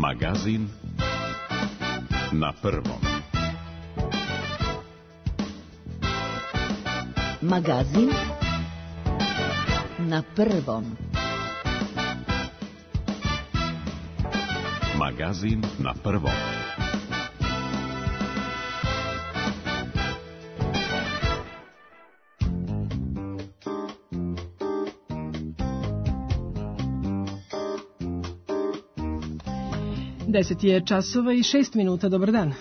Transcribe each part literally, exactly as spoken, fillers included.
Magazin na prvom. Magazin na prvom. Magazin na prvom. Deset je časova i šest minuta, dobar dan.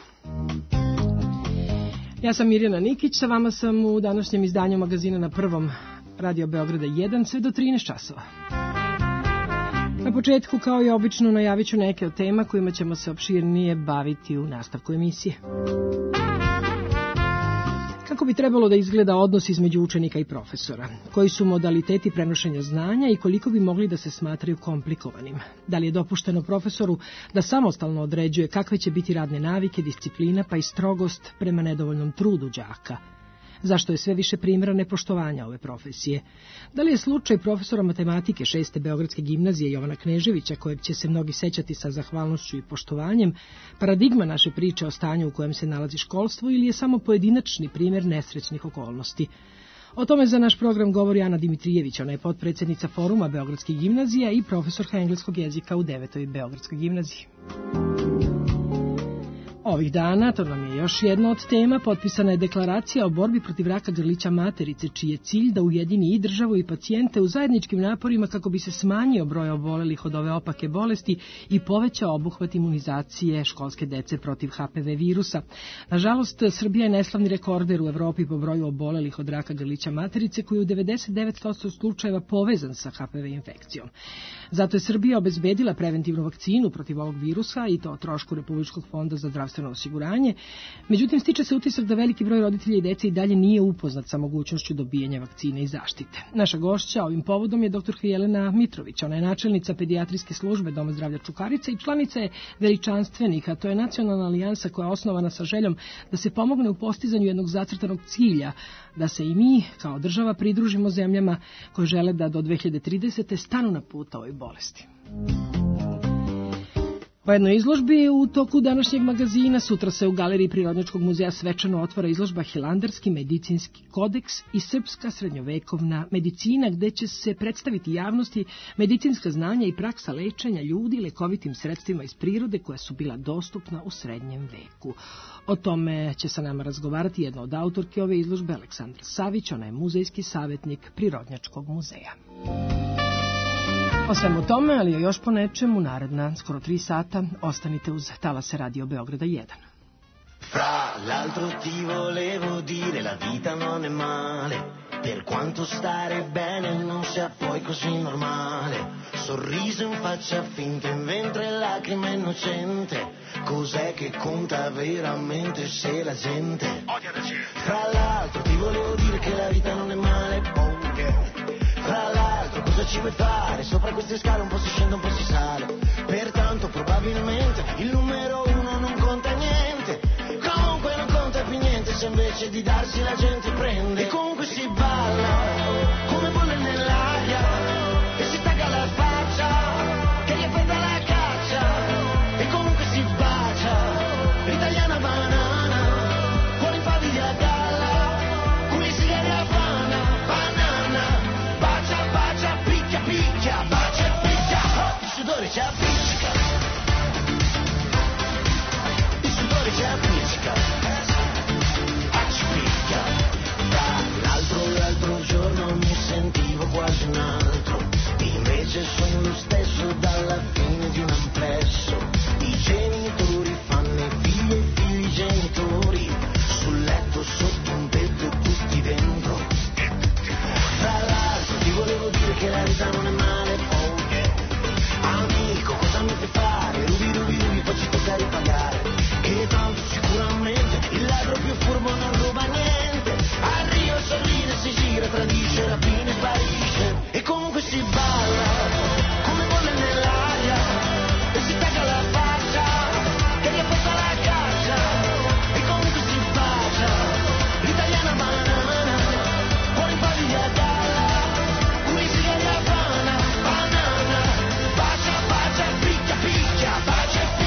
Ja sam Mirjana Nikić, sa vama sam u današnjem izdanju magazina na prvom Radio Beograda jedan sve do trinaest časova. Na početku, kao i obično, najavit ću neke od tema kojima ćemo se opširnije baviti u nastavku emisije. Kako bi trebalo da izgleda odnos između učenika i profesora? Koji su modaliteti prenošenja znanja i koliko bi mogli da se smatraju komplikovanim? Da li je dopušteno profesoru da samostalno određuje kakve će biti radne navike, disciplina pa i strogost prema nedovoljnom trudu đaka? Zašto je sve više primjera nepoštovanja ove profesije? Da li je slučaj profesora matematike šeste Beogradske gimnazije Jovana Kneževića, kojeg će se mnogi sećati sa zahvalnošću i poštovanjem, paradigma naše priče o stanju u kojem se nalazi školstvo ili je samo pojedinačni primjer nesrećnih okolnosti? O tome za naš program govori Ana Dimitrijević, ona je potpredsjednica Foruma Beogradskih gimnazija i profesorka engleskog jezika u devetoj Beogradskoj gimnaziji. Ovih dana, to nam je još jedna od tema, potpisana je deklaracija o borbi protiv raka grlića materice, čiji je cilj da ujedini i državu i pacijente u zajedničkim naporima kako bi se smanjio broj obolelih od ove opake bolesti i povećao obuhvat imunizacije školske dece protiv H P V virusa. Nažalost, Srbija je neslavni rekorder u Evropi po broju obolelih od raka grlića materice, koji je u devedeset devet posto slučajeva povezan sa H P V infekcijom. Zato je Srbija obezbedila preventivnu vakcinu protiv ovog virusa i to o trošku Republičkog fonda za zdravstveno osiguranje. Međutim, stiče se utisak da veliki broj roditelja i dece i dalje nije upoznat sa mogućnošću dobijanja vakcine i zaštite. Naša gošća ovim povodom je doktorka Jelena Mitrović. Ona je načelnica pedijatrijske službe Doma zdravlja Čukarica i članica je Veličanstvenih, a to je nacionalna alijansa koja je osnovana sa željom da se pomogne u postizanju jednog zacrtanog cilja, da se i mi kao država pridružimo zemljama koje žele da do dve hiljade tridesete stanu na put ovoj bolesti. Po jednoj izložbi u toku današnjeg magazina sutra se u Galeriji Prirodnjačkog muzeja svečano otvara izložba Hilandarski medicinski kodeks i srpska srednjovekovna medicina, gde će se predstaviti javnosti medicinska znanja i praksa lečenja ljudi lekovitim sredstvima iz prirode koja su bila dostupna u srednjem veku. O tome će sa nama razgovarati jedna od autorki ove izložbe, Aleksandra Savić, ona je muzejski savjetnik Prirodnjačkog muzeja. O svemu tome, ali još po nečemu, naredna skoro tri sata, ostanite uz talase Radio Beograda jedan. Fra l'altro ti volevo dire, la vita non è male, per quanto stare bene non sia poi così normale. Sorriso in faccia finta, in ventre lacrime innocente, cos'è che conta veramente se la gente odia la gente? Fra l'altro ti volevo dire che la vita non è male, perché fra l'altro cosa ci vuoi fare? Sopra queste scale un po' si scende, un po' si sale. Pertanto probabilmente il numero uno non conta niente. Comunque non conta più niente se invece di darsi la gente prende. E comunque si balla come bolle nell'aria e si taglia la faccia che riappenda la caccia. E comunque si bacia l'italiana banana, fuori favi di agalla, con i sigari a Havana. Banana, bacia, bacia, picchia, picchia, bacia e picchia. Il sudore ci appiccica, il sudore ci appiccica, ah, ci picchia. Tra l'altro, l'altro giorno mi sentivo quasi un altro, invece sono lo stesso dalla fine di un amplesso. I genitori fanno i figli e i figli i genitori, sul letto sotto un tetto e tutti dentro. Tra l'altro ti volevo dire che la vita non è male, oh yeah. Amico, cosa mi fai fare? Rubi, rubi, rubi, poi ci tocca ripagare. Che tanto sicuramente il ladro più furbo non ruba niente. Arriva, sorride, si gira, tradisce, rapina e sparisce. E comunque si balla come bolle nell'aria e si taglia la faccia che riappesta la caccia. E comunque si bacia l'italiana banana, fuori favi di agalla, con i sigari a Havana. Banana, bacia, bacia, picchia, picchia, bacia e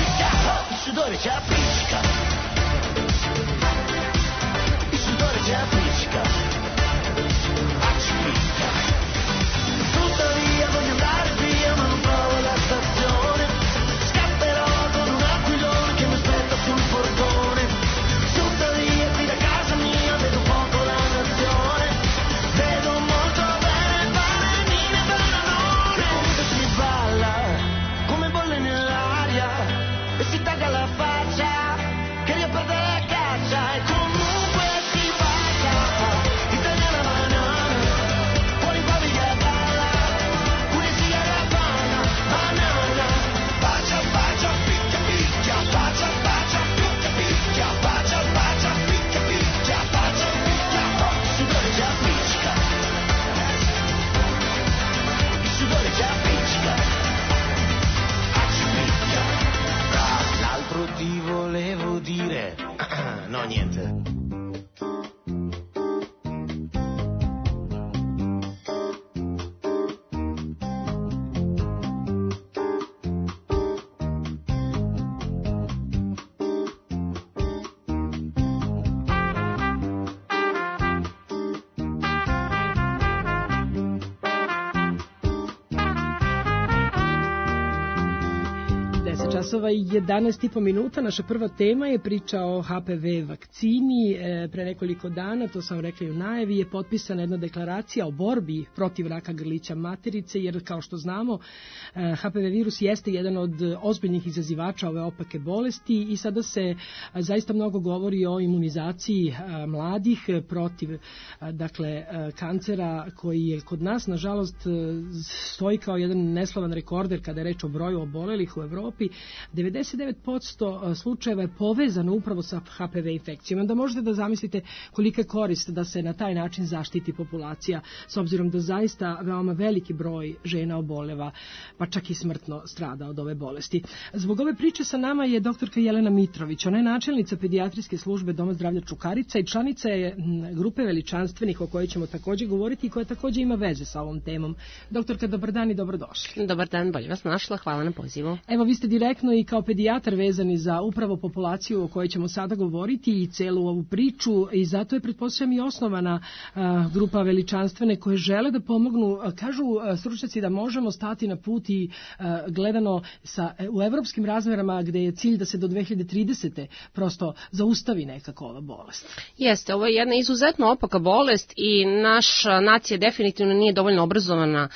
časova i jedanaest i po minuta. Naša prva tema je priča o H P V vakcini. E, pre nekoliko dana, to sam rekla i u najavi, je potpisana jedna deklaracija o borbi protiv raka grlića materice, jer kao što znamo, e, H P V virus jeste jedan od ozbiljnih izazivača ove opake bolesti i sada se a, zaista mnogo govori o imunizaciji a, mladih protiv a, dakle, a, kancera koji je kod nas, nažalost, stoji kao jedan neslavan rekorder kada je reč o broju obolelih u Evropi. devedeset devet posto slučajeva je povezano upravo sa H P V infekcijom. Onda možete da zamislite kolika je korist da se na taj način zaštiti populacija, s obzirom da zaista veoma veliki broj žena oboleva, pa čak i smrtno strada od ove bolesti. Zbog ove priče sa nama je doktorka Jelena Mitrović. Ona je načelnica pedijatrijske službe Doma zdravlja Čukarica i članica je grupe veličanstvenih o kojoj ćemo također govoriti i koja također ima veze sa ovom temom. Doktorka, dobar dan i dobrodošli. Dobar dan, bolje vas našla, hvala na pozivu. Evo, vi ste direktno i kao pedijatar vezani za upravo populaciju o kojoj ćemo sada govoriti i celu ovu priču i zato je, pretpostavljam, i osnovana a, grupa veličanstvene koje žele da pomognu. A, kažu a, stručnjaci da možemo stati na put i a, gledano sa, u evropskim razmerama gde je cilj da se do dve hiljade tridesete prosto zaustavi nekako ova bolest. Jeste, ovo je jedna izuzetno opaka bolest i naša nacija definitivno nije dovoljno obrazovana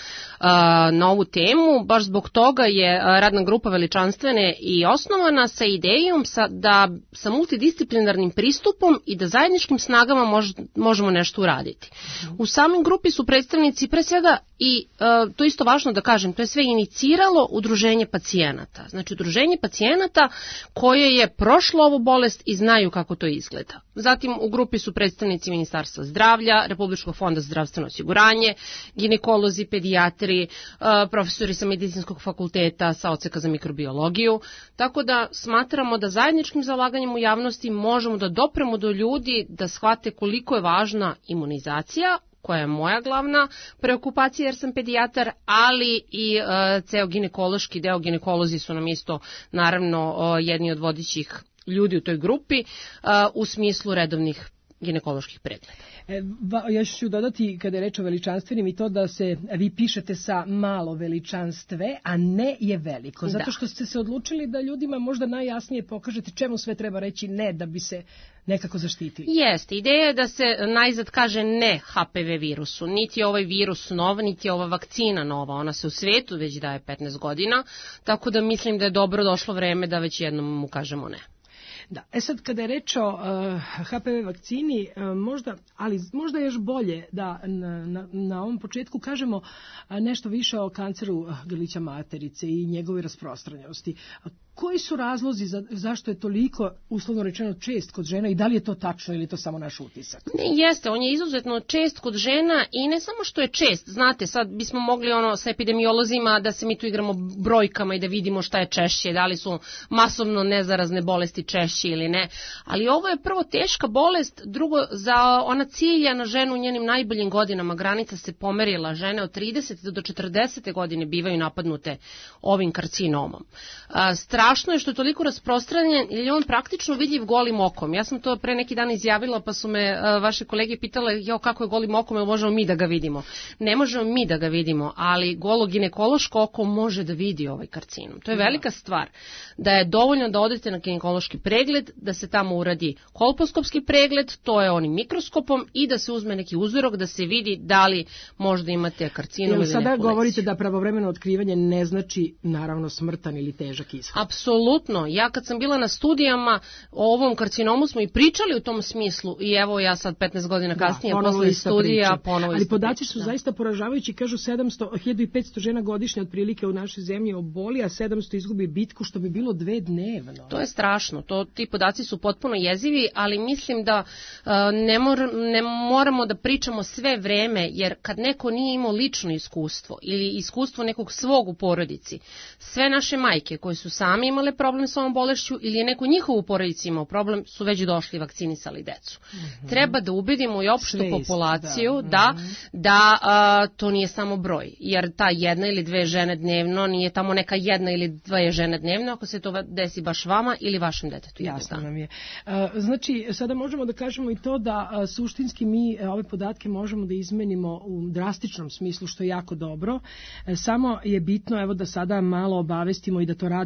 a, na ovu temu. Baš zbog toga je radna grupa veličanstvene i osnovana sa idejom sa, da sa multidisciplinarnim pristupom i da zajedničkim snagama mož, možemo nešto uraditi. U samoj grupi su predstavnici pre svega i uh, to isto važno da kažem, to je sve iniciralo udruženje pacijenata. Znači udruženje pacijenata koje je prošlo ovu bolest i znaju kako to izgleda. Zatim u grupi su predstavnici Ministarstva zdravlja, Republičkog fonda za zdravstveno osiguranje, ginekolozi, pedijatri, uh, profesori sa medicinskog fakulteta, sa odseka za mikrobiologiju. Tako da smatramo da zajedničkim zalaganjem u javnosti možemo da dopremo do ljudi da shvate koliko je važna imunizacija, koja je moja glavna preokupacija jer sam pedijatar, ali i uh, ceo ginekološki deo. Ginekolozi su nam isto naravno uh, jedni od vodećih ljudi u toj grupi uh, u smislu redovnih ginekoloških pregleda. E, još ću dodati, kada je reč o veličanstvenim, i to da se vi pišete sa malo veličanstve, a ne je veliko. Zato da. Što ste se odlučili da ljudima možda najjasnije pokažete čemu sve treba reći ne da bi se nekako zaštitili. Jeste, ideja je da se najzad kaže ne H P V virusu. Niti je ovaj virus nov, niti je ova vakcina nova. Ona se u svetu već daje petnaest godina, tako da mislim da je dobro došlo vreme da već jednom mu kažemo ne. Da, e sad kada je reč o uh, H P V vakcini, uh, možda, ali možda još bolje da na, na, na ovom početku kažemo uh, nešto više o kanceru grlića materice i njegove rasprostranjenosti. Uh, koji su razlozi za, zašto je toliko, uslovno rečeno, čest kod žena i da li je to tačno ili je to samo naš utisak? Ne, jeste, on je izuzetno čest kod žena i ne samo što je čest, znate, sad bismo mogli ono sa epidemiolozima da se mi tu igramo brojkama i da vidimo šta je češće, da li su masovno nezarazne bolesti češće ili ne, ali ovo je prvo teška bolest, drugo za ona cilja na ženu u njenim najboljim godinama, granica se pomerila, žene od tridesete do četrdesete godine bivaju napadnute ovim karcinomom. A, strašno je što je toliko rasprostranjen jer je on praktično vidljiv golim okom. Ja sam to pre neki dan izjavila pa su me a, vaše kolege pitale jo, kako je golim okom, jel možemo mi da ga vidimo? Ne možemo mi da ga vidimo, ali golo ginekološko oko može da vidi ovaj karcinom. To je velika stvar, da je dovoljno da odete na ginekološki pregled, da se tamo uradi kolposkopski pregled, to je onim mikroskopom i da se uzme neki uzorok da se vidi da li možda imate karcinom ili neku sada lekciju. Govorite da pravovremeno otkrivanje ne znači naravno smrtan ili težak ishod. Apsolutno. Ja kad sam bila na studijama o ovom karcinomu smo i pričali u tom smislu i evo ja sad petnaest godina kasnije da, posle studija ponovo. Ali podaci su da. zaista poražavajući, kažu sedamsto, hiljadu i petsto žena godišnje otprilike u našoj zemlji oboli, a sedamsto izgubi bitku, što bi bilo dve dnevno. To je strašno. To ti podaci su potpuno jezivi, ali mislim da uh, ne, mor, ne moramo da pričamo sve vreme, jer kad neko nije imao lično iskustvo ili iskustvo nekog svog u porodici, sve naše majke koje su sami imale problem sa ovom bolešću ili je neko njihovu porodici imao problem, su već došli i vakcinisali decu. Mm-hmm. Treba da ubedimo i opštu Svest, populaciju da, da, mm-hmm. da uh, to nije samo broj, jer ta jedna ili dve žene dnevno nije tamo neka jedna ili dve žene dnevno, ako se to desi baš vama ili vašem detetu. Jasno nam je. Znači, sada možemo da kažemo i to da suštinski mi ove podatke možemo da izmenimo u drastičnom smislu, što je jako dobro. Samo je bitno, evo, da sada malo obavestimo i da to radimo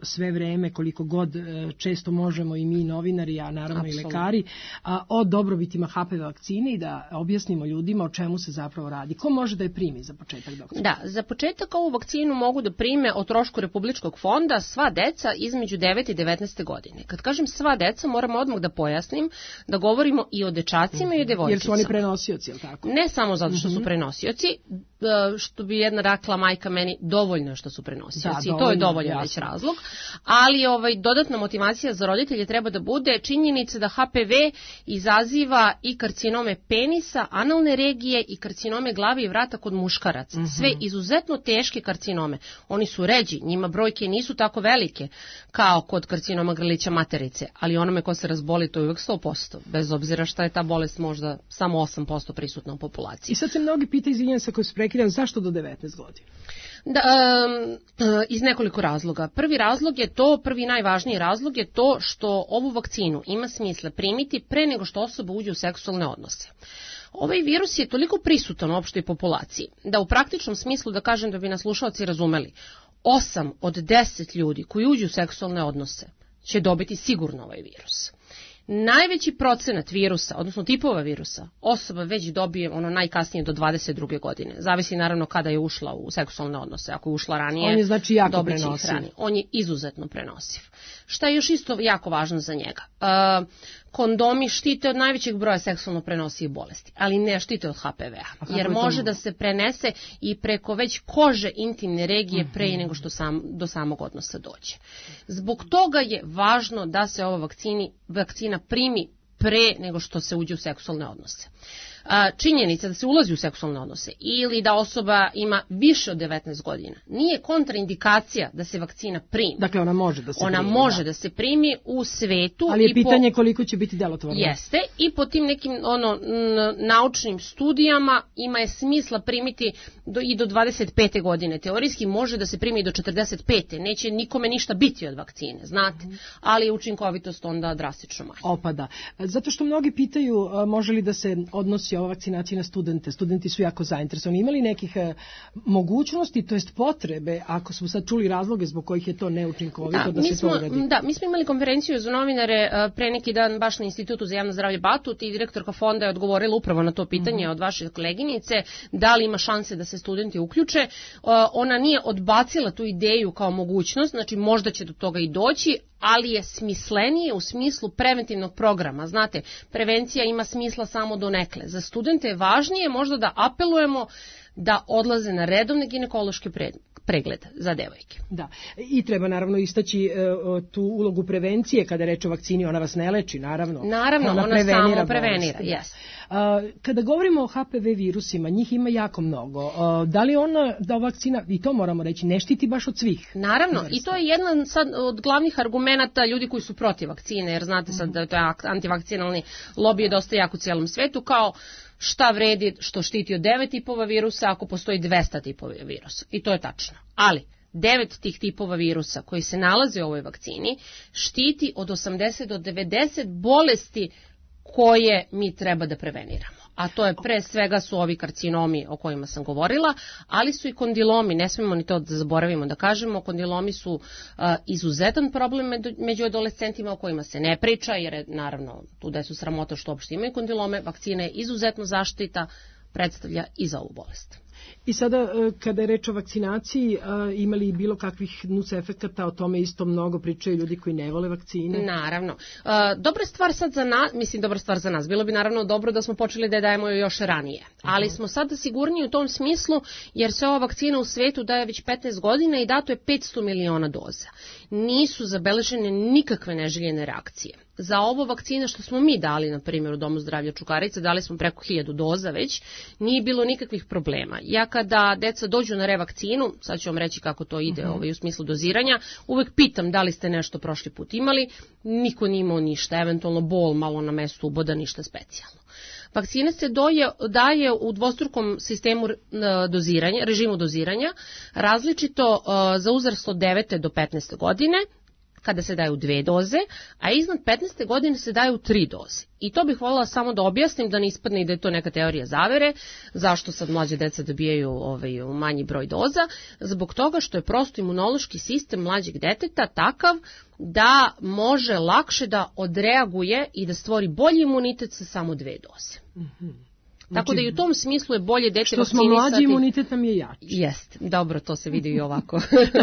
sve vreme, koliko god e, često možemo i mi novinari, a naravno Apsolutno. i lekari, a, o dobrobitima H P V vakcine i da objasnimo ljudima o čemu se zapravo radi. Ko može da je primi za početak, doktor? Da, za početak ovu vakcinu mogu da prime o trošku Republičkog fonda sva deca između devet i devetnaeste godine. Kad kažem sva deca, moramo odmah da pojasnim da govorimo i o dečacima i o devojčicama. Jer su oni prenosioci, je li tako? Ne samo zato što su prenosioci, što bi jedna rekla majka meni, dovoljno je što su prenosioci. Da, I to je dovoljno, dovoljan već jasno. razlog. Ali ovaj, dodatna motivacija za roditelje treba da bude činjenica da H P V izaziva i karcinome penisa, analne regije i karcinome glave i vrata kod muškaraca. Mm-hmm. Sve izuzetno teške karcinome. Oni su ređi, njima brojke nisu tako velike kao kod karcinoma grlića materice, ali onome ko se razboli to je uvek sto posto, bez obzira šta je ta bolest možda samo osam posto prisutna u populaciji. I sad se mnogi pita, izvinjam se ako se prekidam, zašto do devetnaeste godine? Da, um, iz nekoliko razloga. Prvi razlog je to, prvi najvažniji razlog je to što ovu vakcinu ima smisla primiti pre nego što osoba uđe u seksualne odnose. Ovaj virus je toliko prisutan u opštoj populaciji da u praktičnom smislu, da kažem da bi nas slušalci razumeli, osam od deset ljudi koji uđu u seksualne odnose će dobiti sigurno ovaj virus. Najveći procenat virusa, odnosno tipova virusa, osoba već dobije ono najkasnije do dvadeset druge godine. Zavisi naravno kada je ušla u seksualne odnose. Ako je ušla ranije, on je znači jako dobit će ih prenosiv. ranije. On je izuzetno prenosiv. Šta je još isto jako važno za njega? Uh, kondomi štite od najvećeg broja seksualno prenosivih bolesti, ali ne štite od H P V-a, jer može da se prenese i preko već kože intimne regije pre nego što sam, do samog odnosa dođe. Zbog toga je važno da se ova vakcini, vakcina primi pre nego što se uđe u seksualne odnose. Činjenica da se ulazi u seksualne odnose ili da osoba ima više od devetnaest godina nije kontraindikacija da se vakcina primi. Dakle, ona može da se ona primi. Ona može da. da se primi u svetu. Ali je i pitanje po, koliko će biti delotvorno. Jeste, i po tim nekim ono, n, naučnim studijama ima je smisla primiti do, i do dvadeset pete godine. Teorijski može da se primi i do četrdeset pete Neće nikome ništa biti od vakcine, znate, mm. ali je učinkovitost onda drastično manja. Opada. Zato što mnogi pitaju može li da se odnosi ova vakcinacija na studente. Studenti su jako zainteresovani. Imali nekih e, mogućnosti, to jest potrebe, ako smo sad čuli razloge zbog kojih je to neučinkovito, da, da se smo, to uradi? Da, mi smo imali konferenciju za novinare pre neki dan baš na Institutu za javno zdravlje Batut i direktorka fonda je odgovorila upravo na to pitanje mm-hmm. od vaše koleginice, da li ima šanse da se studenti uključe. Ona nije odbacila tu ideju kao mogućnost, znači možda će do toga i doći, ali je smislenije u smislu preventivnog programa. Znate, prevencija ima smisla samo donekle. Za studente je važnije možda da apelujemo da odlaze na redovne ginekološke preglede za devojke. Da, i treba naravno istaći uh, tu ulogu prevencije kada reče o vakcini, ona vas ne leči, naravno. Naravno, ona, ona samo prevenira, jes. Uh, kada govorimo o H P V virusima, njih ima jako mnogo. Uh, da li ona, da vakcina, i to moramo reći, ne štiti baš od svih? Naravno, vrsta. I to je jedan sad od glavnih argumenata ljudi koji su protiv vakcine, jer znate sad da je to antivakcinalni lobby je dosta jak u cijelom svetu, kao šta vredi što štiti od devet tipova virusa ako postoji dvesta tipova virusa. I to je tačno. Ali devet tih tipova virusa koji se nalaze u ovoj vakcini štiti od osamdeset do devedeset bolesti koje mi treba da preveniramo. A to je pre svega su ovi karcinomi o kojima sam govorila, ali su i kondilomi, ne smemo ni to da zaboravimo da kažemo, kondilomi su uh, izuzetan problem među adolescentima o kojima se ne priča, jer je naravno tu da su sramota što uopšte imaju kondilome, vakcina je izuzetno zaštita, predstavlja i za ovu bolest. I sada, kada je reč o vakcinaciji, imali bilo kakvih nuc efekata, o tome isto mnogo pričaju ljudi koji ne vole vakcine? Naravno. Dobra stvar sad za nas, mislim dobra stvar za nas, bilo bi naravno dobro da smo počeli da je dajemo još ranije, ali smo sada sigurniji u tom smislu jer se ova vakcina u svetu daje već petnaest godina i dato je petsto miliona doza. Nisu zabeležene nikakve neželjene reakcije. Za ovo vakcine što smo mi dali, na primjer u Domu zdravlja Čukarice, dali smo preko hiljadu doza već, nije bilo nikakvih problema. Ja kada deca dođu na revakcinu, sad ću vam reći kako to ide uh-huh. ovaj, u smislu doziranja, uvek pitam da li ste nešto prošli put imali, niko nije imao ništa, eventualno bol malo na mestu uboda, ništa specijalno. Vakcina se doje, daje u dvostrukom sistemu doziranja, režimu doziranja, različito uh, za uzrast od devete do petnaeste godine, kada se daju dve doze, a iznad petnaeste godine se daju tri doze. I to bih voljela samo da objasnim, da ne ispadne i da je to neka teorija zavere, zašto sad mlađe deca dobijaju ovaj, manji broj doza, zbog toga što je prosto imunološki sistem mlađeg deteta takav da može lakše da odreaguje i da stvori bolji imunitet sa samo dve doze. Mm-hmm. Tako Znači, da i u tom smislu je bolje dete što smo vakcinisati. mlađi, imunitet nam je jači. Jeste, dobro, to se vidi i ovako.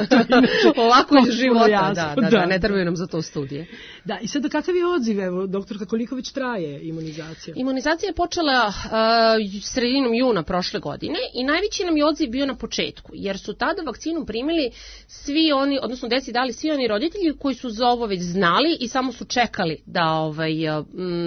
Ovako iz života, jasno, da, da, da, ne trebaju nam za to studije. Da, i sada kakav je odziv, evo, doktorka, koliko već traje imunizacija? Imunizacija je počela uh, sredinom juna prošle godine i najveći nam je odziv bio na početku, jer su tada vakcinu primili svi oni, odnosno deci dali svi oni roditelji koji su za ovo već znali i samo su čekali da ovaj, m,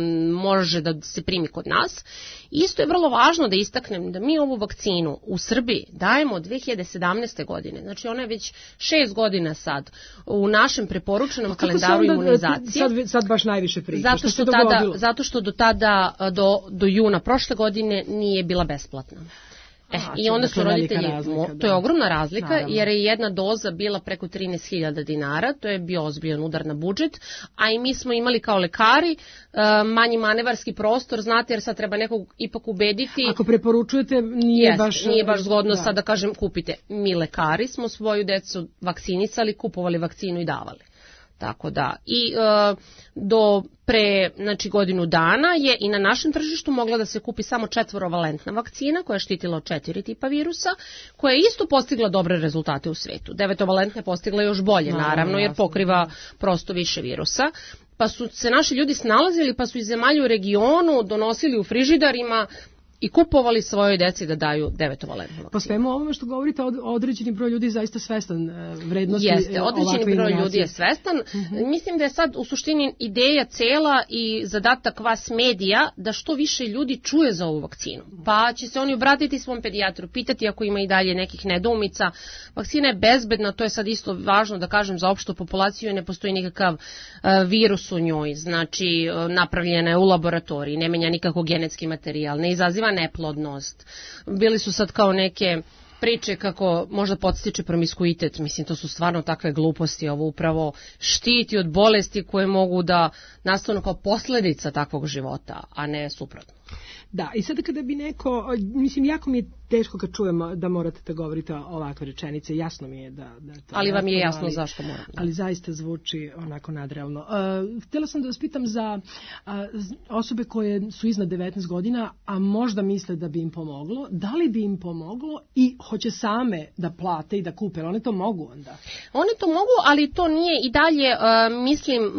može da se primi kod nas. Isto je vrlo važno da istaknem da mi ovu vakcinu u Srbiji dajemo od dve hiljade sedamnaeste. godine, znači ona je već šest godina sad u našem preporučenom kalendaru onda, imunizacije. Sad, sad baš najviše priča. Zato što, što, tada, zato što do tada, do, do juna prošle godine nije bila besplatna. Eh, A, I onda su roditelji, razlika, to je ogromna razlika, naravno, jer je jedna doza bila preko trinaest hiljada dinara, to je bio ozbiljan udar na budžet, a i mi smo imali kao lekari manji manevarski prostor, znate, jer sad treba nekog ipak ubediti. Ako preporučujete, nije Jest, baš... nije baš zgodno da. sad da kažem kupite. Mi lekari smo svoju decu vakcinisali, kupovali vakcinu i davali. Tako da, i e, do pre znači, godinu dana je i na našem tržištu mogla da se kupi samo četvorovalentna vakcina koja je štitila od četiri tipa virusa, koja je isto postigla dobre rezultate u svetu. Devetovalentna je postigla još bolje, no, naravno, jer pokriva prosto više virusa. Pa su se naši ljudi snalazili, pa su iz zemalja u regionu donosili u frižidarima i kupovali svojoj deci da daju devetovalentnu vakcinu. Po svemu ovome što govorite, određeni broj ljudi je zaista svestan vrednosti ovakve Jeste, određeni broj ljudi je svestan. Uh-huh. Mislim da je sad u suštini ideja cela i zadatak vas medija da što više ljudi čuje za ovu vakcinu. Pa će se oni obratiti svom pedijatru, pitati ako ima i dalje nekih nedoumica. Vakcina je bezbedna, to je sad isto važno da kažem za opštu populaciju, ne postoji nikakav uh, virus u njoj, znači uh, napravljena je u laboratoriji, ne menja nikako genetski materijal, ne izaziva neplodnost. Bili su sad kao neke priče kako možda podstiče promiskuitet, mislim to su stvarno takve gluposti, ovo upravo štiti od bolesti koje mogu da nastanu kao posledica takvog života, a ne suprotno. Da, i sada kada bi neko, mislim, jako mi je teško kad čujem da morate da govorite ovakve rečenice, jasno mi je da... da to ali vam je jasno ali, zašto moram. Ali zaista zvuči onako nadrealno. Uh, htjela sam da vas pitam za uh, osobe koje su iznad devetnaest godina, a možda misle da bi im pomoglo, da li bi im pomoglo i hoće same da plate i da kupe, one to mogu onda? One to mogu, ali to nije i dalje, uh, mislim, uh,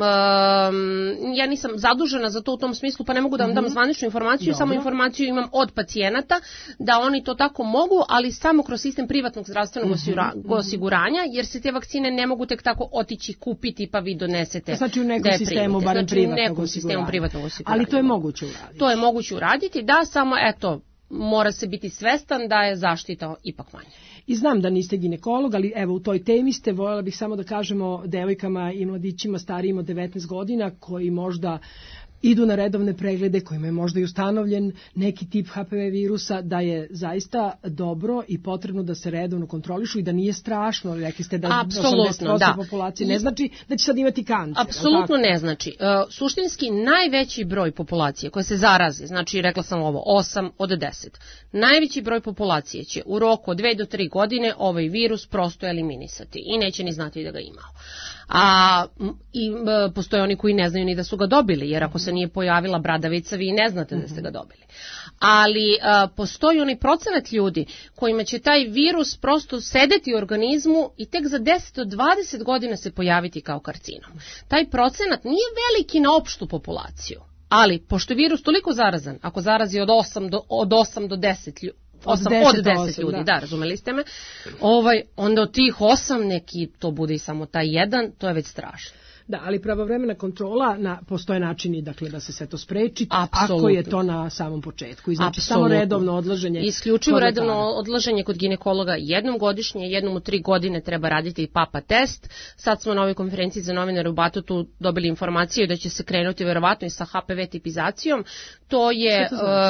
ja nisam zadužena za to u tom smislu, pa ne mogu da vam uh-huh. dam zvaničnu informaciju, Dobro. samo informaciju imam od pacijenata da oni to tako mogu, ali samo kroz sistem privatnog zdravstvenog uh-huh. osiguranja, jer se te vakcine ne mogu tek tako otići kupiti pa vi donesete. Znači u nekom sistemu, barem znači, privatnog u nekom sistemu privatnog osiguranja. Ali to je moguće uraditi. To je moguće uraditi, da, samo eto, mora se biti svestan da je zaštita ipak manja. I znam da niste ginekolog, ali evo u toj temi ste, voljela bih samo da kažemo devojkama i mladićima starijim od devetnaest godina koji možda idu na redovne preglede, kojima je možda i ustanovljen neki tip H P V virusa, da je zaista dobro i potrebno da se redovno kontrolišu i da nije strašno, rekli ste da osamdeset posto da. populacije ne znači da će sad imati kancer. Apsolutno ne znači. Uh, suštinski najveći broj populacije koje se zaraze, znači rekla sam ovo, osam od deset, najveći broj populacije će u roku od dve do tri godine ovaj virus prosto eliminisati i neće ni znati da ga imao. A i e, postoje oni koji ne znaju ni da su ga dobili, jer ako se nije pojavila bradavica, vi ne znate da ste ga dobili. Ali e, postoji onaj procenat ljudi kojima će taj virus prosto sedeti u organizmu i tek za deset do dvadeset godina se pojaviti kao karcinom. Taj procenat nije veliki na opštu populaciju, ali pošto je virus toliko zarazan, ako zarazi od osam do, od osam do deset ljudi, osam od deset ljudi, da. da, razumeli ste me, ovaj, onda od tih osam neki to bude i samo taj jedan, to je već strašno. Da, ali pravovremena kontrola, na, postoje načini dakle, da se sve to spreči, Apsolutno. Ako je to na samom početku. I znači Apsolutno. samo redovno odlaženje. Isključivo redovno odlaženje kod ginekologa jednom godišnje, jednom u tri godine treba raditi i papa test. Sad smo na ovoj konferenciji za novinare u Batutu dobili informaciju da će se krenuti verovatno i sa H P V tipizacijom. To je...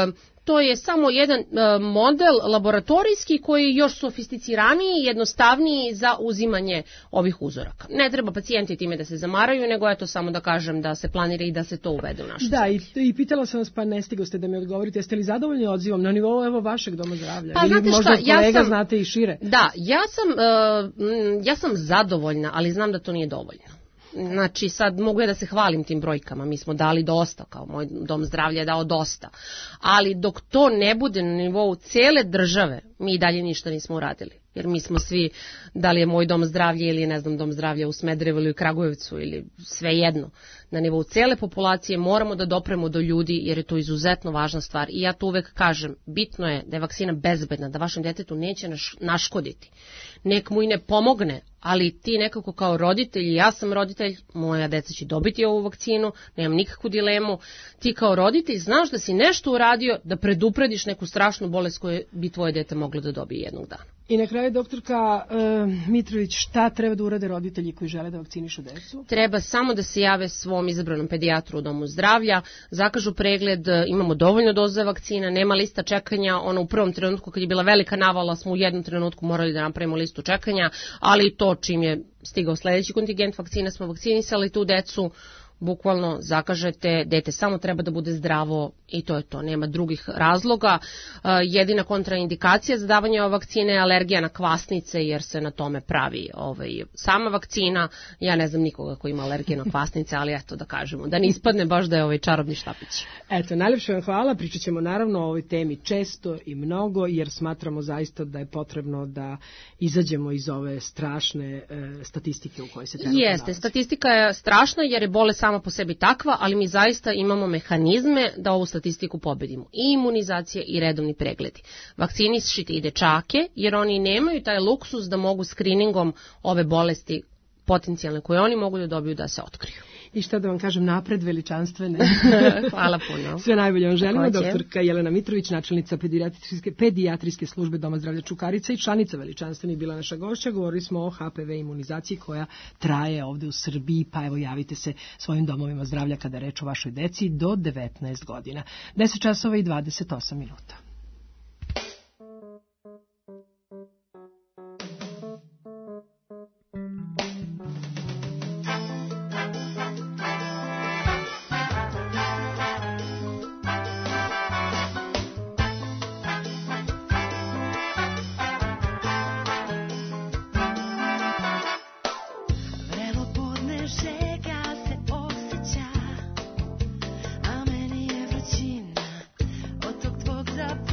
to je samo jedan model laboratorijski koji je još sofisticiraniji i jednostavniji za uzimanje ovih uzoraka. Ne treba pacijenti time da se zamaraju, nego eto samo da kažem da se planira i da se to uvede u našu Da, i, i pitala sam vas, pa ne stigo ste da mi odgovorite, jeste li zadovoljni odzivom na nivou evo vašeg doma zdravlja? Pa, ili možda šta, ja kolega sam, znate i šire? Da, ja sam, uh, ja sam zadovoljna, ali znam da to nije dovoljno. Znači, sad mogu ja da se hvalim tim brojkama, mi smo dali dosta, kao moj dom zdravlja je dao dosta, ali dok to ne bude na nivou cele države, mi i dalje ništa nismo uradili. Jer mi smo svi, da li je moj dom zdravlja ili ne znam dom zdravlja u Smederevu ili u Kragujevcu ili sve jedno, na nivou cele populacije moramo da dopremo do ljudi jer je to izuzetno važna stvar. I ja to uvek kažem, bitno je da je vakcina bezbedna, da vašem detetu neće naškoditi. Nek mu i ne pomogne, ali ti nekako kao roditelj, ja sam roditelj, moja deca će dobiti ovu vakcinu, nemam nikakvu dilemu, ti kao roditelj znaš da si nešto uradio da preduprediš neku strašnu bolest koju bi tvoje dete moglo da dobije jednog dana. I na kraju, doktorka uh, Mitrović, šta treba da urade roditelji koji žele da vakcinišu decu? Treba samo da se jave svom izabranom pedijatru u domu zdravlja, zakažu pregled, imamo dovoljno doza vakcina, nema lista čekanja, ono u prvom trenutku kad je bila velika navala smo u jednom trenutku morali da napravimo listu čekanja, ali to čim je stigao sledeći kontingent vakcina smo vakcinisali tu decu, bukvalno zakažete, dete samo treba da bude zdravo i to je to, nema drugih razloga. Jedina kontraindikacija za davanje ove vakcine je alergija na kvasnice jer se na tome pravi ovaj, sama vakcina. Ja ne znam nikoga ko ima alergiju na kvasnice, ali eto da kažemo, da ne ispadne baš da je ovaj čarobni štapić. Eto, najlepše vam hvala, pričat ćemo naravno o ovoj temi često i mnogo jer smatramo zaista da je potrebno da izađemo iz ove strašne e, statistike u kojoj se trenutno nalazi. Jeste, statistika je strašna jer je bolest sama po sebi takva, ali mi zaista imamo mehanizme da ovu statistiku pobedimo. I imunizacije i redovni pregledi. Vakcinišite i dečake, jer oni nemaju taj luksus da mogu skriningom ove bolesti potencijalne koje oni mogu da dobiju da se otkriju. I šta da vam kažem, napred veličanstvene. Hvala puno. Sve najbolje vam želimo. Doktorka Jelena Mitrović, načelnica pedijatrijske, pedijatrijske službe Doma zdravlja Čukarica i članica veličanstvenih bila naša gošća. Govorili smo o H P V imunizaciji koja traje ovde u Srbiji, pa evo javite se svojim domovima zdravlja kada je reč o vašoj deci do devetnaest godina. deset časova i dvadeset osam minuta. Od tog tvog zapravo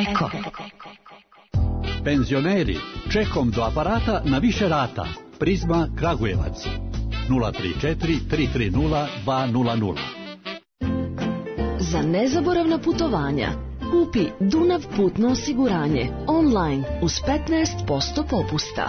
Eko. Penzioneri, čekom do aparata na više rata. Prizma Kragujevac. nula tri četiri tri tri nula dva nula nula. Za nezaboravna putovanja kupi Dunav putno osiguranje online uz petnaest posto popusta.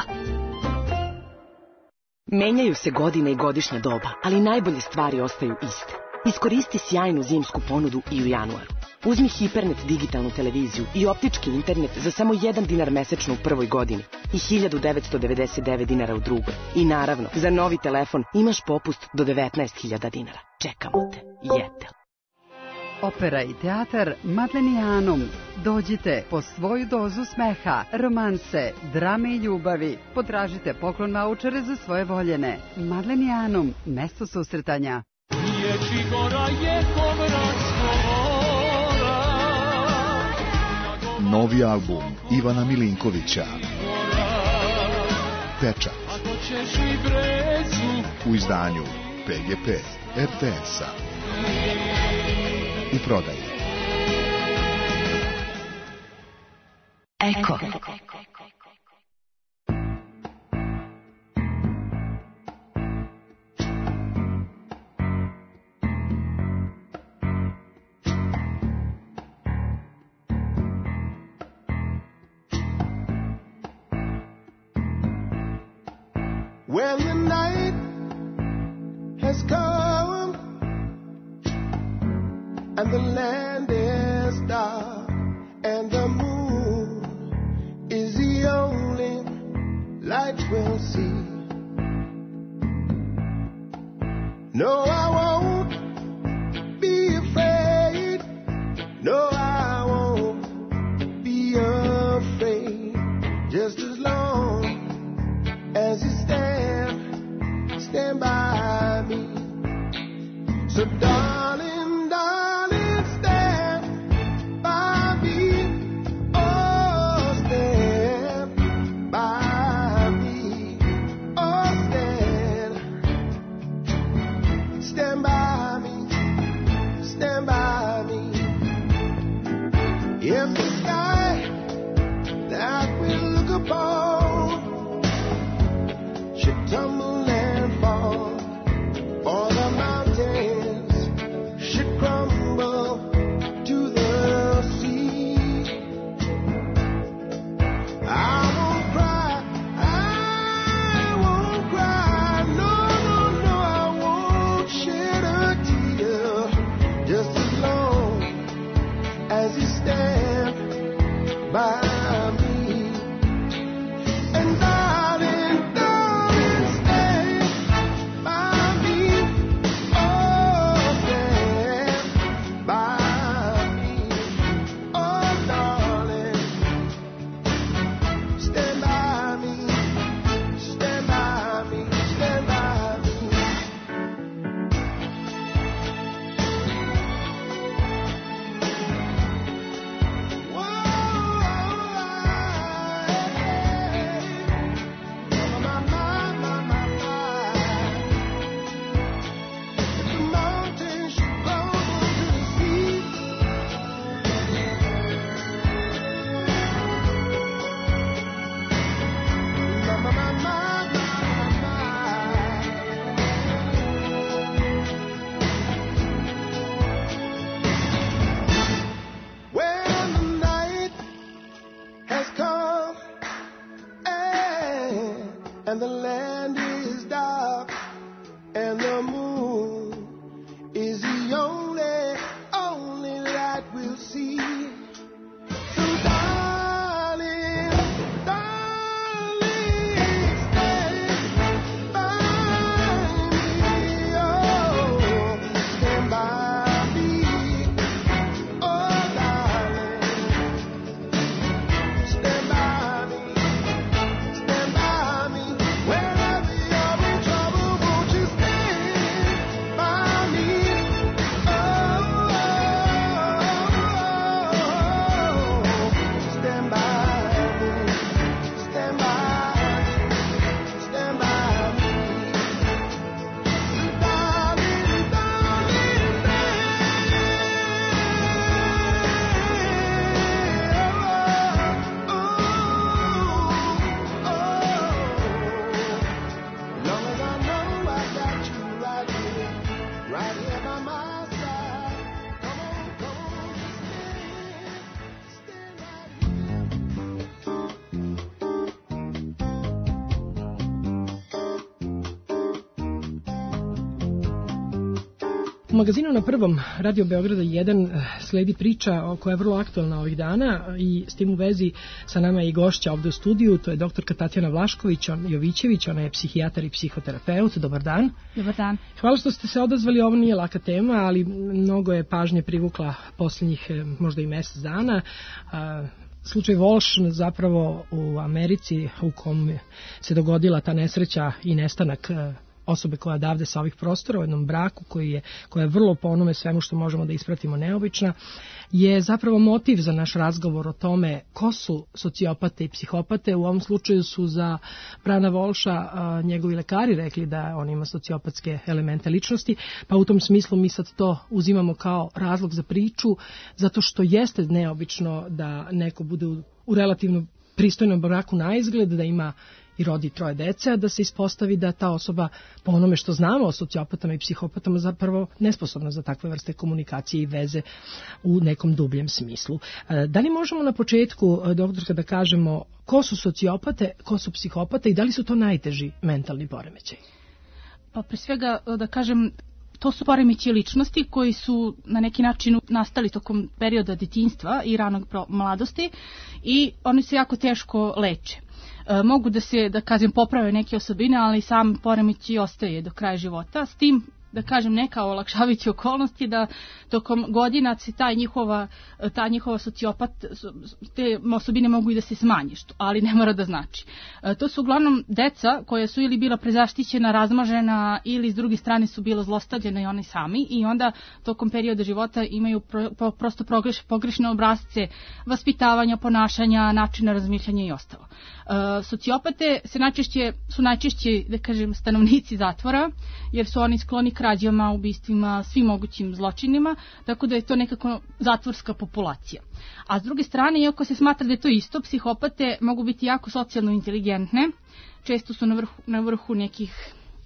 Menjaju se godine i godišnja doba, ali najbolje stvari ostaju iste. Iskoristi sjajnu zimsku ponudu i u januaru. Uzmi Hipernet digitalnu televiziju i optički internet za samo jedan dinar mesečno u prvoj godini i hiljadu devetsto devedeset devet dinara u drugoj. I naravno, za novi telefon imaš popust do devetnaest hiljada dinara. Čekamo te. Jetel. Opera i teatar Madlenijanum. Dođite po svoju dozu smeha, romanse, drame i ljubavi. Potražite poklon vaučere za svoje voljene. Madlenijanum, mesto susretanja. Novi album Ivana Milinkovića Pečat u izdanju P G P R T S-a u prodaji. Eko. When the night has come and the land is dark and the moon is the only light we'll see. No, I won't be afraid. No, I won't be afraid. Just as long as you stand, stand by me. So darling, darling, stand by me. Oh, stand by me. Oh, stand, U magazinu Na prvom Radio Beograda jedan sledi priča koja je vrlo aktualna ovih dana i s tim u vezi sa nama je i gošća ovde u studiju, to je doktorka Tatjana Vlašković Jovićević, ona je psihijatar i psihoterapeut. Dobar dan. Dobar dan. Hvala što ste se odazvali, ovo nije laka tema, ali mnogo je pažnje privukla posljednjih možda i mesec dana. Slučaj Walsh zapravo u Americi u kom se dogodila ta nesreća i nestanak osobe koja davde sa ovih prostora u jednom braku koji je, koja je vrlo po onome svemu što možemo da ispratimo neobična, je zapravo motiv za naš razgovor o tome ko su sociopate i psihopate. U ovom slučaju su za Brana Walsha njegovi lekari rekli da on ima sociopatske elemente ličnosti, pa u tom smislu mi sad to uzimamo kao razlog za priču, zato što jeste neobično da neko bude u, u relativno pristojnom braku na izgled, da ima i rodi troje dece, a da se ispostavi da ta osoba, po onome što znamo o sociopatama i psihopatama, zapravo nesposobna za takve vrste komunikacije i veze u nekom dubljem smislu. Da li možemo na početku, doktorka, da kažemo ko su sociopate, ko su psihopate i da li su to najteži mentalni poremećaj? Pa pre svega da kažem, to su poremećaji ličnosti koji su na neki način nastali tokom perioda detinjstva i ranog mladosti i oni se jako teško leče. E, mogu da se, da kažem, poprave neke osobine, ali sam poremećaj ostaje do kraja života. S tim, da kažem, neka olakšavajuća okolnosti da tokom godina se ta njihova, ta njihova sociopat, te osobine mogu i da se smanje, što, ali ne mora da znači. E, to su uglavnom deca koja su ili bila prezaštićena, razmažena ili s druge strane su bila zlostavljena i oni sami i onda tokom perioda života imaju pro, pro, prosto progreš, pogrešne obrazce vaspitavanja, ponašanja, načina razmišljanja i ostalo. E, sociopate se najčešće, su najčešće, da kažem, stanovnici zatvora, jer su oni skloni krađama, ubistvima, svim mogućim zločinima, tako da je to nekako zatvorska populacija. A s druge strane, iako se smatra da je to isto, psihopate mogu biti jako socijalno inteligentne, često su na vrhu, na vrhu nekih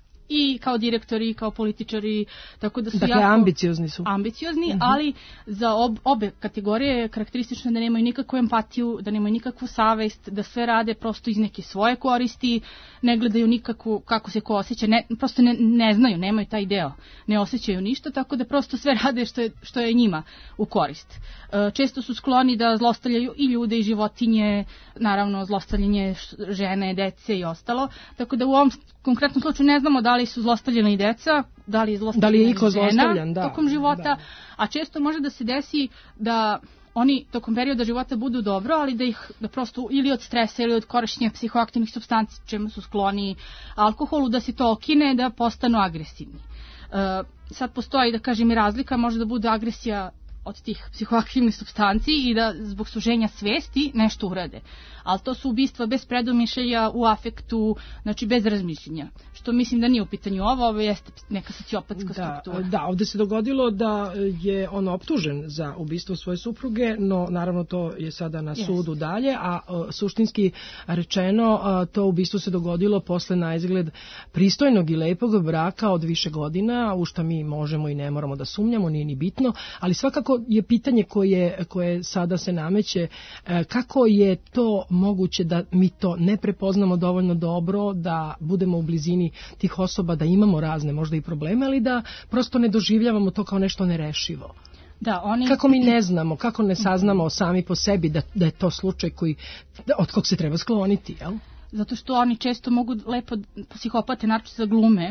i kao direktori i kao političari, tako da su dakle, jako ambiciozni su. Ambiciozni, uh-huh. ali za ob, obe kategorije je karakteristično da nemaju nikakvu empatiju, da nemaju nikakvu savest, da sve rade prosto iz neke svoje koristi, ne gledaju nikakvu kako se ko osjeća, ne, prosto ne, ne znaju, nemaju taj deo, ne osjećaju ništa, tako da prosto sve rade što je, što je njima u korist. E, često su skloni da zlostavljaju i ljude i životinje, naravno zlostavljanje žene, dece i ostalo, tako da u ovom konkretnom slučaju ne znamo da li su zlostavljene i deca, da li je zlostavljena žena da, tokom života, da. A često može da se desi da oni tokom perioda života budu dobro, ali da ih da prosto ili od stresa ili od korišćenja psihoaktivnih supstanci, čemu su skloni alkoholu, da se to okine, da postanu agresivni. E, sad postoji, da kažem, i razlika, može da bude agresija od tih psihoaktivnih supstanci i da zbog suženja svesti nešto urade. Ali to su ubistva bez predomišljaja, u afektu, znači bez razmišljenja. Što mislim da nije u pitanju ovo, ovo jeste neka sociopatska da, struktura. Da, ovde se dogodilo da je on optužen za ubistvo svoje supruge, no naravno to je sada na sudu yes. dalje, a uh, suštinski rečeno uh, to ubistvo se dogodilo posle na izgled pristojnog i lepog braka od više godina, u šta mi možemo i ne moramo da sumnjamo, nije ni bitno, ali svakako je pitanje koje, koje sada se nameće, uh, kako je to moguće da mi to ne prepoznamo dovoljno dobro, da budemo u blizini tih osoba, da imamo razne možda i probleme, ali da prosto ne doživljavamo to kao nešto nerešivo. Da, oni... Kako mi ne znamo, kako ne saznamo sami po sebi da, da je to slučaj koji, od kog se treba skloniti, jel? Zato što oni često mogu lepo, psihopate naročito za glume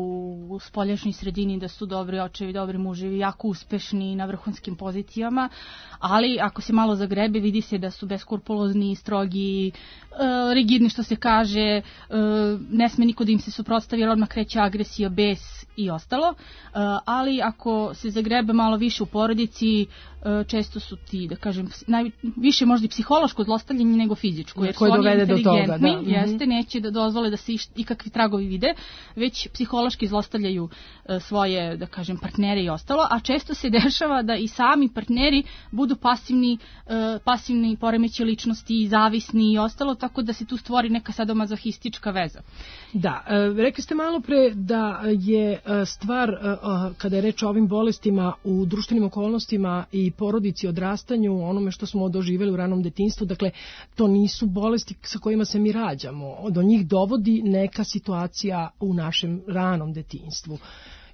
u spoljašnjoj sredini, da su dobri očevi, dobri muževi, jako uspešni na vrhunskim pozicijama, ali ako se malo zagrebe vidi se da su beskrupulozni, strogi, e, rigidni što se kaže, e, ne sme niko da im se suprotstavi jer odmah kreće agresija, bes i ostalo, e, ali ako se zagrebe malo više u porodici, e, često su ti, da kažem, naj, više možda i psihološko zlostavljanje nego fizičko, jer su oni inteligentni, do toga, da. Jeste, neće da dozvole da se ikakvi tragovi vide, već psihološki zlostavljaju e, svoje, da kažem, partnere i ostalo, a često se dešava da i sami partneri budu pasivni, e, pasivni poremećaji ličnosti, zavisni i ostalo, tako da se tu stvori neka sadomazohistička veza. Da, e, rekli ste malo pre da je stvar, e, kada je reč o ovim bolestima u društvenim okolnostima i porodici, odrastanju, onome što smo doživjeli u ranom detinjstvu, dakle, to nisu bolesti sa kojima se mi rađamo. Do njih dovodi neka situacija u našem ranom detinjstvu.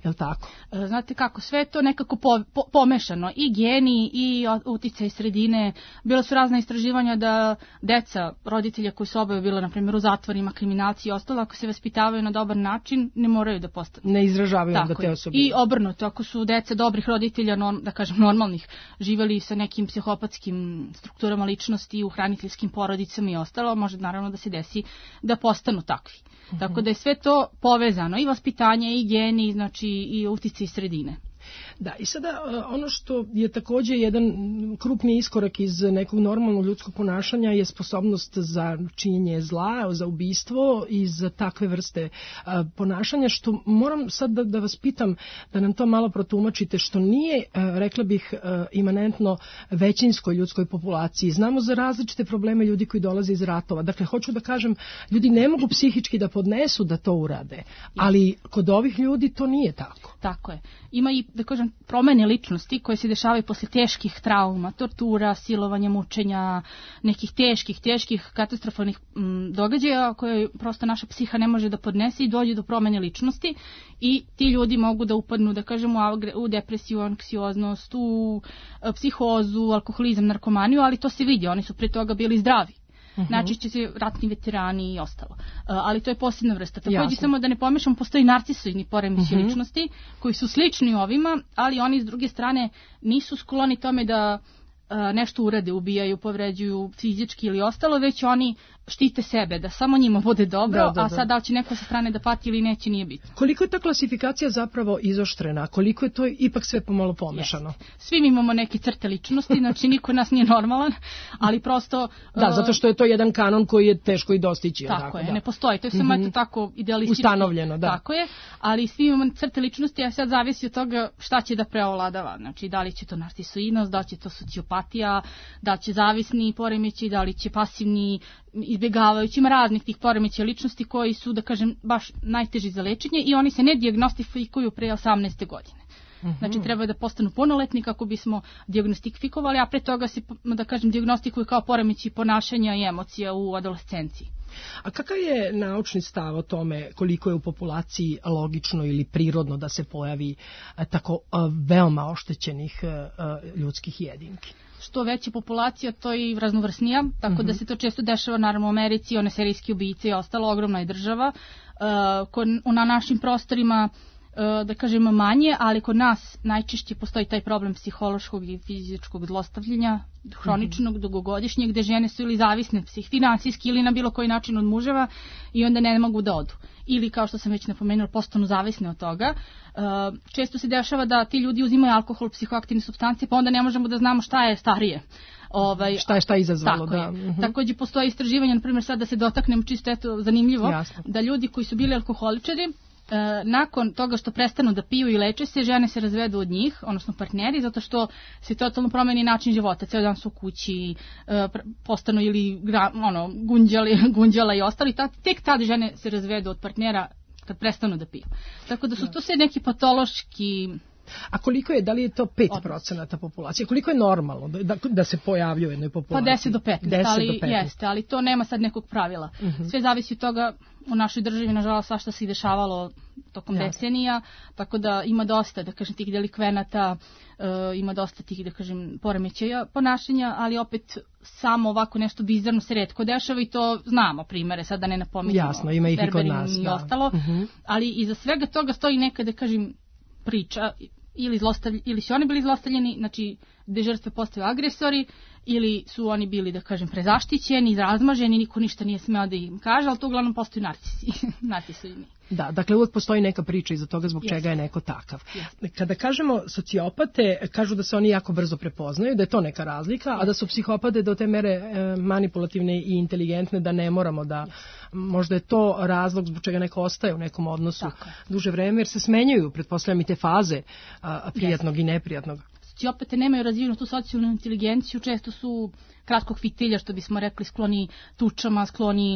je li tako? Znate kako, sve je to nekako po, po, pomešano, i geni i uticaj sredine. Bilo su razne istraživanja da deca roditelja koji su oboje bila, na primjer, u zatvorima, kriminalci i ostalo, ako se vaspitavaju na dobar način, ne moraju da postanu. Ne izražavaju onda te osobine. I obrnuto, ako su deca dobrih roditelja, norm, da kažem normalnih, živeli sa nekim psihopatskim strukturama ličnosti u hraniteljskim porodicama i ostalo, može naravno da se desi da postanu takvi. Mm-hmm. Tako da je sve to povezano, i vaspitanje, i geni, znači i uticaj sredine. Da, i sada ono što je takođe jedan krupni iskorak iz nekog normalnog ljudskog ponašanja je sposobnost za činjenje zla, za ubistvo i za takve vrste a, ponašanja, što moram sad da, da vas pitam, da nam to malo protumačite, što nije, a, rekla bih, a, imanentno većinskoj ljudskoj populaciji. Znamo za različite probleme ljudi koji dolaze iz ratova. Dakle, hoću da kažem, ljudi ne mogu psihički da podnesu da to urade, ali kod ovih ljudi to nije tako. Tako je. Ima i, da kažem, promene ličnosti koje se dešavaju posle teških trauma, tortura, silovanja, mučenja, nekih teških, teških katastrofalnih m, događaja koje prosto naša psiha ne može da podnese i dođe do promene ličnosti, i ti ljudi mogu da upadnu, da kažemo, u depresiju, anksioznost, u psihozu, alkoholizam, narkomaniju, ali to se vidi, oni su pre toga bili zdravi. Uh-huh. Najčešće se ratni veterani i ostalo. Uh, ali to je posebna vrsta. Takođe, samo da ne pomešamo, postoji narcisoidni poremećaj uh-huh. ličnosti koji su slični ovima, ali oni s druge strane nisu skloni tome da uh, nešto urade, ubijaju, povređuju fizički ili ostalo, već oni štite sebe, da samo njima bude dobro, da, da, da. A sad da li će neko sa strane da pati ili neće, nije bitno. Koliko je ta klasifikacija zapravo izoštrena? Koliko je to ipak sve pomalo pomešano? Yes. Svi mi imamo neke crte ličnosti, znači niko nas nije normalan, ali prosto... Da, zato što je to jedan kanon koji je teško i dostići. Tako, tako je, da. Ne postoji, to je samo mm-hmm. tako idealistički. Ustanovljeno, da. Tako je, ali svi imamo crte ličnosti, a sad zavisi od toga šta će da preovladava. Znači, da li će to narcisoidnost, da li će to sociopatija, da li će zavisni poremećaj, da li će pasivni izbjegavajući, ima raznih tih poremećaja ličnosti koji su, da kažem, baš najteži za lečenje, i oni se ne dijagnostifikuju pre osamnaeste godine. Mm-hmm. Znači, treba da postanu punoletni kako bismo dijagnostifikovali, a pre toga se, da kažem, dijagnostikuju kao poremećaj ponašanja i emocija u adolescenciji. A kakav je naučni stav o tome koliko je u populaciji logično ili prirodno da se pojavi a, tako a, veoma oštećenih a, a, ljudskih jedinki? Što veća populacija, to i raznovrsnija, tako mm-hmm. da se to često dešava, naravno, u Americi, one serijski ubice i ostalo, ogromna je država. Uh, kod, na našim prostorima, uh, da kažem, manje, ali kod nas najčešće postoji taj problem psihološkog i fizičkog zlostavljanja, hroničnog, mm-hmm. dugogodišnjeg, gde žene su ili zavisne psih, finansijski ili na bilo koji način od muževa, i onda ne mogu da odu. Ili, kao što sam već napomenula, postanu zavisne od toga. Uh, često se dešava da ti ljudi uzimaju alkohol, psihoaktivne supstance, pa onda ne možemo da znamo šta je starije. Ovaj, šta je šta izazvalo, tako da. Je. Mm-hmm. Takođe postoji istraživanje, na primjer, sad da se dotaknem čisto, eto, zanimljivo, Jasno. Da ljudi koji su bili alkoholičari, E, nakon toga što prestanu da piju i leče se, žene se razvedu od njih, odnosno partneri, zato što se totalno promeni način života. Ceo dan su u kući, e, postanu ili gra, ono, gunđali, gunđala i ostali. Ta, tek tad žene se razvedu od partnera kad prestanu da piju. Tako da su to sve neki patološki... A koliko je, da li je to pet procenata populacije? Koliko je normalno da, da se pojavljuje u jednoj populaciji? Pa deset do petnaest, ali jeste, ali to nema sad nekog pravila. Uh-huh. Sve zavisi od toga, u našoj državi, nažalost, svašta se i dešavalo tokom ja. decenija, tako da ima dosta, da kažem, tih delikvenata, uh, ima dosta tih, da kažem, poremećaja ponašanja, ali opet samo ovako nešto bizarno se retko dešava i to znamo primere, sad da ne napominjamo. Jasno, ima ih i kod nas, i da. ostalo, uh-huh. ali iza svega toga stoji neka, da kažem, priča, ili, zlostavlj, ili su oni bili zlostavljeni, znači gde žrtve postaju agresori, ili su oni bili, da kažem, prezaštićeni, razmaženi, niko ništa nije smeo da im kaže, ali to uglavnom postaju narcisi, narcisoidni. Da, dakle uvek postoji neka priča iza toga zbog yes. čega je neko takav. Yes. Kada kažemo sociopate, kažu da se oni jako brzo prepoznaju, da je to neka razlika, yes. a da su psihopate do te mere e, manipulativne i inteligentne, da ne moramo da, yes. možda je to razlog zbog čega neko ostaje u nekom odnosu Tako. duže vreme, jer se smenjuju, pretpostavljam, i te faze a, prijatnog yes. i neprijatnog. Sociopate nemaju razvijenu tu socijalnu inteligenciju, često su kratkog fitilja, što bismo rekli, skloni tučama, skloni e,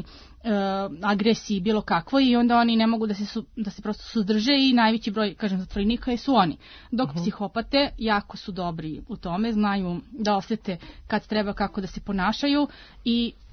agresiji, bilo kakvo, i onda oni ne mogu da se, su, da se prosto suzdrže i najveći broj, kažem, zatvorenika su oni. Dok uh-huh. psihopate jako su dobri u tome, znaju da osjete kad treba kako da se ponašaju i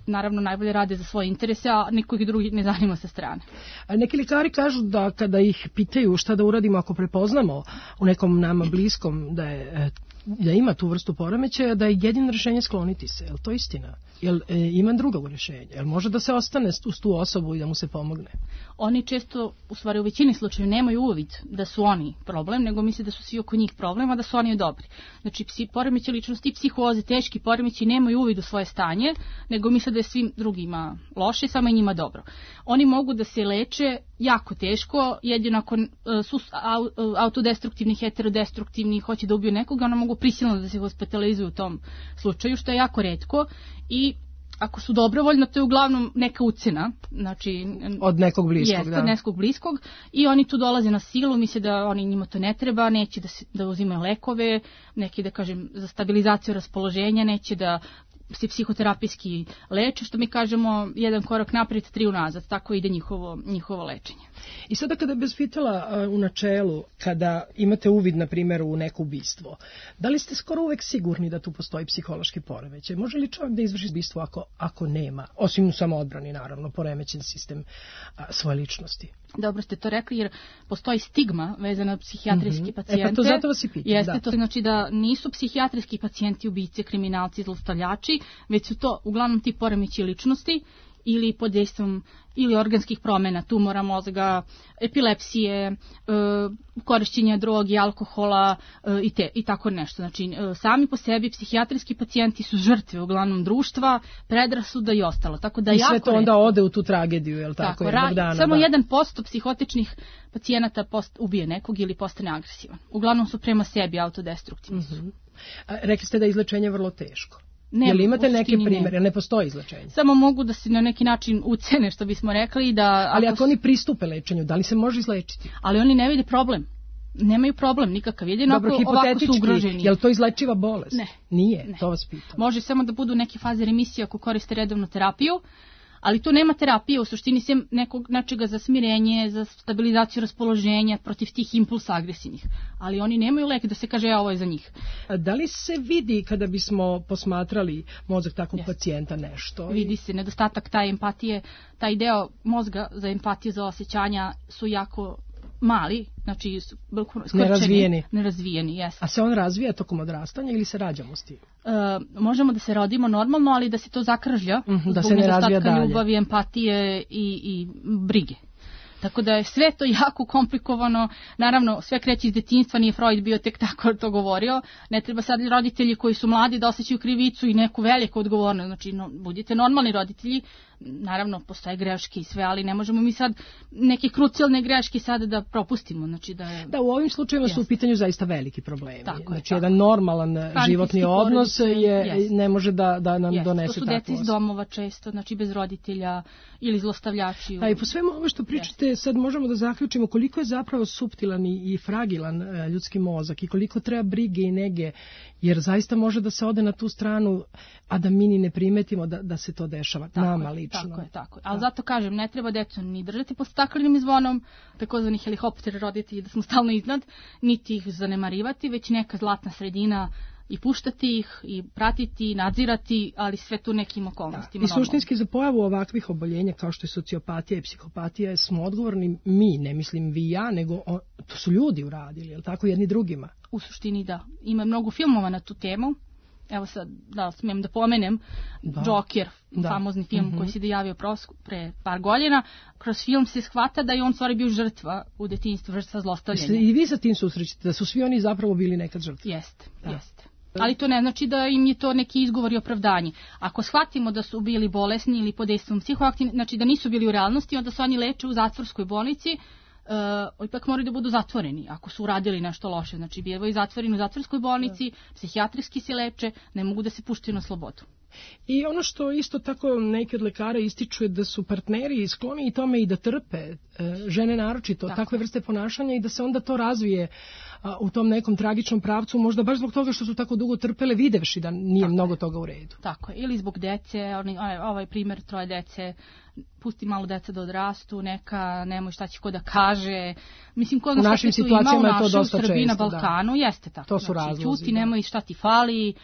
naravno najbolje rade za svoje interese, a nikog drugih ne zanima sa strane. A neki lekari kažu da kada ih pitaju šta da uradimo ako prepoznamo u nekom nama bliskom da je da ima tu vrstu poremećaja, da je jedino rješenje skloniti se. Je li to istina? Jel e, ima drugog rješenja? Jel može da se ostane uz tu osobu i da mu se pomogne? Oni često, u stvari u većini slučajeva, nemaju uvid da su oni problem, nego misle da su svi oko njih problem, a da su oni dobri. Znači, psi, poremećaj ličnosti, psihoze, teški poremećaj nemaju uvid u svoje stanje, nego misle da je svim drugima loše, samo je njima dobro. Oni mogu da se leče jako teško, jedino ako su autodestruktivni, heterodestruktivni, hoće da ubiju nekoga, ona mogu prisilno da se hospitalizuju u tom slučaju, što je jako retko, i ako su dobrovoljno, to je uglavnom neka ucena, znači od nekog bliskog, jest, da. Od nekog bliskog, i oni tu dolaze na silu, misle da oni njima to ne treba, neće da, se, da uzimaju lekove, neki da kažem za stabilizaciju raspoloženja, neće da se psihoterapijski leče, što mi kažemo jedan korak naprijed, tri unazad, tako ide njihovo, njihovo lečenje. I sada kada bih pitala u načelu, kada imate uvid, na primjer, u neko ubistvo, da li ste skoro uvek sigurni da tu postoji psihološki poremećaj? Može li čovjek da izvrši ubistvo ako, ako nema, osim u samoodbrani, naravno, poremećen sistem a, svoje ličnosti? Dobro ste to rekli, jer postoji stigma vezana na psihijatrijski mm-hmm. pacijente. E pa to zato vas i pitam, Jeste da. To znači da nisu psihijatrijski pacijenti ubice, kriminalci, zlostavljači, već su to uglavnom ti poremećaji ličnosti ili pod dejstvom ili organskih promjena, tumora mozga, epilepsije, e, korišćenja droge, alkohola e, i, te, i tako nešto. Znači, e, sami po sebi psihijatrijski pacijenti su žrtve uglavnom društva, predrasuda i ostalo. Tako da I jako sve to onda ode u tu tragediju, je li tako? tako ra- dana, samo da. jedan posto psihotičnih pacijenata post, ubije nekog ili postane agresivan. Uglavnom su prema sebi autodestruktivni. Mm-hmm. A, rekli ste da je izlečenje vrlo teško. Ne, jel imate neke primjere, ne. ne postoji izlečenje? Samo mogu da se na neki način ucene, što bismo rekli. Da, ali ako, ako oni pristupe lečenju, da li se može izlečiti? Ali oni ne vide problem. Nemaju problem nikakav, jedino Dobro, ako ovako su ugroženi. Je li to izlečiva bolest? Ne. Nije, ne. To vas pitam. Može samo da budu neke faze remisije ako koriste redovnu terapiju, ali tu nema terapije, u suštini sem nekog nečega za smirenje, za stabilizaciju raspoloženja protiv tih impulsa agresivnih. Ali oni nemaju lek da se kaže ja, ovo je za njih. A da li se vidi kada bismo posmatrali mozak takvog yes. pacijenta nešto? Vidi se nedostatak taj empatije, taj deo mozga za empatiju, za osjećanja su jako mali, znači skrčeni, nerazvijeni. Nerazvijeni, jes. A se on razvija tokom odrastanja ili se rađamo s tim? E, možemo da se rodimo normalno, ali da se to zakržlja, mm-hmm, da se ne razvija dalje. Ljubavi, empatije i, i brige. Tako da je sve to jako komplikovano. Naravno, sve kreće iz detinjstva, nije Freud bio tek tako to govorio. Ne treba sad roditelji koji su mladi da osjećaju krivicu i neku veliku odgovornost. Znači, no, budite normalni roditelji. Naravno, postoje greške i sve, ali ne možemo mi sad neke krucijalne greške sada da propustimo. Znači, da, je... da, u ovim slučajevima su u pitanju zaista veliki problemi. Tako znači, je, tako. jedan normalan Hraniteljski životni odnos je, yes. ne može da, da nam yes. donese takvu. To su deca iz domova često, znači bez roditelja ili zlostavljači. Da, i po svemu ovo što pričate, yes. sad možemo da zaključimo koliko je zapravo suptilan i, i fragilan uh, ljudski mozak i koliko treba brige i nege, jer zaista može da se ode na tu stranu, a da mi ni ne primetimo da, da se to dešava tako nama je, lično. Tako je, tako je. Ali zato kažem, ne treba decu ni držati pod staklenim zvonom, takozvani helikopter roditelji da smo stalno iznad, niti ih zanemarivati, već neka zlatna sredina i puštati ih, i pratiti, nadzirati, ali sve tu nekim okolnostima. I suštinski za pojavu ovakvih oboljenja kao što je sociopatija i psihopatija smo odgovorni mi, ne mislim vi i ja, nego on, to su ljudi uradili, je li tako, jedni drugima? U suštini da. Ima mnogo filmova na tu temu. Evo sad, da smijem da pomenem, da. Joker, da. famozni film mm-hmm. koji se dojavio pre par godina. Kroz film se shvata da je on stvari bio žrtva u detinjstvu, žrtva zlostavljanja. I vi sa tim susrećete, da su svi oni zapravo bili nekad žrtve? Jeste, jeste. Ali to ne znači da im je to neki izgovor i opravdanje. Ako shvatimo da su bili bolesni ili pod dejstvom psihoaktivni, znači da nisu bili u realnosti, onda se oni leče u zatvorskoj bolnici, Uh, ipak moraju da budu zatvoreni ako su uradili nešto loše, znači bivaju zatvoreni u zatvorskoj bolnici, da. Psihijatrijski se leče, ne mogu da se puštaju na slobodu. I ono što isto tako neki od lekara ističu je da su partneri skloni i tome i da trpe, žene naročito, tako. Takve vrste ponašanja i da se onda to razvije a, u tom nekom tragičnom pravcu, možda baš zbog toga što su tako dugo trpele videvši da nije tako mnogo toga u redu. Tako je, ili zbog dece, ovaj, ovaj primjer troje dece, pusti malo deca da odrastu, neka, nemoj šta će ko da kaže. Mislim, kod nas našim situacijama ima u je to dosta Srbiji, često, na Balkanu, da. jeste tako. To su znači, razlozi. Ćuti, nemoj šta ti fali,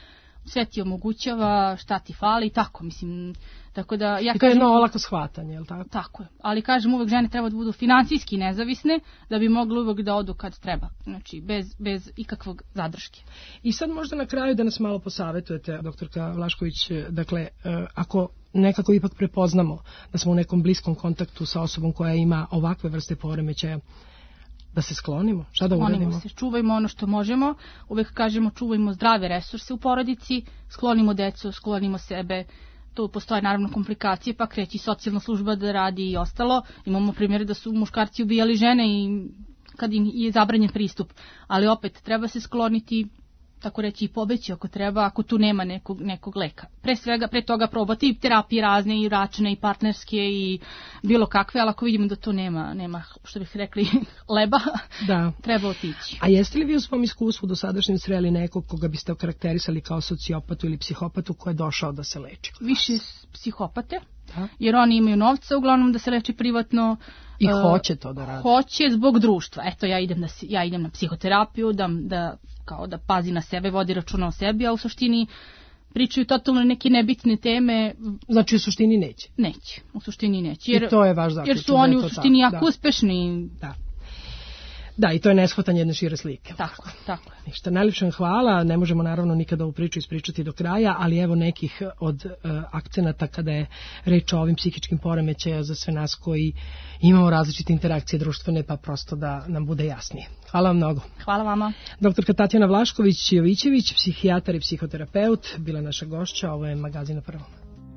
sve ti omogućava, šta ti fali, tako, mislim, tako da... Ja I to je jedno olako shvatanje, je li tako? Tako je, ali kažem, uvek žene treba da budu finansijski nezavisne, da bi mogli uvek da odu kad treba, znači, bez, bez ikakvog zadrške. I sad možda na kraju da nas malo posavetujete, doktorka Vlašković, dakle, ako nekako ipak prepoznamo da smo u nekom bliskom kontaktu sa osobom koja ima ovakve vrste poremećaja, da se sklonimo? Šta da uradimo? Sklonimo se, čuvajmo ono što možemo, uvek kažemo čuvajmo zdrave resurse u porodici, sklonimo decu, sklonimo sebe, tu postoje naravno komplikacije, pa kreći socijalna služba da radi i ostalo. Imamo primjere da su muškarci ubijali žene i kad im je zabranjen pristup, ali opet treba se skloniti, tako reći i pobeći ako treba, ako tu nema nekog, nekog leka. Pre svega, pre toga probati i terapije razne i račne i partnerske i bilo kakve, ali ako vidimo da to nema, nema što bih rekli, leba, da. Treba otići. A jeste li vi u svom iskustvu do sadašnjem sreli nekog koga biste okarakterisali kao sociopatu ili psihopatu ko je došao da se leči? Više psihopate, da. Jer oni imaju novca uglavnom da se leči privatno. I hoće to da radi. Hoće zbog društva. Eto, ja idem, da, ja idem na psihoterapiju, da, da, kao da pazi na sebe, vodi računa o sebi, a u suštini pričaju totalno neke nebitne teme. Znači u suštini neće? Neće, u suštini neće. Jer, I to je vaš zaključak. Jer su oni u suštini jako da. uspešni. Da. Da, i to je neshvatanje jedne šire slike. Tako, tako. Ništa, najljepšem hvala, ne možemo naravno nikada ovu priču ispričati do kraja, ali evo nekih od uh, akcenata kada je reč o ovim psihičkim poremećaja za sve nas koji imamo različite interakcije društvene, pa prosto da nam bude jasnije. Hvala vam mnogo. Hvala vama. Doktorka Tatjana Vlašković-Jovićević, psihijatar i psihoterapeut, bila naša gošća, ovo je Magazin na prvom.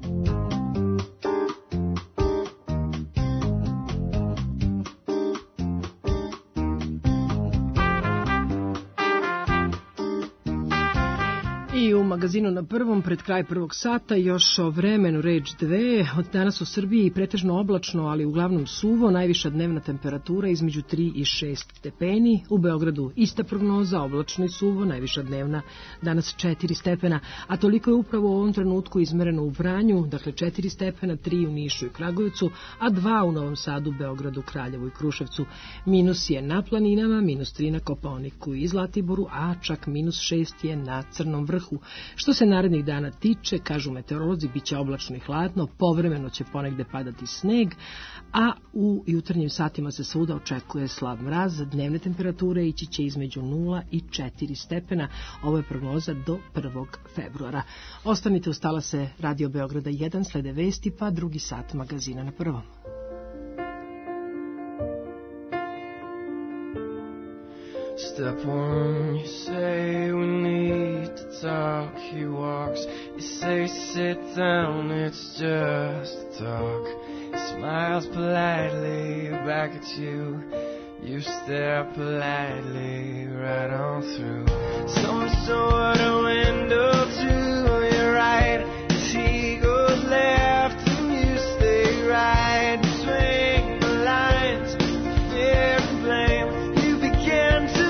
I u Magazinu na prvom, pred kraj prvog sata, još o vremenu reč dve. Od danas u Srbiji pretežno oblačno, ali uglavnom suvo, najviša dnevna temperatura između tri i šest stepeni. U Beogradu ista prognoza, oblačno i suvo, najviša dnevna danas četiri stepena, a toliko je upravo u ovom trenutku izmereno u Vranju, dakle četiri stepena, tri u Nišu i Kragujevcu, a dva u Novom Sadu, Beogradu, Kraljevu i Kruševcu. Minus je na planinama, minus tri na Kopaoniku i Zlatiboru, a čak minus šest je na Crnom Vrhu. Što se narednih dana tiče, kažu meteorolozi, bit će oblačno i hladno, povremeno će ponegde padati sneg, a u jutarnjim satima se svuda očekuje slab mraz, dnevne temperature ići će između nula i četiri stepena. Ovo je prognoza do prvog februara. Ostanite uz talase Radio Beograda jedan, slede vesti, pa drugi sat Magazina na prvom. Step one, you say we need to talk. He walks, you say sit down, it's just talk. He smiles politely back at you. You stare politely right on through some sort of window to your right. As he goes left and you stay right. Between the lines, fear and blame. You begin to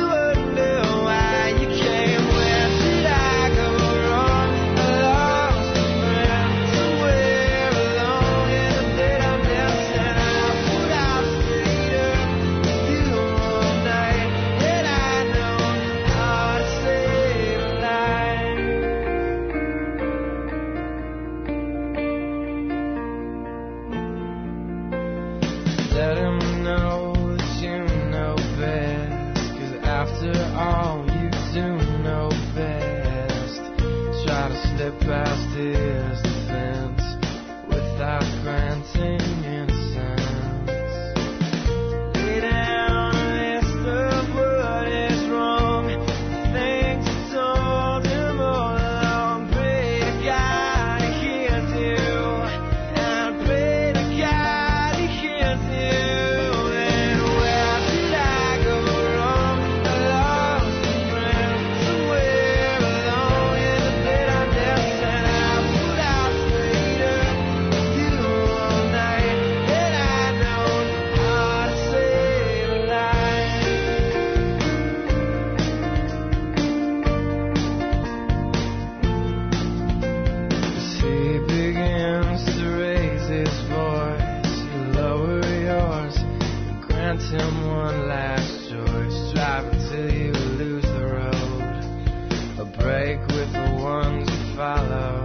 let him know that you know best, 'cause after all you do know best. Try to slip past his defense without granting innocence. Lay down a list of what is wrong, things you told him all along. Pray to God he hears you, and pray to God he hears you. And where did I go wrong? I lost a friend somewhere along in the bitter depths, and I put out later you all night, and I know how to save a life. As he begins to raise his voice, you lower yours and grant him one last choice. Drive until you lose the road, a break with the ones you followed.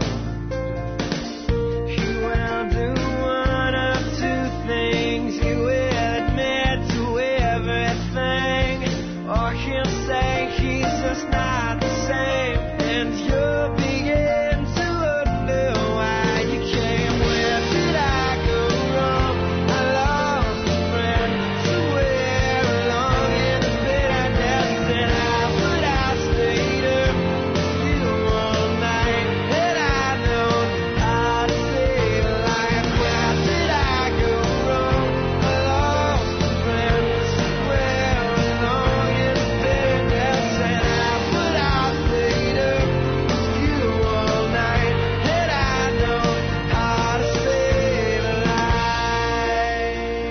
He will do one of two things. He will admit to everything, or he'll say he's just not the same, and you'll begin to wonder why you came. Where did I go wrong? I lost a friend somewhere along in the bitterness, and I would have stayed up with you all night, and I know how to save a life. Where did I go wrong? I lost a friend somewhere along in the bitterness, and I would have stayed up with you all night, and I know how to save a life.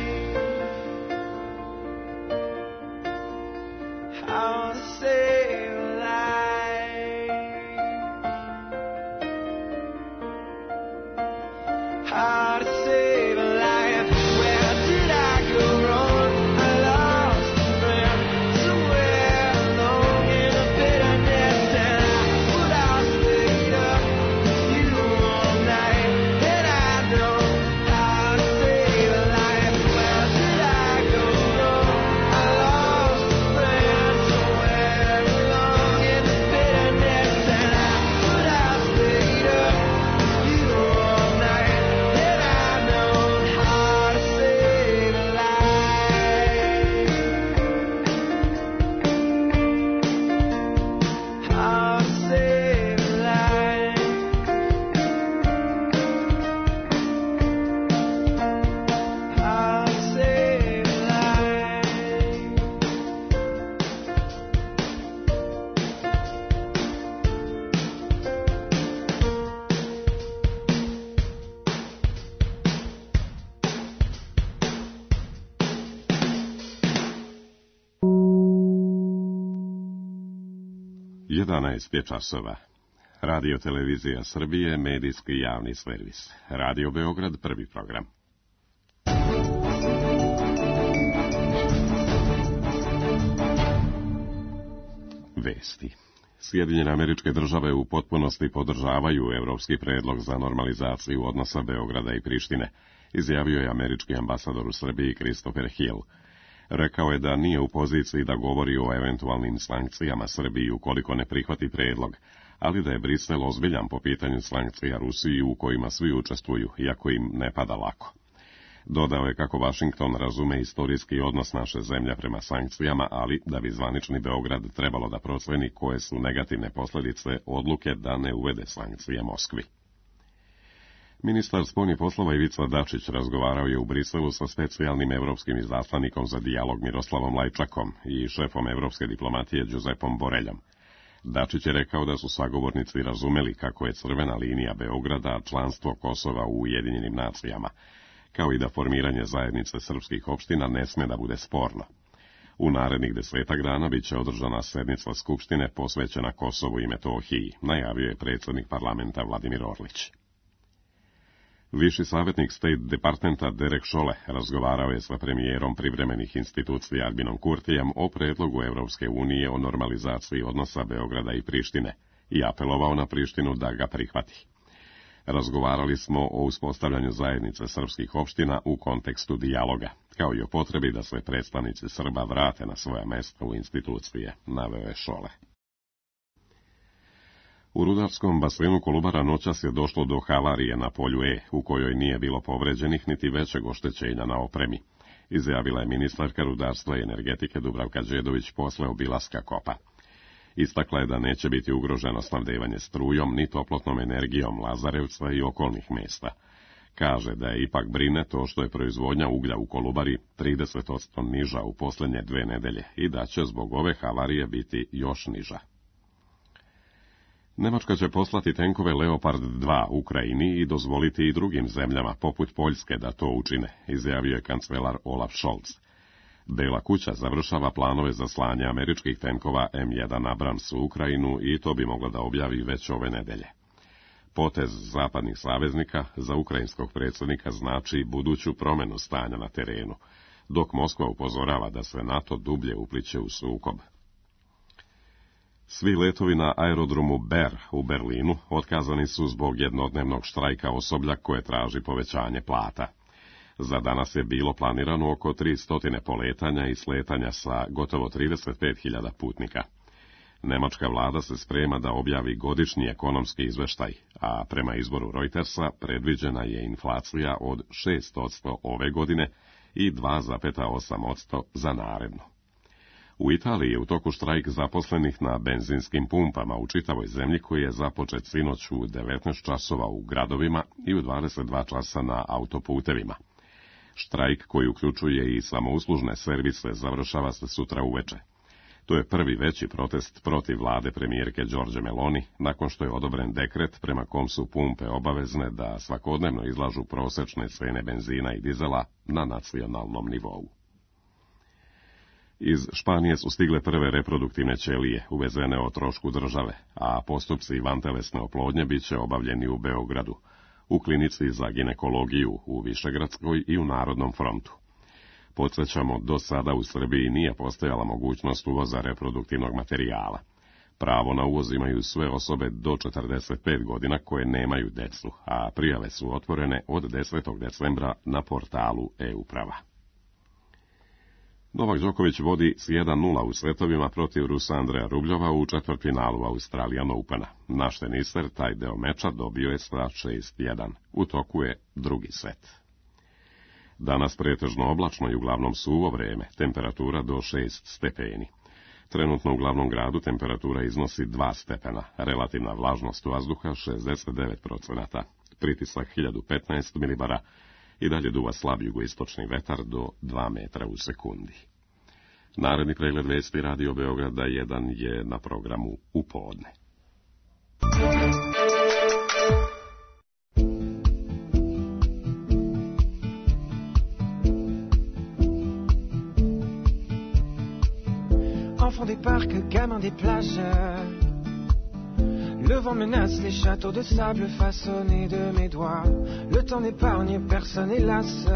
How to save a life. How to save a life. Where did I go wrong? I lost a friend somewhere along in the bitterness, and I would have stayed up with you all night, and I know how to save a life. Where did I go wrong? I lost a friend somewhere along in the bitterness, and I would have stayed up with you all night, and I know how to save a life. How to save a life. How to save a life. jedanaest je časova. Radio Televizija Srbije, medijski javni servis. Radio Beograd, prvi program. Vesti. Sjedinjene Američke Države u potpunosti podržavaju evropski predlog za normalizaciju odnosa Beograda i Prištine, izjavio je američki ambasador u Srbiji Christopher Hill. Rekao je da nije u poziciji da govori o eventualnim sankcijama Srbiji ukoliko ne prihvati predlog, ali da je Brisel ozbiljan po pitanju sankcija Rusiji u kojima svi učestvuju, iako im ne pada lako. Dodao je kako Vašington razume istorijski odnos naše zemlje prema sankcijama, ali da bi zvanični Beograd trebalo da proceni koje su negativne posljedice odluke da ne uvede sankcije Moskvi. Ministar spoljnih poslova Ivica Dačić razgovarao je u Briselu sa specijalnim evropskim izaslanikom za dijalog Miroslavom Lajčakom i šefom evropske diplomatije Giuseppom Boreljom. Dačić je rekao da su sagovornici razumeli kako je crvena linija Beograda članstvo Kosova u Ujedinjenim nacijama, kao i da formiranje zajednice srpskih opština ne sme da bude sporno. U narednih desetak dana bit će održana sednica Skupštine posvećena Kosovu i Metohiji, najavio je predsjednik parlamenta Vladimir Orlić. Viši savjetnik State Departmenta Derek Šole razgovarao je sa premijerom privremenih institucija Albinom Kurtijem o predlogu Evropske unije o normalizaciji odnosa Beograda i Prištine i apelovao na Prištinu da ga prihvati. Razgovarali smo o uspostavljanju zajednice srpskih opština u kontekstu dijaloga, kao i o potrebi da se predstavnici Srba vrate na svoja mesta u institucije, naveo je Šole. U rudarskom basenu Kolubara noćas je došlo do havarije na polju E, u kojoj nije bilo povređenih niti većeg oštećenja na opremi, izjavila je ministarka rudarstva i energetike Dubravka Đedović posle obilaska kopa. Istakla je da neće biti ugroženo snabdevanje strujom ni toplotnom energijom Lazarevca i okolnih mesta. Kaže da je ipak brine to što je proizvodnja uglja u Kolubari trideset posto niža u posljednje dve nedelje i da će zbog ove havarije biti još niža. Nemačka će poslati tenkove Leopard dva Ukrajini i dozvoliti i drugim zemljama, poput Poljske, da to učine, izjavio je kancelar Olaf Scholz. Bela kuća završava planove za slanje američkih tenkova M jedan Abrams u Ukrajinu i to bi moglo da objavi već ove nedelje. Potez zapadnih saveznika za ukrajinskog predsjednika znači buduću promjenu stanja na terenu, dok Moskva upozorava da se NATO dublje upliće u sukob. Svi letovi na aerodromu Ber u Berlinu otkazani su zbog jednodnevnog štrajka osoblja koje traži povećanje plata. Za danas je bilo planirano oko tristo poletanja i sletanja sa gotovo trideset pet hiljada putnika. Nemačka vlada se sprema da objavi godišnji ekonomski izveštaj, a prema izboru Reutersa predviđena je inflacija od šest posto ove godine i dva zarez osam posto za narednu. U Italiji je u toku štrajk zaposlenih na benzinskim pumpama u čitavoj zemlji koji je započet sinoć u devetnaest časova u gradovima i u dvadeset dva časa na autoputevima. Štrajk koji uključuje i samouslužne servise završava se sutra uveče. To je prvi veći protest protiv vlade premijerke Giorge Meloni, nakon što je odobren dekret prema kom su pumpe obavezne da svakodnevno izlažu prosečne cene benzina i dizela na nacionalnom nivou. Iz Španije su stigle prve reproduktivne ćelije, uvezene o trošku države, a postupci vantelesne oplodnje bit će obavljeni u Beogradu, u klinici za ginekologiju u Višegradskoj i u Narodnom frontu. Podsjećamo, do sada u Srbiji nije postojala mogućnost uvoza reproduktivnog materijala. Pravo na uvoz imaju sve osobe do četrdeset pet godina koje nemaju decu, a prijave su otvorene od desetog decembra na portalu e-uprava. Novak Đoković vodi s jedan nula u setovima protiv Rusa Andreja Rubljova u četvrtfinalu Australian Opena. Naš teniser taj deo meča dobio je sa šest jedan. U toku je drugi set. Danas pretežno oblačno i uglavnom suvo vreme, temperatura do šest stepeni. Trenutno u glavnom gradu temperatura iznosi dva stepena, relativna vlažnost vazduha šezdeset devet procenata, pritisak hiljadu petnaest milibara i dalje duva slab jugoistočni vetar do dva metra u sekundi. Naredni pregled vesti Radio Beograda jedan je na programu u podne. Enfant des parcs, gamin des plages, le vent menace les châteaux de sable façonnés de mes doigts. Le temps n'épargne personne, hélas.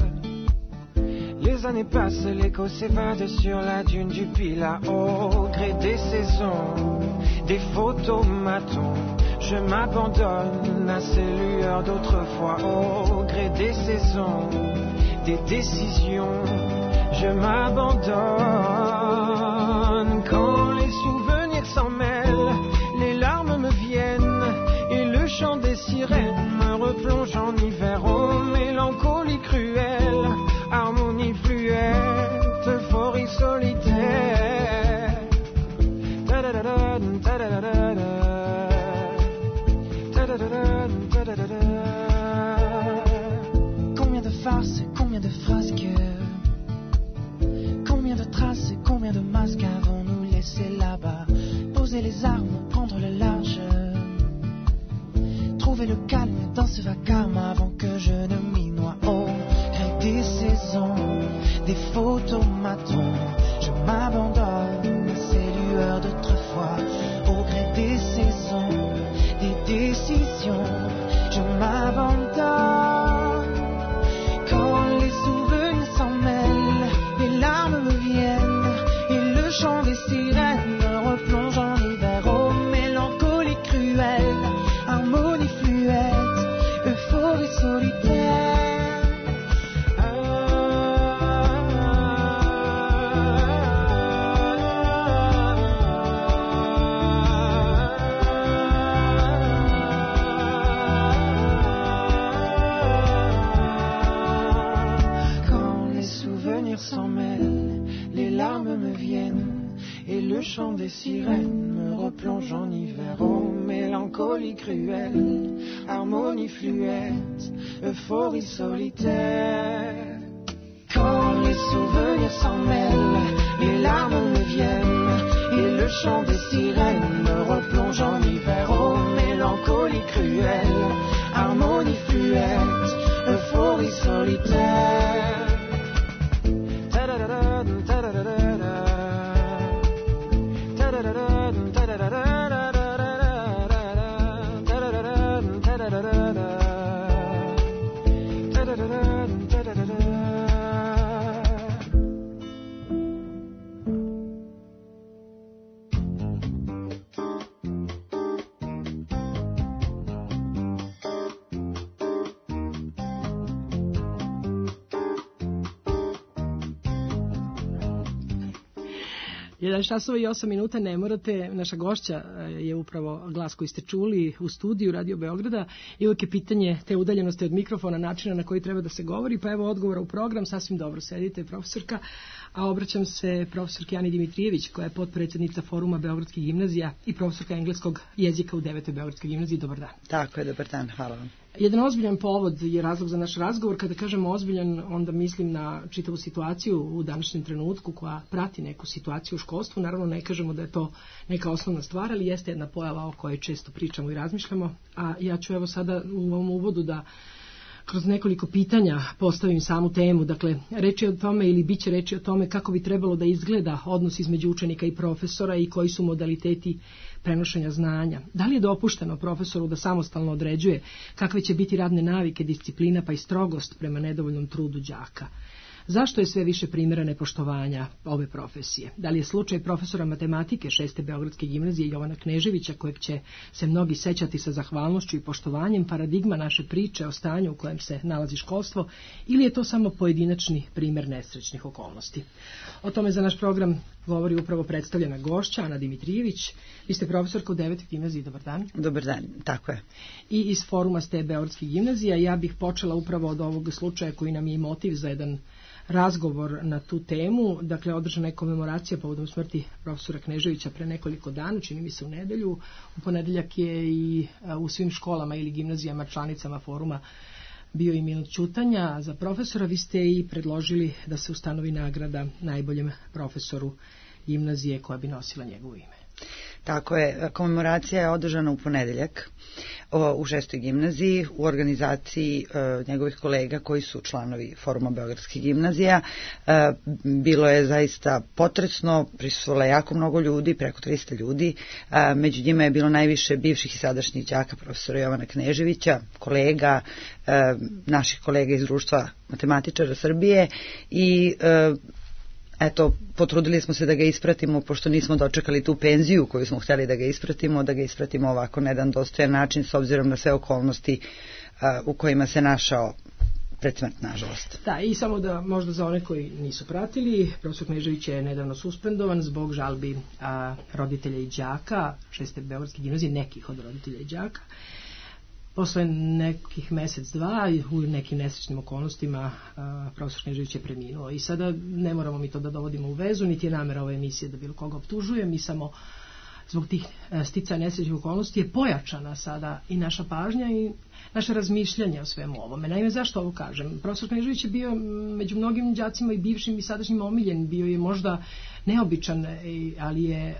Les années passent, l'écho s'évade sur la dune du Pilat. Au gré des saisons, des photomatons, je m'abandonne à ces lueurs d'autrefois. Au gré des saisons, des décisions, je m'abandonne. Quand les souvenirs s'en mêlent, les larmes me viennent et le chant des sirènes me replonge en hiver. Oh, mélancolie cruelle, harmonie fluette, euphorie solitaire. Ta-da-da-da, ta-da-da-da, ta-da-da-da, ta-da-da-da. Combien de farces, combien de frasques, combien de traces, combien de masques avons-nous laissé là-bas? Poser les armes, prendre le large, trouver le calme dans ce vacarme avant que je ne m'y noie. Au gré des saisons, des photomatons, je m'abandonne à ces lueurs d'autrefois. Au gré des saisons, des décisions, je m'abandonne. Quand les souvenirs s'en mêlent, les larmes me viennent et le chant des sirènes me replonge en hiver. Oh, mélancolie cruelle, harmonie fluette, euphorie solitaire. Le chant des sirènes me replonge en hiver. Oh, mélancolie cruelle, harmonie fluette, euphorie solitaire. Quand les souvenirs s'en mêlent, les larmes me viennent et le chant des sirènes me replonge en hiver. Oh, mélancolie cruelle, harmonie fluette, euphorie solitaire. Ta-da-da-da, ta-da-da-da. jedan časova i osam minuta, ne morate. Naša gošća je upravo glas koji ste čuli u studiju Radio Beograda i uvijek je pitanje te udaljenosti od mikrofona, načina na koji treba da se govori, pa evo odgovora u program, sasvim dobro sedite, profesorka, a obraćam se profesorki Ani Dimitrijević, koja je potpredsjednica Foruma Beogradskih gimnazija i profesorka engleskog jezika u devetoj Beogradskoj gimnaziji. Dobar dan. Tako je, dobar dan, hvala vam. Jedan ozbiljan povod je razlog za naš razgovor. Kada kažemo ozbiljan, onda mislim na čitavu situaciju u današnjem trenutku koja prati neku situaciju u školstvu. Naravno ne kažemo da je to neka osnovna stvar, ali jeste jedna pojava o kojoj često pričamo i razmišljamo. A ja ću evo sada u ovom uvodu da kroz nekoliko pitanja postavim samu temu. Dakle, reći o tome ili bit će reći o tome kako bi trebalo da izgleda odnos između učenika i profesora i koji su modaliteti prenošenja znanja. Da li je dopušteno profesoru da samostalno određuje kakve će biti radne navike, disciplina pa i strogost prema nedovoljnom trudu đaka? Zašto je sve više primjera nepoštovanja ove profesije? Da li je slučaj profesora matematike šeste Beogradske gimnazije Jovana Kneževića, kojeg će se mnogi sećati sa zahvalnošću i poštovanjem, paradigma naše priče o stanju u kojem se nalazi školstvo, ili je to samo pojedinačni primjer nesrećnih okolnosti? O tome za naš program govori upravo predstavljena gošća Ana Dimitrijević. Vi ste profesorka u devetoj gimnaziji. Dobar dan. Dobar dan, tako je. I iz foruma ste Beogradskih gimnazija. Ja bih počela upravo od ovog slučaja koji nam je motiv za jedan razgovor na tu temu. Dakle, održana je komemoracija povodom smrti profesora Kneževića pre nekoliko dana, čini mi se u nedelju. U ponedeljak je i u svim školama ili gimnazijama članicama foruma bio i minut ćutanja za profesora. Vi ste i predložili da se ustanovi nagrada najboljem profesoru gimnazije koja bi nosila njegovo ime. Tako je, komemoracija je održana u ponedeljak u šestoj gimnaziji u organizaciji e, njegovih kolega koji su članovi Foruma Beogradskih gimnazija. E, bilo je zaista potresno, prisustvovalo je jako mnogo ljudi, preko trista ljudi. E, među njima je bilo najviše bivših i sadašnjih đaka profesora Jovana Kneževića, kolega, e, naših kolega iz Društva matematičara Srbije i e, Eto, potrudili smo se da ga ispratimo, pošto nismo dočekali tu penziju koju smo htjeli da ga ispratimo, da ga ispratimo ovako na jedan dostojan način s obzirom na sve okolnosti a, u kojima se našao pred smrt, nažalost. Da, i samo da možda za one koji nisu pratili, profesor Knežević je nedavno suspendovan zbog žalbi a, roditelja i đaka šeste Beogradske gimnazije, nekih od roditelja i đaka. Posle nekih mesec, dva, u nekim nesrećnim okolnostima a, profesor Knežević je preminuo. I sada ne moramo mi to da dovodimo u vezu, niti je namera ove emisije da bilo koga optužuje. Mi samo zbog tih sticaja nesrećnih okolnosti je pojačana sada i naša pažnja i naše razmišljanje o svemu ovome. Naime, zašto ovo kažem? Profesor Knežević je bio među mnogim đacima i bivšim i sadašnjim omiljen. Bio je možda neobičan, ali je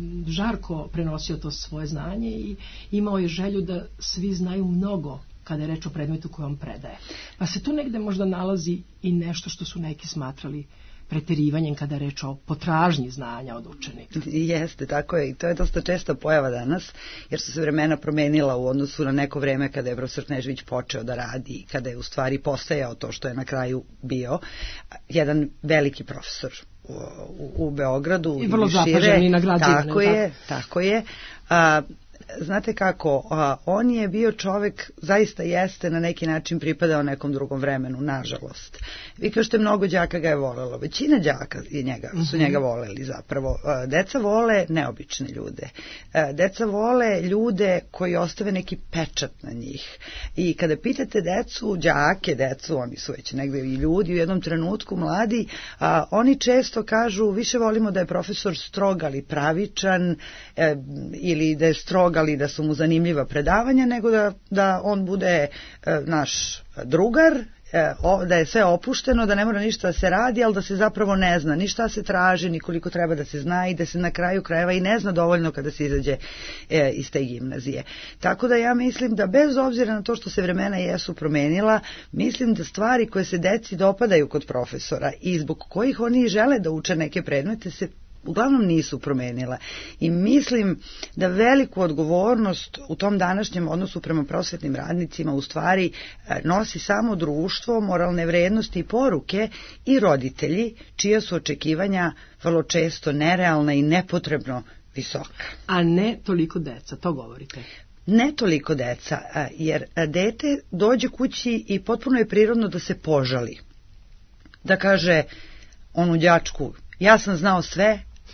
žarko prenosio to svoje znanje i imao je želju da svi znaju mnogo kada je reč o predmetu koju on predaje. Pa se tu negde možda nalazi i nešto što su neki smatrali preterivanjem kada je reč o potražnji znanja od učenika. Jeste, tako je. I to je dosta česta pojava danas, jer su se vremena promenila u odnosu na neko vreme kada je profesor Knežević počeo da radi i kada je u stvari postajao to što je na kraju bio. Jedan veliki profesor u, u, u Beogradu. I vrlo zapažen i nagrađivan. Tako je, tako je. A, znate kako, a, on je bio čovek, zaista jeste na neki način pripadao nekom drugom vremenu, nažalost. Vi kažete, mnogo đaka ga je volelo, većina đaka je njega, su njega voleli zapravo. A, deca vole neobične ljude. A, deca vole ljude koji ostave neki pečat na njih. I kada pitate decu, đake, decu, oni su već negde i ljudi u jednom trenutku mladi, a, oni često kažu, više volimo da je profesor strog ali pravičan, e, ili da je strog ali da su mu zanimljiva predavanja, nego da, da on bude e, naš drugar, e, o, da je sve opušteno, da ne mora ništa da se radi, ali da se zapravo ne zna ni šta se traži, ni koliko treba da se zna i da se na kraju krajeva i ne zna dovoljno kada se izađe e, iz te gimnazije. Tako da ja mislim da bez obzira na to što se vremena jesu promenila, mislim da stvari koje se deci dopadaju kod profesora i zbog kojih oni žele da uče neke predmete se uglavnom nisu promenila. I mislim da veliku odgovornost u tom današnjem odnosu prema prosvetnim radnicima u stvari nosi samo društvo, moralne vrednosti i poruke i roditelji, čija su očekivanja vrlo često nerealna i nepotrebno visoka. A ne toliko deca, to govorite? Ne toliko deca, jer dete dođe kući i potpuno je prirodno da se požali. Da kaže onu đačku, ja sam znao sve,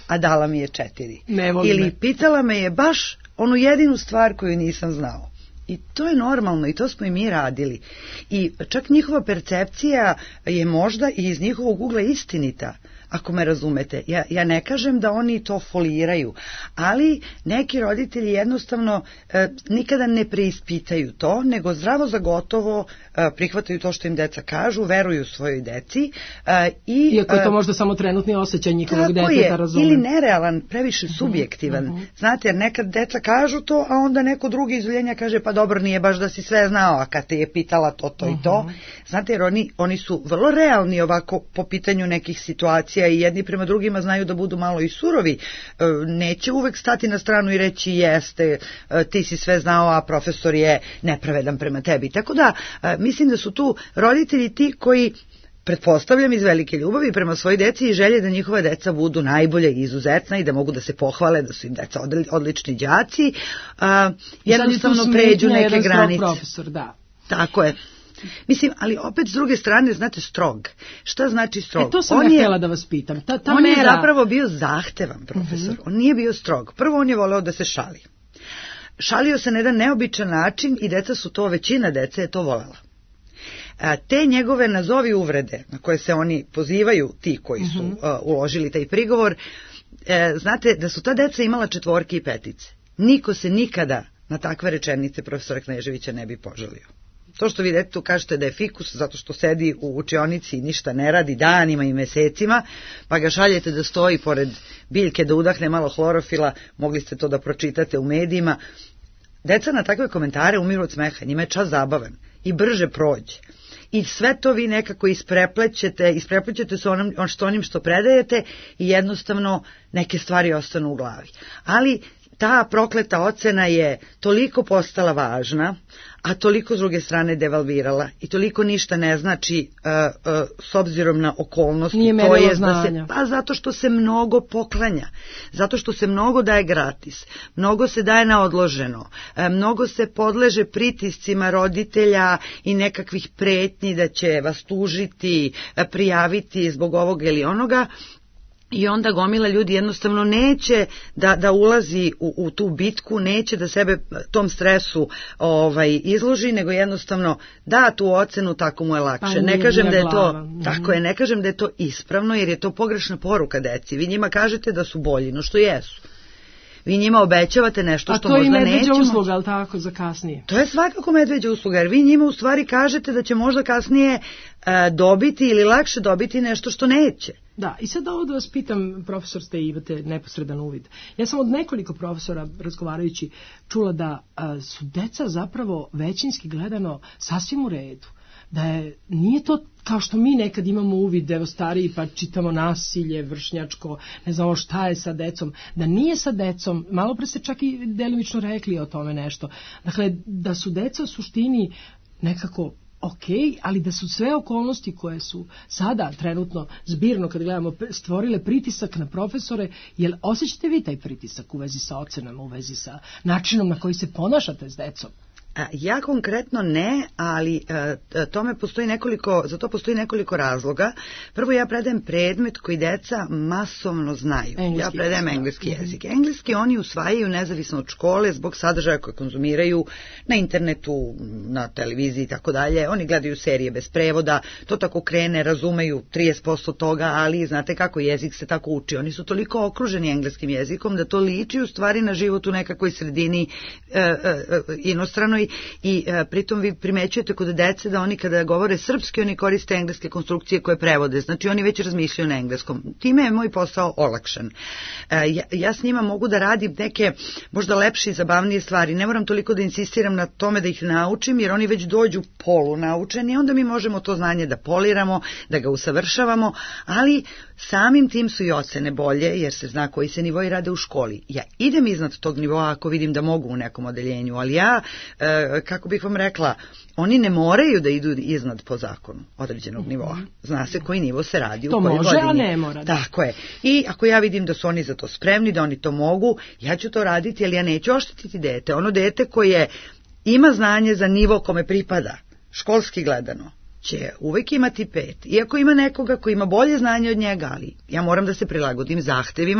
a dala mi je četiri. Ne volim Ili me. pitala me je baš onu jedinu stvar koju nisam znao. I to je normalno i to smo i mi radili. I čak njihova percepcija je možda i iz njihovog ugla istinita, ako me razumete. Ja, ja ne kažem da oni to foliraju, ali neki roditelji jednostavno e, nikada ne preispitaju to, nego zdravo za gotovo e, prihvataju to što im deca kažu, veruju svojoj deci. E, i, Iako je to možda samo trenutni osjećaj njihovog deteta, razumem. Ili nerealan, previše subjektivan. Uh-huh. Znate, jer nekad deca kažu to, a onda neko drugi iz udjeljenja kaže pa dobro, nije baš da si sve znao, a kad te je pitala to, to uh-huh. i to. Znate, jer oni, oni su vrlo realni ovako po pitanju nekih situacija i jedni prema drugima znaju da budu malo i surovi. Neće uvek stati na stranu i reći jeste, ti si sve znao, a profesor je nepravedan prema tebi. Tako da, mislim da su tu roditelji ti koji, pretpostavljam, iz velike ljubavi prema svojoj deci i želje da njihova deca budu najbolje i izuzetna i da mogu da se pohvale da su im deca odlični đaci, jednostavno pređu neke granice. Profesor, da. Tako je. Mislim, ali opet s druge strane, znate, strog. Šta znači strog? E, to sam on ja je, htjela da vas pitam. Ta, ta on mera... je zapravo bio zahtevan profesor. Uh-huh. On nije bio strog. Prvo, on je voleo da se šali. Šalio se na jedan neobičan način i deca su to, većina dece je to volela. A, te njegove nazovi uvrede na koje se oni pozivaju, ti koji su uh-huh. uh, uložili taj prigovor, e, znate da su ta deca imala četvorke i petice. Niko se nikada na takve rečenice profesora Kneževića ne bi požalio. To što vi dete tu kažete da je fikus zato što sedi u učionici i ništa ne radi danima i mesecima, pa ga šaljete da stoji pored biljke da udahne malo hlorofila, mogli ste to da pročitate u medijima. Deca na takve komentare umiru od smeha, njima je čas zabavan i brže prođe. I sve to vi nekako ispreplećete, ispreplećete sa onom, on što onim što predajete i jednostavno neke stvari ostanu u glavi. Ali ta prokleta ocena je toliko postala važna, a toliko s druge strane devalvirala i toliko ništa ne znači uh, uh, s obzirom na okolnosti. Nije to je da se, pa zato što se mnogo poklanja, zato što se mnogo daje gratis, mnogo se daje na odloženo, uh, mnogo se podleže pritiscima roditelja i nekakvih pretnji da će vas tužiti, uh, prijaviti zbog ovoga ili onoga. I onda gomila ljudi jednostavno neće da, da ulazi u, u tu bitku, neće da sebe tom stresu ovaj, izloži, nego jednostavno da tu ocenu, tako mu je lakše. Pa ne kažem da je to, mm-hmm. tako je, ne kažem da je to ispravno, jer je to pogrešna poruka deci. Vi njima kažete da su bolji, no što jesu. Vi njima obećavate nešto što možda nećemo. A to i medveđa usluga, ali tako, za kasnije? To je svakako medveđa usluga, jer vi njima u stvari kažete da će možda kasnije uh, dobiti ili lakše dobiti nešto što neće. Da, i sad ovo da vas pitam, profesor ste i imate neposredan uvid. Ja sam od nekoliko profesora razgovarajući čula da a, su deca zapravo većinski gledano sasvim u redu. Da je, nije to kao što mi nekad imamo uvid, evo stariji pa čitamo nasilje, vršnjačko, ne znamo šta je sa decom, da nije sa decom, malo pre ste čak i delimično rekli o tome nešto. Dakle, da su deca u suštini nekako ok, ali da su sve okolnosti koje su sada trenutno zbirno kad gledamo stvorile pritisak na profesore, jel osjećate vi taj pritisak u vezi sa ocenama, u vezi sa načinom na koji se ponašate s decom? Ja konkretno ne, ali e, tome postoji nekoliko, za to postoji nekoliko razloga. Prvo, ja predajem predmet koji deca masovno znaju. Engleski ja predajem jezik. engleski jezik. Mm-hmm. Engleski oni usvajaju nezavisno od škole zbog sadržaja koje konzumiraju na internetu, na televiziji i tako dalje. Oni gledaju serije bez prevoda, to tako krene, razumeju trideset posto toga, ali znate kako jezik se tako uči. Oni su toliko okruženi engleskim jezikom da to liči u stvari na život u nekakvoj sredini e, e, inostranoj. I e, pritom vi primećujete kod dece da oni kada govore srpski, oni koriste engleske konstrukcije koje prevode, znači oni već razmišljaju na engleskom. Time je moj posao olakšan. E, ja, ja s njima mogu da radim neke možda lepše i zabavnije stvari, ne moram toliko da insistiram na tome da ih naučim, jer oni već dođu polu naučeni i onda mi možemo to znanje da poliramo, da ga usavršavamo, ali samim tim su i ocene bolje, jer se zna koji se nivoi rade u školi. Ja idem iznad tog nivoa ako vidim da mogu u nekom odeljenju, ali ja e, kako bih vam rekla, oni ne moraju da idu iznad po zakonu određenog nivoa. Zna se koji nivo se radi to u kojoj može, godini. A ne mora. Da. Tako je. I ako ja vidim da su oni za to spremni, da oni to mogu, ja ću to raditi, ali ja neću oštetiti dete. Ono dete koje ima znanje za nivo kome pripada, školski gledano, će uvek imati pet. Iako ima nekoga koji ima bolje znanje od njega, ali ja moram da se prilagodim zahtevima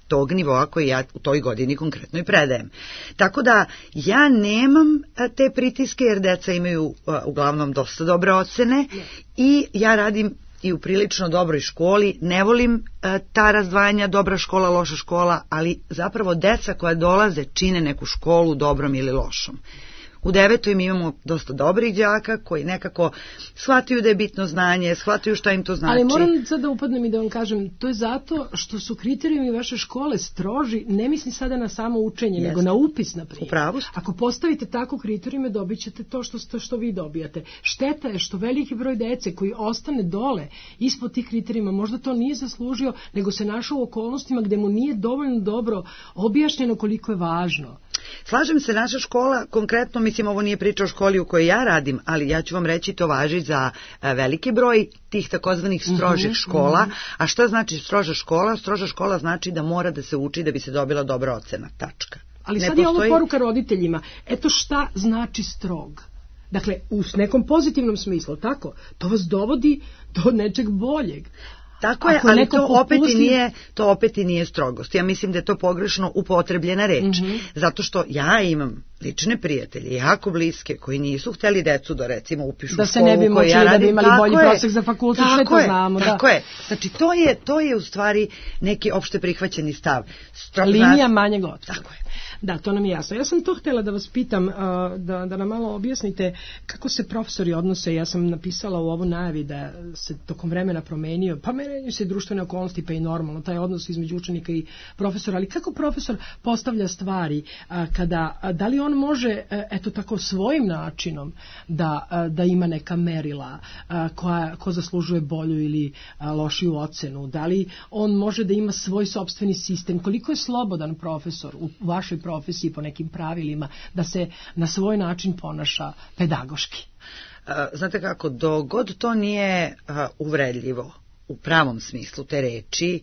tog nivoa koji ja u toj godini konkretno i predajem. Tako da ja nemam te pritiske jer deca imaju uglavnom dosta dobre ocene i ja radim i u prilično dobroj školi, ne volim ta razdvajanja dobra škola, loša škola, ali zapravo deca koja dolaze čine neku školu dobrom ili lošom. U devetoj mi imamo dosta dobrih đaka koji nekako shvataju da je bitno znanje, shvataju šta im to znači. Ali moram sad da upadnem i da vam kažem, to je zato što su kriterijumi vaše škole stroži, ne mislim sada na samo učenje, Jeste. nego na upis, na primjer. Upravo. Ako postavite tako kriterijume, dobit ćete to što, što vi dobijate. Šteta je što veliki broj dece koji ostane dole ispod tih kriterijuma, možda to nije zaslužio, nego se našao u okolnostima gde mu nije dovoljno dobro objašnjeno koliko je važno. Slažem se, naša škola, konkretno, mislim, ovo nije priča o školi u kojoj ja radim, ali ja ću vam reći, to važi za veliki broj tih takozvanih strožih škola. A šta znači stroža škola? Stroža škola znači da mora da se uči da bi se dobila dobra ocena. Tačka. Ali sad je ovo poruka roditeljima. Eto šta znači strog. Dakle, u nekom pozitivnom smislu, tako? To vas dovodi do nečeg boljeg. Tako je, ali to opet, i nije, to opet i nije strogost. Ja mislim da je to pogrešno upotrebljena reč. Mm-hmm. Zato što ja imam lične prijatelje, jako bliske, koji nisu hteli decu da recimo upišu da školu koju ja radim. Da se ne bi mučili, da bi imali bolji prosek za fakultet, sve to je, znamo. Tako da. je. Znači, to je, to je u stvari neki opšte prihvaćeni stav. Strog Linija nas... manjeg otpora. Tako je. Da, to nam je jasno. Ja sam to htjela da vas pitam, da, da nam malo objasnite kako se profesori odnose. Ja sam napisala u ovo najavi da se tokom vremena promenio, pa menjaju se društvene okolnosti, pa i normalno, taj odnos između učenika i profesora, ali kako profesor postavlja stvari, kada, da li on može, eto tako, svojim načinom da, da ima neka merila koja, ko zaslužuje bolju ili lošiju ocenu, da li on može da ima svoj sopstveni sistem, koliko je slobodan profesor u vašoj profesiji po nekim pravilima da se na svoj način ponaša pedagoški? Znate kako, dogod to nije uvredljivo u pravom smislu te reči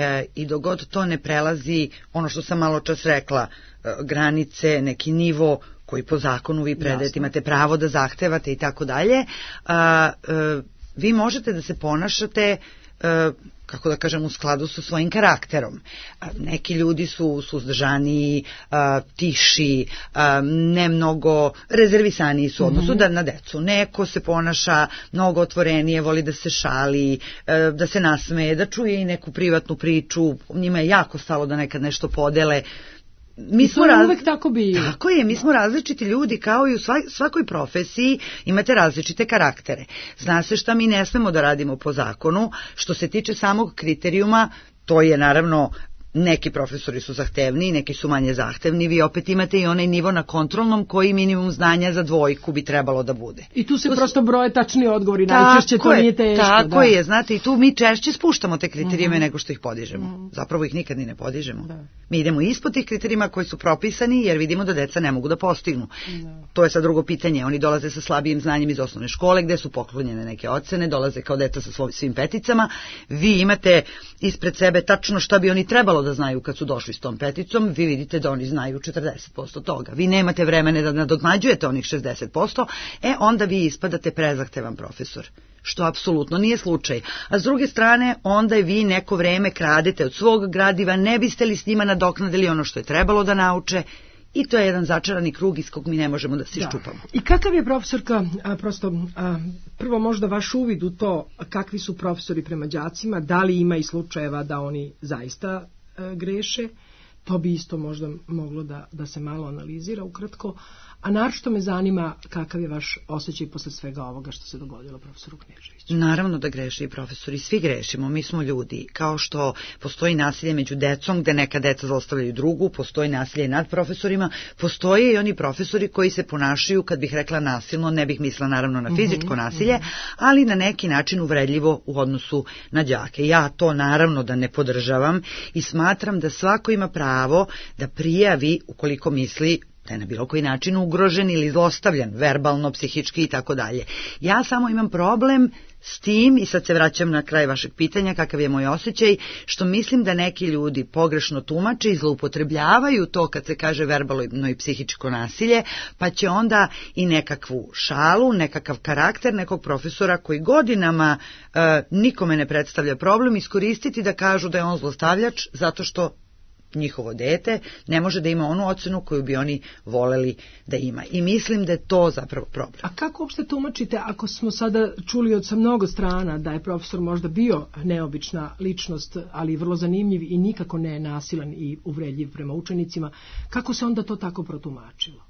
i dogod to ne prelazi ono što sam malo čas rekla, granice, neki nivo koji po zakonu vi predajete, imate pravo da zahtevate i tako dalje, vi možete da se ponašate kako da kažem, u skladu sa svojim karakterom. Neki ljudi su suzdržani, tiši, ne mnogo rezervisaniji su u odnosu da na decu. Neko se ponaša mnogo otvorenije, voli da se šali, da se nasmeje, da čuje i neku privatnu priču. Njima je jako stalo da nekad nešto podele. Mi smo raz... uvek tako bio. Tako je, mi smo različiti ljudi, kao i u svakoj profesiji imate različite karaktere. Zna se šta mi ne smemo da radimo po zakonu. Što se tiče samog kriterijuma, to je naravno, neki profesori su zahtevni, neki su manje zahtevni, vi opet imate i onaj nivo na kontrolnom koji minimum znanja za dvojku bi trebalo da bude. I tu se tu prosto broje tačni odgovori, najčešće to nije teško. Tako da. je, znate, i tu mi češće spuštamo te kriterijume uh-huh. nego što ih podižemo. Uh-huh. Zapravo ih nikad ni ne podižemo. Da. Mi idemo ispod tih kriterijuma koji su propisani jer vidimo da deca ne mogu da postignu. Da. To je sad drugo pitanje. Oni dolaze sa slabijim znanjem iz osnovne škole gde su poklonjene neke ocene, dolaze kao deca sa svoj, svim peticama. Vi imate ispred sebe tačno šta bi oni trebalo da znaju kad su došli s tom peticom, vi vidite da oni znaju četrdeset posto toga. Vi nemate vremena da nadoknađujete onih šezdeset posto, e onda vi ispadate prezahtevan profesor, što apsolutno nije slučaj. A s druge strane, onda vi neko vreme kradete od svog gradiva, ne biste li s njima nadoknadili ono što je trebalo da nauče, i to je jedan začarani krug iz kog mi ne možemo da se iščupamo. I kakav je profesorka, a, prosto, a, prvo možda vaš uvid u to kakvi su profesori prema đacima, da li ima i slučajeva da oni zaista a, greše, to bi isto možda moglo da, da se malo analizira ukratko, a naročito me zanima kakav je vaš osjećaj posle svega ovoga što se dogodilo profesoru Kneževiću. Naravno da greši i profesori, svi grešimo, mi smo ljudi. Kao što postoji nasilje među decom, gde neka deca zlostavljaju drugu, postoji nasilje nad profesorima, postoje i oni profesori koji se ponašaju, kad bih rekla nasilno, ne bih mislila naravno na fizičko nasilje, ali na neki način uvredljivo u odnosu na đake. Ja to naravno da ne podržavam i smatram da svako ima pravo da prijavi ukoliko misli da je na bilo koji način ugrožen ili zlostavljan, verbalno, psihički i tako dalje. Ja samo imam problem s tim, i sad se vraćam na kraj vašeg pitanja, kakav je moj osjećaj, što mislim da neki ljudi pogrešno tumače i zloupotrebljavaju to kad se kaže verbalno i psihičko nasilje, pa će onda i nekakvu šalu, nekakav karakter nekog profesora koji godinama e, nikome ne predstavlja problem, iskoristiti da kažu da je on zlostavljač zato što njihovo dete ne može da ima onu ocenu koju bi oni voleli da ima. I mislim da je to zapravo problem. A kako uopšte tumačite, ako smo sada čuli od sa mnogo strana da je profesor možda bio neobična ličnost, ali vrlo zanimljiv i nikako ne nasilan i uvredljiv prema učenicima, kako se onda to tako protumačilo?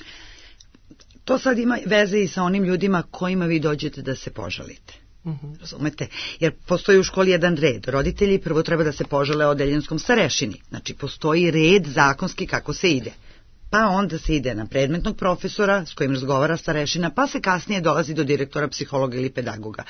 To sad ima veze i sa onim ljudima kojima vi dođete da se požalite. Uh-huh. Razumete? Jer postoji u školi jedan red. Roditelji prvo treba da se požale odeljenskom starešini. Znači, postoji red zakonski kako se ide. Pa onda se ide na predmetnog profesora s kojim razgovara starešina, pa se kasnije dolazi do direktora, psihologa ili pedagoga.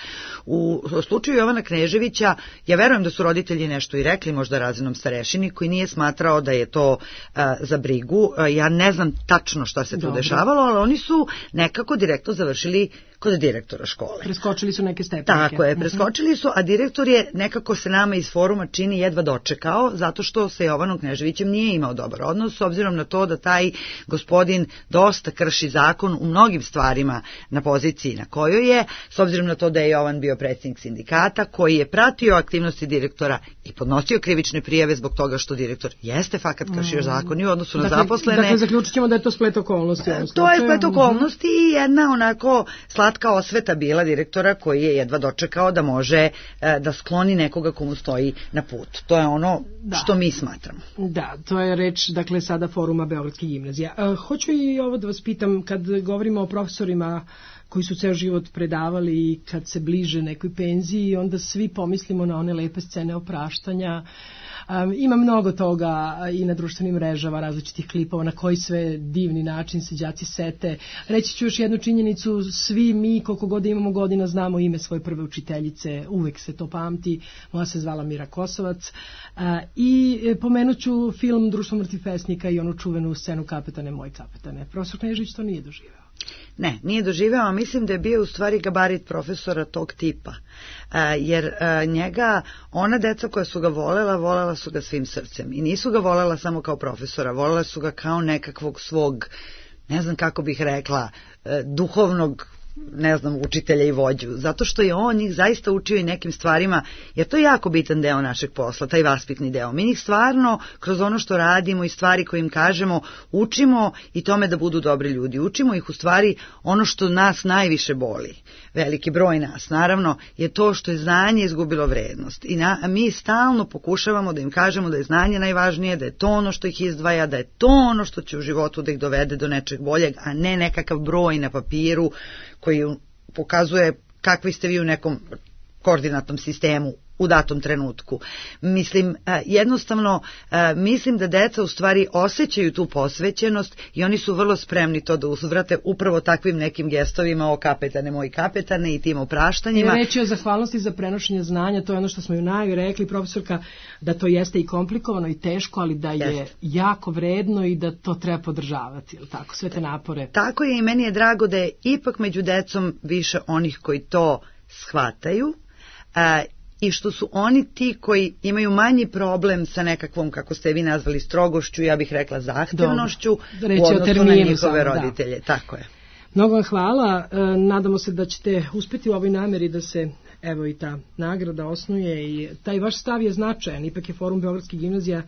U slučaju Jovana Kneževića, ja verujem da su roditelji nešto i rekli možda razrednom starešini, koji nije smatrao da je to uh, za brigu. Uh, ja ne znam tačno šta se tu Dobro. dešavalo, ali oni su nekako direktno završili kod direktora škole. Preskočili su neke stepenke. Tako je, preskočili su, a direktor je nekako se nama iz foruma čini jedva dočekao, zato što sa Jovanom Kneževićem nije imao dobar odnos, s obzirom na to da taj gospodin dosta krši zakon u mnogim stvarima na poziciji na kojoj je, s obzirom na to da je Jovan bio predsjednik sindikata, koji je pratio aktivnosti direktora i podnosio krivične prijave zbog toga što direktor jeste fakat kršio zakon i u odnosu dakle, na zaposlene. Dakle, zaključit ćemo da je to splet okolnosti. To je splet okolnosti i jedna onako slatka osveta bila direktora koji je jedva dočekao da može da skloni nekoga komu stoji na put. To je ono da. što mi smatramo. Da, to je reč, dakle, sada foruma Beogradske gimnazije. A, hoću i ovo da vas pitam, kad govorimo o profesorima koji su ceo život predavali i kad se bliže nekoj penziji, onda svi pomislimo na one lepe scene opraštanja. Um, ima mnogo toga i na društvenim mrežama, različitih klipova, na koji sve divni način se đaci sete. Reći ću još jednu činjenicu, svi mi, koliko god imamo godina, znamo ime svoje prve učiteljice, uvek se to pamti, moja se zvala Mira Kosovac. Uh, I pomenut ću film Društvo mrtvih pesnika i onu čuvenu scenu Kapetane, moj kapetane. Profesor Knežević to nije doživeo. Ne, nije doživeo, a mislim da je bio u stvari gabarit profesora tog tipa. A, jer a, njega, ona deca koja su ga volela, volela su ga svim srcem. I nisu ga volela samo kao profesora, volela su ga kao nekakvog svog, ne znam kako bih rekla, a, duhovnog, ne znam, učitelja i vođu, zato što je on njih zaista učio i nekim stvarima, jer to je jako bitan deo našeg posla, taj vaspitni deo. Mi njih stvarno, kroz ono što radimo i stvari koje im kažemo, učimo i tome da budu dobri ljudi. Učimo ih u stvari ono što nas najviše boli, veliki broj nas, naravno, je to što je znanje izgubilo vrednost. I na, mi stalno pokušavamo da im kažemo da je znanje najvažnije, da je to ono što ih izdvaja, da je to ono što će u životu da ih dovede do nečeg boljeg, a ne nekakav broj na papiru koji pokazuje kakvi ste vi u nekom koordinatnom sistemu u datom trenutku. Mislim, jednostavno, mislim da deca u stvari osjećaju tu posvećenost i oni su vrlo spremni to da uzvrate upravo takvim nekim gestovima o kapetane, moji kapetane i tim opraštanjima. I reći o zahvalnosti za prenošenje znanja, to je ono što smo ju naju rekli, profesorka, da to jeste i komplikovano i teško, ali da je jeste. jako vredno i da to treba podržavati, ili tako, sve te napore. Tako je i meni je drago da je ipak među decom više onih koji to shvataju, a, i što su oni ti koji imaju manji problem sa nekakvom, kako ste vi nazvali, strogošću, ja bih rekla zahtjevnošću u odnosu na njihove roditelje. Da. Tako je. Mnogo vam hvala. Nadamo se da ćete uspjeti u ovoj nameri da se evo i ta nagrada osnuje i taj vaš stav je značajan. Ipak je Forum Beogradske gimnazija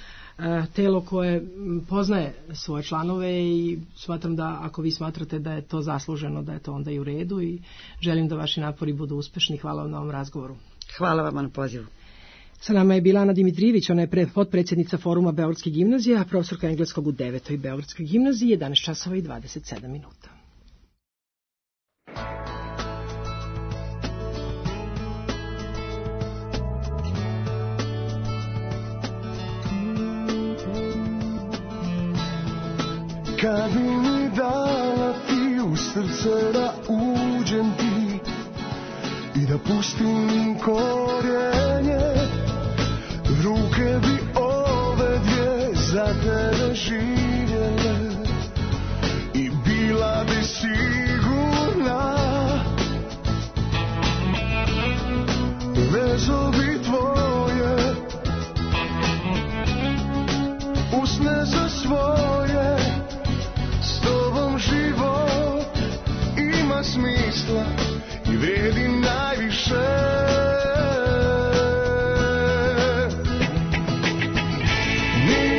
telo koje poznaje svoje članove i smatram da ako vi smatrate da je to zasluženo, da je to onda i u redu i želim da vaši napori budu uspešni. Hvala vam na ovom razgovoru. Hvala vam na pozivu. Sa nama je bila Ana Dimitrijević, ona je potpredsjednica Foruma Beogradske gimnazije, a profesorka engleskog u devetoj Beogradskoj gimnaziji, jedanaest časova i dvadeset sedam minuta. Kad bi mi dala ti u srce da uđem ti i da pustim korijenje, ruke bi ove dvije za tebe živjele i bila bi sigurna. Vezovi tvoje, usne za svoje, s tobom život ima smisla i vrijedi najviše. Mi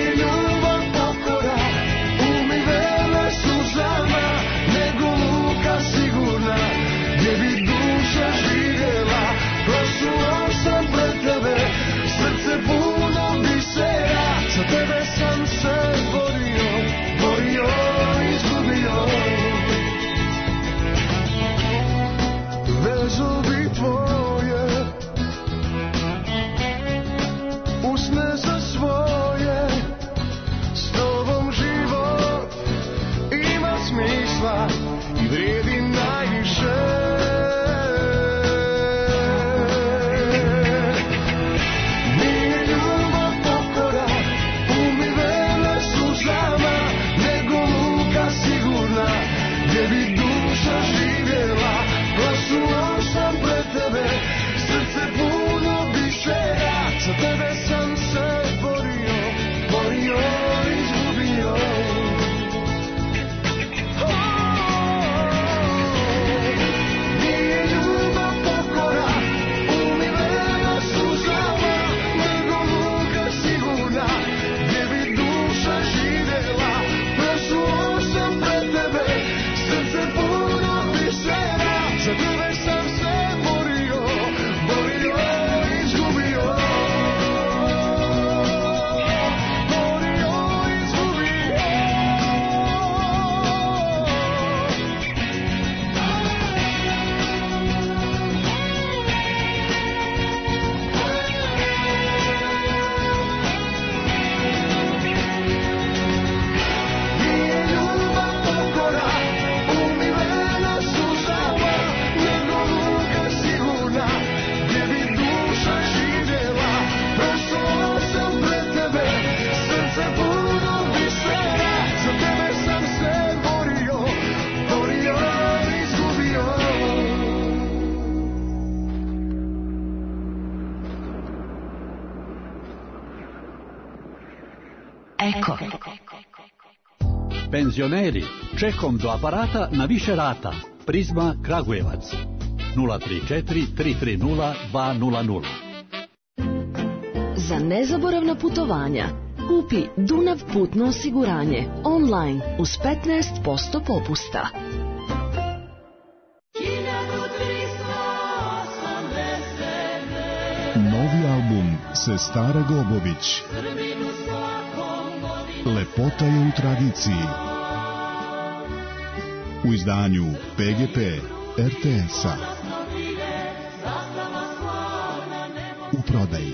sila i vredi najviše. Eko. Penzioneri, čekom do aparata na više rata. Prizma Kragujevac. nula tri četiri tri tri nula dva nula nula. Za nezaboravna putovanja kupi Dunav putno osiguranje online uz petnaest posto popusta. Novi album Sestara Gobović. Lepota je u tradiciji. U izdanju P G P R T S-a. U prodaji.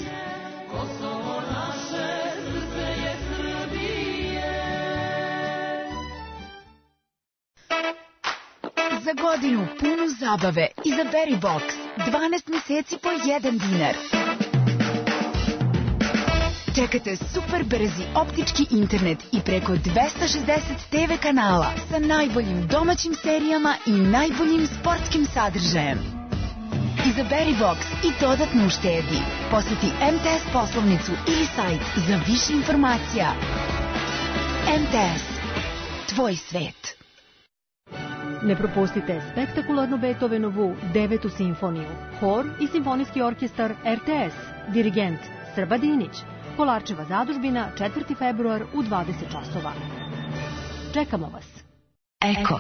Za godinu punu zabave izaberi Box. dvanaest meseci po jedan dinar. Čekate super brzi optički internet i preko dvesta šezdeset te ve kanala sa najboljim domaćim serijama i najboljim sportskim sadržajem. Izaberi Box i dodatno uštedi. Posjeti M T S poslovnicu ili sajt za više informacija. M T S. Tvoj svet. Ne propustite spektakularnu Beethovenovu devetu simfoniju. Hor i simfonijski orkestar R T S. Dirigent Srba Dinić. Kolarčeva zadužbina, četvrti februar u dvadeset časova. Čekamo vas. Eko.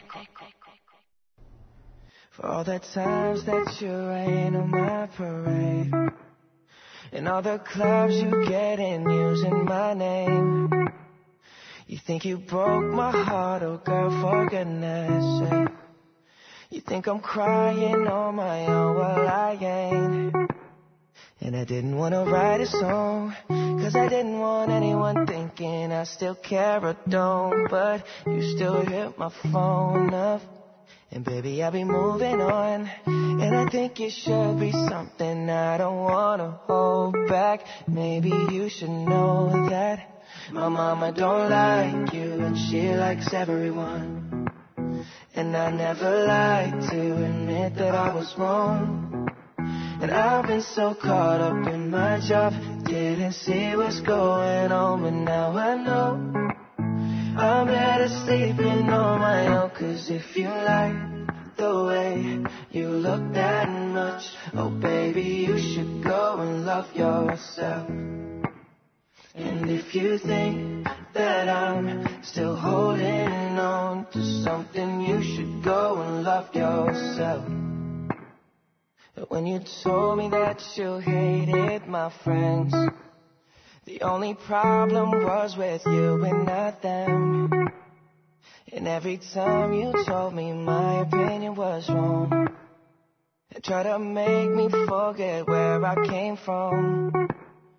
For all the times that you rain on my parade, and all the clubs you get in using my name. You think you broke my heart, oh girl, for goodness sake. You think I'm crying on my own, well I ain't. And I didn't want to write a song, cause I didn't want anyone thinking I still care or don't. But you still hit my phone up, and baby I'll be moving on. And I think it should be something I don't want to hold back. Maybe you should know that my mama don't like you, and she likes everyone. And I never like to admit that I was wrong. And I've been so caught up in my job, didn't see what's going on, but now I know I'm better sleeping on my own. Cause if you like the way you look that much, oh baby, you should go and love yourself. And if you think that I'm still holding on to something, you should go and love yourself. When you told me that you hated my friends, the only problem was with you and not them. And every time you told me my opinion was wrong, and tried to make me forget where I came from.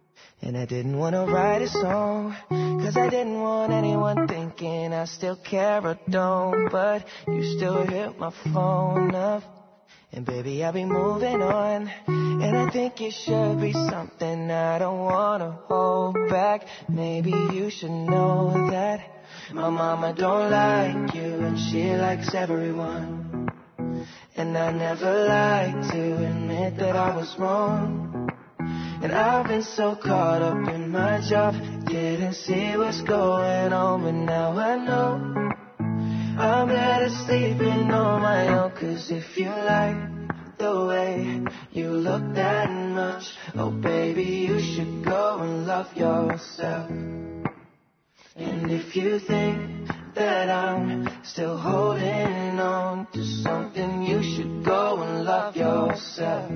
And I didn't want to write a song, cause I didn't want anyone thinking I still care or don't. But you still hit my phone up, and baby I'll be moving on. And I think it should be something I don't want to hold back. Maybe you should know that my mama don't like you, and she likes everyone. And I never like to admit that I was wrong. And I've been so caught up in my job, didn't see what's going on, but now I know I'm better sleeping on my own. Cause if you like the way you look that much, oh baby, you should go and love yourself. And if you think that I'm still holding on to something, you should go and love yourself.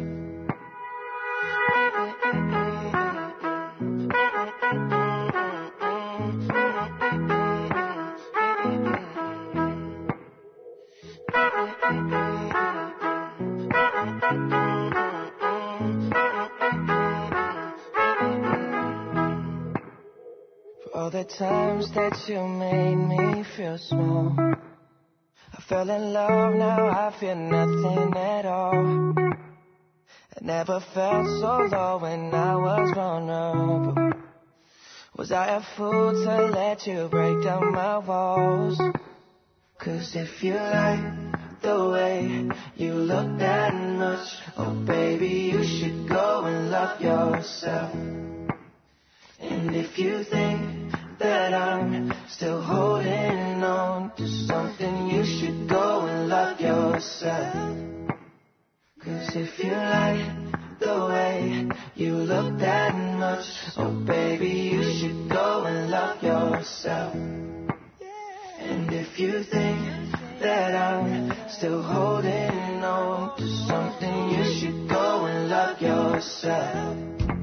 For all the times that you made me feel small, I fell in love, now I feel nothing at all. I never felt so low when I was vulnerable. Was I a fool to let you break down my walls? Cause if you like the way you look that much, oh baby, you should go and love yourself. And if you think that I'm still holding on to something, you should go and love yourself. Cause if you like the way you look that much, oh baby, you should go and love yourself. And if you think that I'm still holding on to something, you should go and love yourself.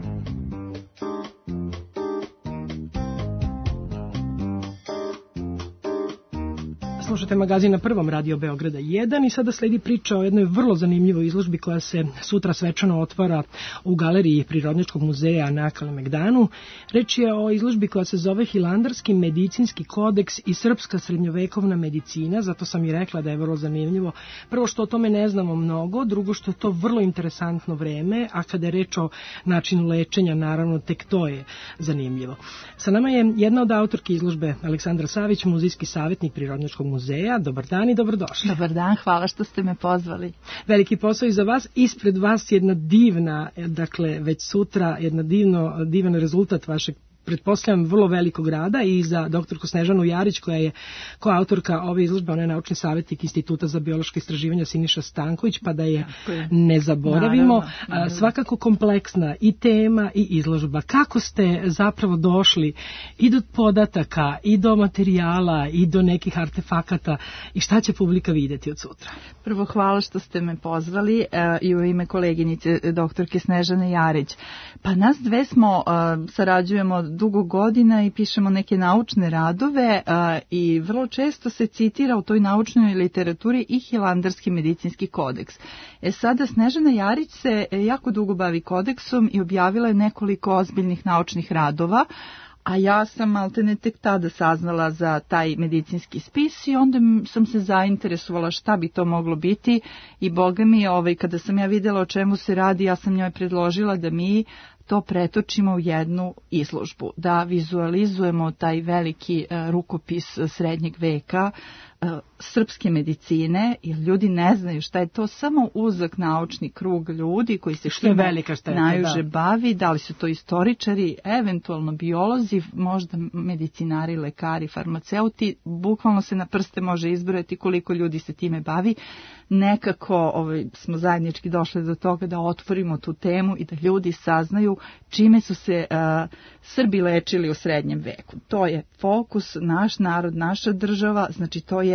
Slušate magazin na Prvom, Radio Beograda jedan, i sada sledi priča o jednoj vrlo zanimljivoj izložbi koja se sutra svečano otvara u galeriji Prirodnjačkog muzeja na Kalemegdanu. Reč je o izložbi koja se zove Hilandarski medicinski kodeks i srpska srednjovekovna medicina, zato sam i rekla da je vrlo zanimljivo. Prvo što o tome ne znamo mnogo, drugo što je to vrlo interesantno vreme, a kada je reč o načinu lečenja, naravno tek to je zanimljivo. Sa nama je jedna od autorki izložbe, Aleksandra Savić, muzejski savjetnik Prirodnjačkog muzeja. Dobar dan i dobrodošli. Dobar dan, hvala što ste me pozvali. Veliki posao i za vas, ispred vas jedna divna, dakle već sutra, jedna divno, divan rezultat vašeg, pretpostavljam, vrlo velikog rada, i za doktorku Snežanu Jarić, koja je koautorka ove izložbe. Ona je naučni savjetnik Instituta za biološko istraživanja Siniša Stanković, pa da je ne zaboravimo. Naravno, naravno. Svakako kompleksna i tema i izložba. Kako ste zapravo došli i do podataka, i do materijala, i do nekih artefakata, i šta će publika vidjeti od sutra? Prvo, hvala što ste me pozvali uh, i u ime koleginice doktorke Snežane Jarić. Pa nas dve smo, uh, sarađujemo dugo godina i pišemo neke naučne radove, a, i vrlo često se citira u toj naučnoj literaturi i Hilandarski medicinski kodeks. E sada, Snežana Jarić se jako dugo bavi kodeksom i objavila je nekoliko ozbiljnih naučnih radova, a ja sam maltene tek tada saznala za taj medicinski spis i onda sam se zainteresovala šta bi to moglo biti, i boga mi, ovaj, kada sam ja vidjela o čemu se radi, ja sam njoj predložila da mi to pretočimo u jednu izložbu, da vizualizujemo taj veliki uh, rukopis srednjeg veka, uh, srpske medicine, jer ljudi ne znaju šta je to, samo uzak naučni krug ljudi koji se što najuže bavi, da li su to istoričari, eventualno biolozi, možda medicinari, lekari, farmaceuti, bukvalno se na prste može izbrojati koliko ljudi se time bavi. Nekako ovaj, smo zajednički došli do toga da otvorimo tu temu i da ljudi saznaju čime su se uh, Srbi lečili u srednjem veku. To je fokus, naš narod, naša država, znači to je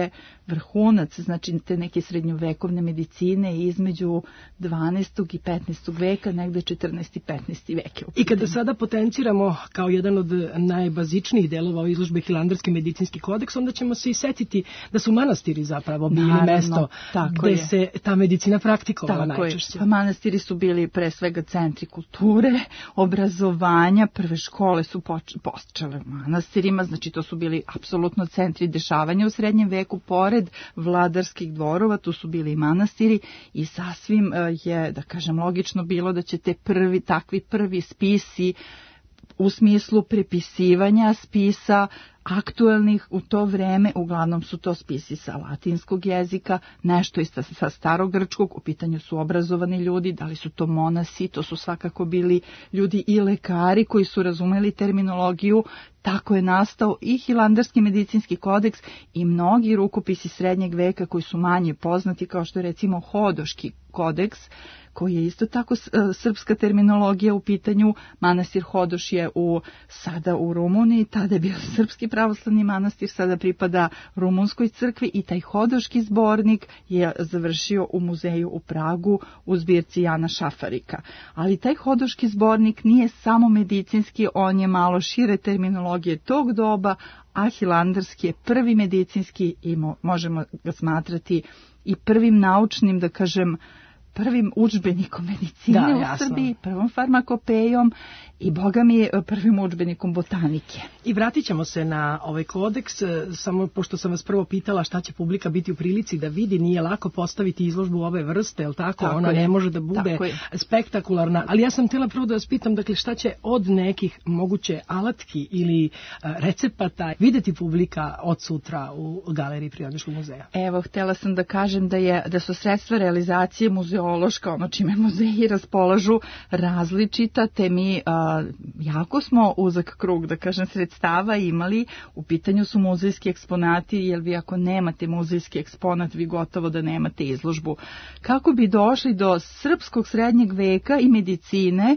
vrhunac, znači te neke srednjovekovne medicine između dvanaestog i petnaestog veka, negde četrnaesti i petnaesti vek. I kada sada potenciramo kao jedan od najbazičnijih delova ove izložbe Hilandarski medicinski kodeks, onda ćemo se i setiti da su manastiri zapravo bili Naravno, mesto gde je. se ta medicina praktikovala tako najčešće. Je. Pa manastiri su bili pre svega centri kulture, obrazovanja, prve škole su počele u manastirima, znači to su bili apsolutno centri dešavanja u srednjem veku, pored vladarskih dvorova, tu su bili i manastiri i sasvim je, da kažem, logično bilo da će te prvi, takvi prvi spisi u smislu prepisivanja spisa aktuelnih u to vreme, uglavnom su to spisi sa latinskog jezika, nešto isto sa starogrčkog, u pitanju su obrazovani ljudi, da li su to monasi, to su svakako bili ljudi i lekari koji su razumeli terminologiju, tako je nastao i Hilandarski medicinski kodeks i mnogi rukopisi srednjeg veka koji su manje poznati, kao što je recimo Hodoški kodeks, koji je isto tako srpska terminologija u pitanju. Manastir Hodoš je u, sada u Rumuniji, tada je bio srpski pravoslavni manastir, sada pripada Rumunskoj crkvi i taj Hodoški zbornik je završio u muzeju u Pragu u zbirci Jana Šafarika. Ali taj Hodoški zbornik nije samo medicinski, on je malo šire terminologije tog doba, a Hilandarski je prvi medicinski i možemo ga smatrati i prvim naučnim, da kažem, prvim udžbenikom medicine da, u jasno. Srbiji, prvom farmakopejom i, boga mi, prvim udžbenikom botanike. I vratit ćemo se na ovaj kodeks, samo pošto sam vas prvo pitala šta će publika biti u prilici da vidi, nije lako postaviti izložbu ove vrste, jel tako? tako Ona je. ne može da bude spektakularna, ali ja sam htjela prvo da vas pitam, dakle, šta će od nekih moguće alatki ili recepata videti publika od sutra u galeriji Prirodnjačkog muzeja? Evo, htjela sam da kažem da, je, da su sredstva realizacije muzeološka, ono čime muzeji raspolažu, različita, te mi a, jako smo uzak krug, da kažem, sredstava imali. U pitanju su muzejski eksponati, jer vi ako nemate muzejski eksponat, vi gotovo da nemate izložbu. Kako bi došli do srpskog srednjeg veka i medicine,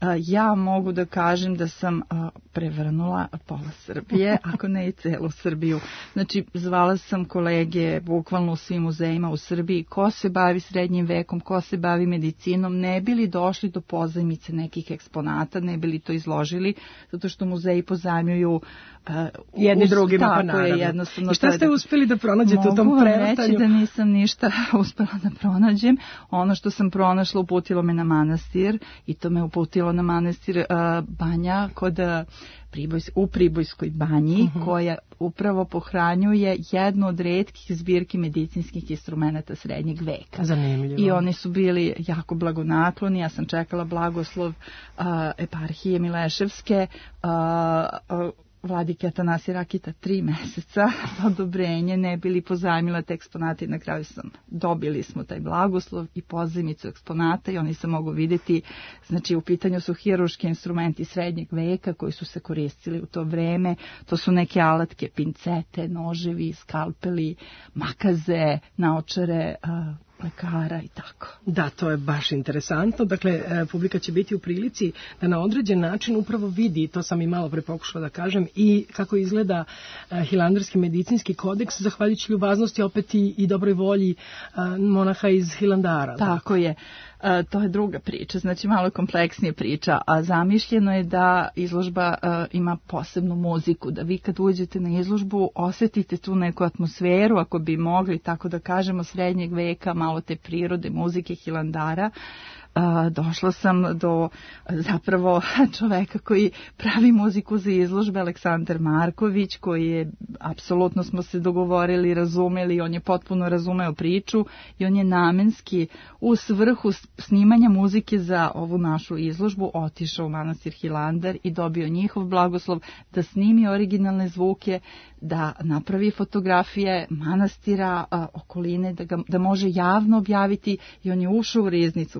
ja mogu da kažem da sam prevrnula pola Srbije, ako ne i celu Srbiju. Znači, zvala sam kolege bukvalno u svim muzejima u Srbiji, ko se bavi srednjim vekom, ko se bavi medicinom, ne bili došli do pozajmice nekih eksponata, ne bili to izložili, zato što muzeji pozajmljuju uh, jedni us, drugima, pa naravno. I šta ste uspeli da pronađete u tom prevrtanju? Mogu reći da nisam ništa uspela da pronađem. Ono što sam pronašla uputilo me na manastir i to me uputilo na manastir uh, Banja kod uh, Pribojs, u Pribojskoj banji, uh-huh. koja upravo pohranjuje jednu od retkih zbirki medicinskih instrumenata srednjeg veka. Zanimljivo. I oni su bili jako blagonakloni. Ja sam čekala blagoslov uh, eparhije Mileševske, uh, uh, vladike Atanasija Rakita tri meseca odobrenje, ne bili pozajmila te eksponate i na kraju sam, dobili smo taj blagoslov i pozajmicu eksponata i oni se mogu vidjeti, znači u pitanju su hiruški instrumenti srednjeg veka koji su se koristili u to vreme, to su neke alatke, pincete, noževi, skalpeli, makaze, naočare, uh, lekara i tako. Da, to je baš interesantno. Dakle, publika će biti u prilici da na određen način upravo vidi, to sam i malo pre pokušala da kažem, i kako izgleda Hilandarski medicinski kodeks, zahvaljujući ljubaznosti opet i, i dobroj volji monaha iz Hilandara. Tako je. E, to je druga priča, znači malo kompleksnija priča, a zamišljeno je da izložba e, ima posebnu muziku, da vi kad uđete na izložbu osjetite tu neku atmosferu, ako bi mogli, tako da kažemo, srednjeg veka, malo te prirode, muzike Hilandara. Uh, došla sam do zapravo čoveka koji pravi muziku za izložbe, Aleksandar Marković, koji je, apsolutno smo se dogovorili, razumeli, on je potpuno razumeo priču i on je namenski u svrhu snimanja muzike za ovu našu izložbu otišao u manastir Hilandar i dobio njihov blagoslov da snimi originalne zvuke, da napravi fotografije manastira, uh, okoline, da, ga, da može javno objaviti i on je ušao u riznicu manastira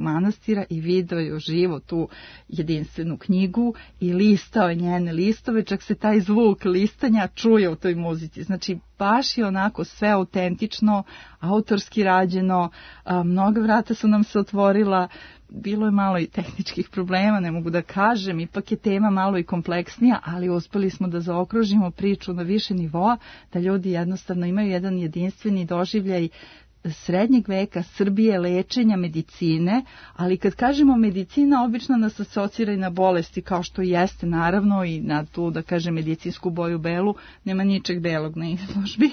manastira i video je uživo tu jedinstvenu knjigu i listao je njene listove, čak se taj zvuk listanja čuje u toj muzici. Znači, baš je onako sve autentično, autorski rađeno, a, mnoga vrata su nam se otvorila, bilo je malo i tehničkih problema, ne mogu da kažem, ipak je tema malo i kompleksnija, ali uspeli smo da zaokružimo priču na više nivoa, da ljudi jednostavno imaju jedan jedinstveni doživljaj srednjeg veka Srbije, lečenja, medicine, ali kad kažemo medicina, obično nas asocira i na bolesti, kao što jeste naravno i na tu, da kažem, medicinsku boju belu, nema ničeg belog na izložbi.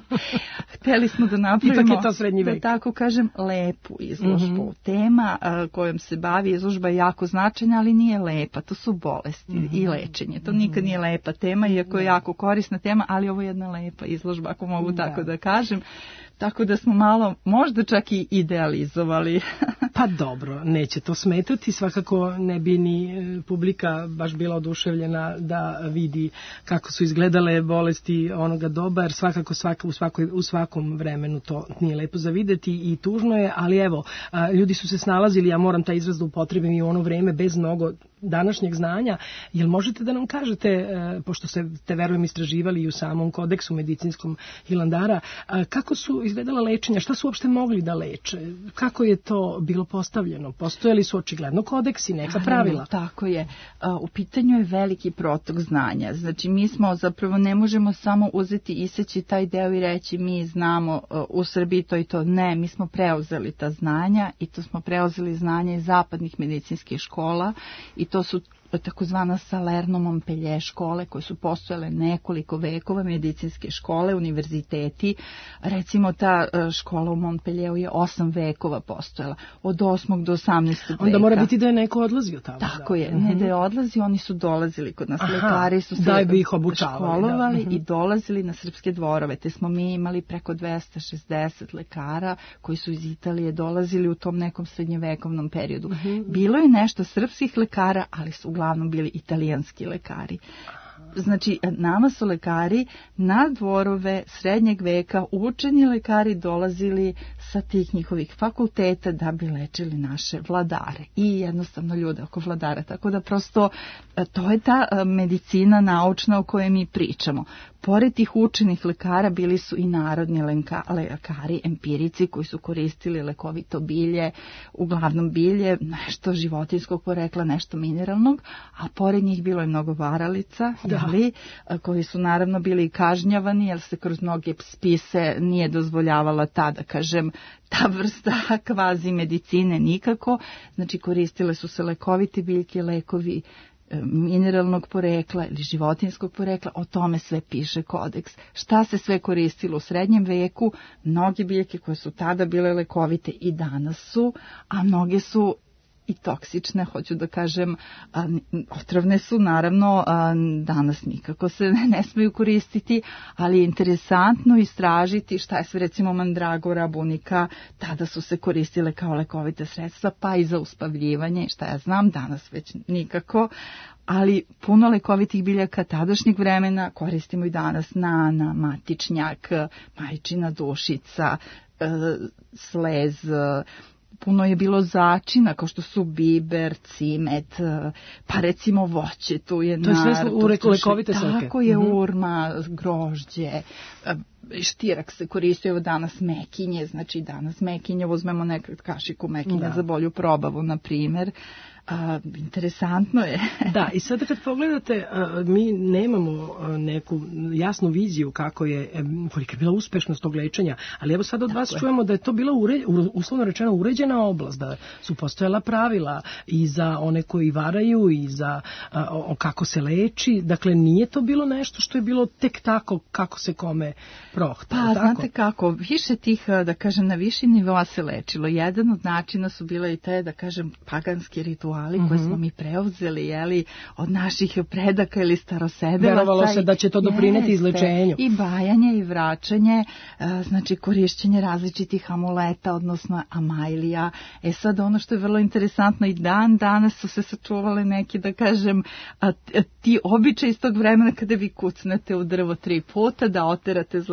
Hteli smo da napravimo, ipak je to srednji vek, da tako kažem, lepu izložbu. Mm-hmm. Tema a, kojom se bavi izložba je jako značajna, ali nije lepa, to su bolesti mm-hmm. i lečenje. To nikad nije lepa tema, iako je jako korisna tema, ali ovo je jedna lepa izložba, ako mogu da. tako da kažem. Tako da smo malo, možda čak i idealizovali. Pa dobro, neće to smetati, svakako ne bi ni publika baš bila oduševljena da vidi kako su izgledale bolesti onoga doba, jer svakako svaka, u, svakoj, u svakom vremenu to nije lepo za videti i tužno je, ali evo, ljudi su se snalazili, ja moram taj izraz da upotrebim i u ono vreme bez mnogo današnjeg znanja. Jel možete da nam kažete, pošto ste, te verujem istraživali i u samom kodeksu medicinskom Hilandara, kako su izgledala lečenja, šta su uopšte mogli da leče, kako je to bilo postavljeno, postojali su očigledno kodeksi, neka pravila. Tako je, u pitanju je veliki protok znanja, znači mi smo zapravo ne možemo samo uzeti i iseći taj deo i reći mi znamo u Srbiji to i to, ne, mi smo preuzeli ta znanja i to smo preuzeli znanja iz zapadnih medicinskih škola i to su takozvana Salerno-Montpellier škole koje su postojale nekoliko vekova, medicinske škole, univerziteti. Recimo ta škola u Montpellieru je osam vekova postojala, od osmog do osamnaestog veka. Onda mora biti da je neko odlazio tamo. Tako da. je, ne da je odlazio, oni su dolazili kod nas, Aha, lekari su se da bi ih obučavali, školovali da. i dolazili na srpske dvorove, te smo mi imali preko dvesta šezdeset lekara koji su iz Italije dolazili u tom nekom srednjevekovnom periodu. Uh-huh. Bilo je nešto srpskih lekara, ali su uglavnom bili italijanski lekari. Znači, nama su lekari na dvorove srednjeg veka, učeni lekari dolazili sa tih njihovih fakulteta da bi lečili naše vladare i jednostavno ljude oko vladara. Tako da prosto to je ta medicina naučna o kojoj mi pričamo. Pored tih učenih lekara bili su i narodni lekari, empirici koji su koristili lekovito bilje, uglavnom bilje, nešto životinskog porekla, nešto mineralnog, a pored njih bilo je mnogo varalica, jeli, koji su naravno bili kažnjavani jer se kroz mnoge spise nije dozvoljavala ta, da kažem, ta vrsta kvazi medicine nikako. Znači koristile su se lekovite biljke, lekovi mineralnog porekla ili životinskog porekla, o tome sve piše kodeks. Šta se sve koristilo u srednjem veku, mnoge biljke koje su tada bile lekovite i danas su, a mnoge su i toksične, hoću da kažem, a, otrovne su, naravno, a, danas nikako se ne, ne smeju koristiti, ali je interesantno istražiti šta je sve, recimo, mandragora, bunika, tada su se koristile kao lekovite sredstva, pa i za uspavljivanje, šta ja znam, danas već nikako, ali puno lekovitih biljaka tadašnjeg vremena koristimo i danas, nana, matičnjak, majčina dušica, e, slez, puno je bilo začina, kao što su biber, cimet, pa recimo voće, tu je to nar, sve u lekovite svrhe. Tako je, mm-hmm. urma, grožđe, štirak se koristi, evo danas mekinje, znači danas mekinje, uzmemo nekad kašiku mekinja da. za bolju probavu, na primjer. A, interesantno je. Da, i sada kad pogledate, a, mi nemamo a, neku jasnu viziju kako je, kolika je bila uspešnost tog lečenja, ali evo sad od Tako vas je. čujemo da je to bila ure, uslovno rečeno uređena oblast, da su postojala pravila i za one koji varaju i za a, o, kako se leči, dakle nije to bilo nešto što je bilo tek tako kako se kome prohta. Pa, tako? Znate kako, više tih, da kažem, na viši nivoa se lečilo. Jedan od načina su bile i te, da kažem, paganski rituali mm-hmm. koje smo mi preuzeli, jeli, od naših predaka ili starosedevaca. Verovalo se da će to doprineti izlečenju. I bajanje i vraćanje, znači korišćenje različitih amuleta, odnosno amajlija. E sad ono što je vrlo interesantno, i dan danas su se sačuvale neki, da kažem, a, a, ti običaji iz tog vremena kada vi kucnete u drvo tri puta, da oterate zle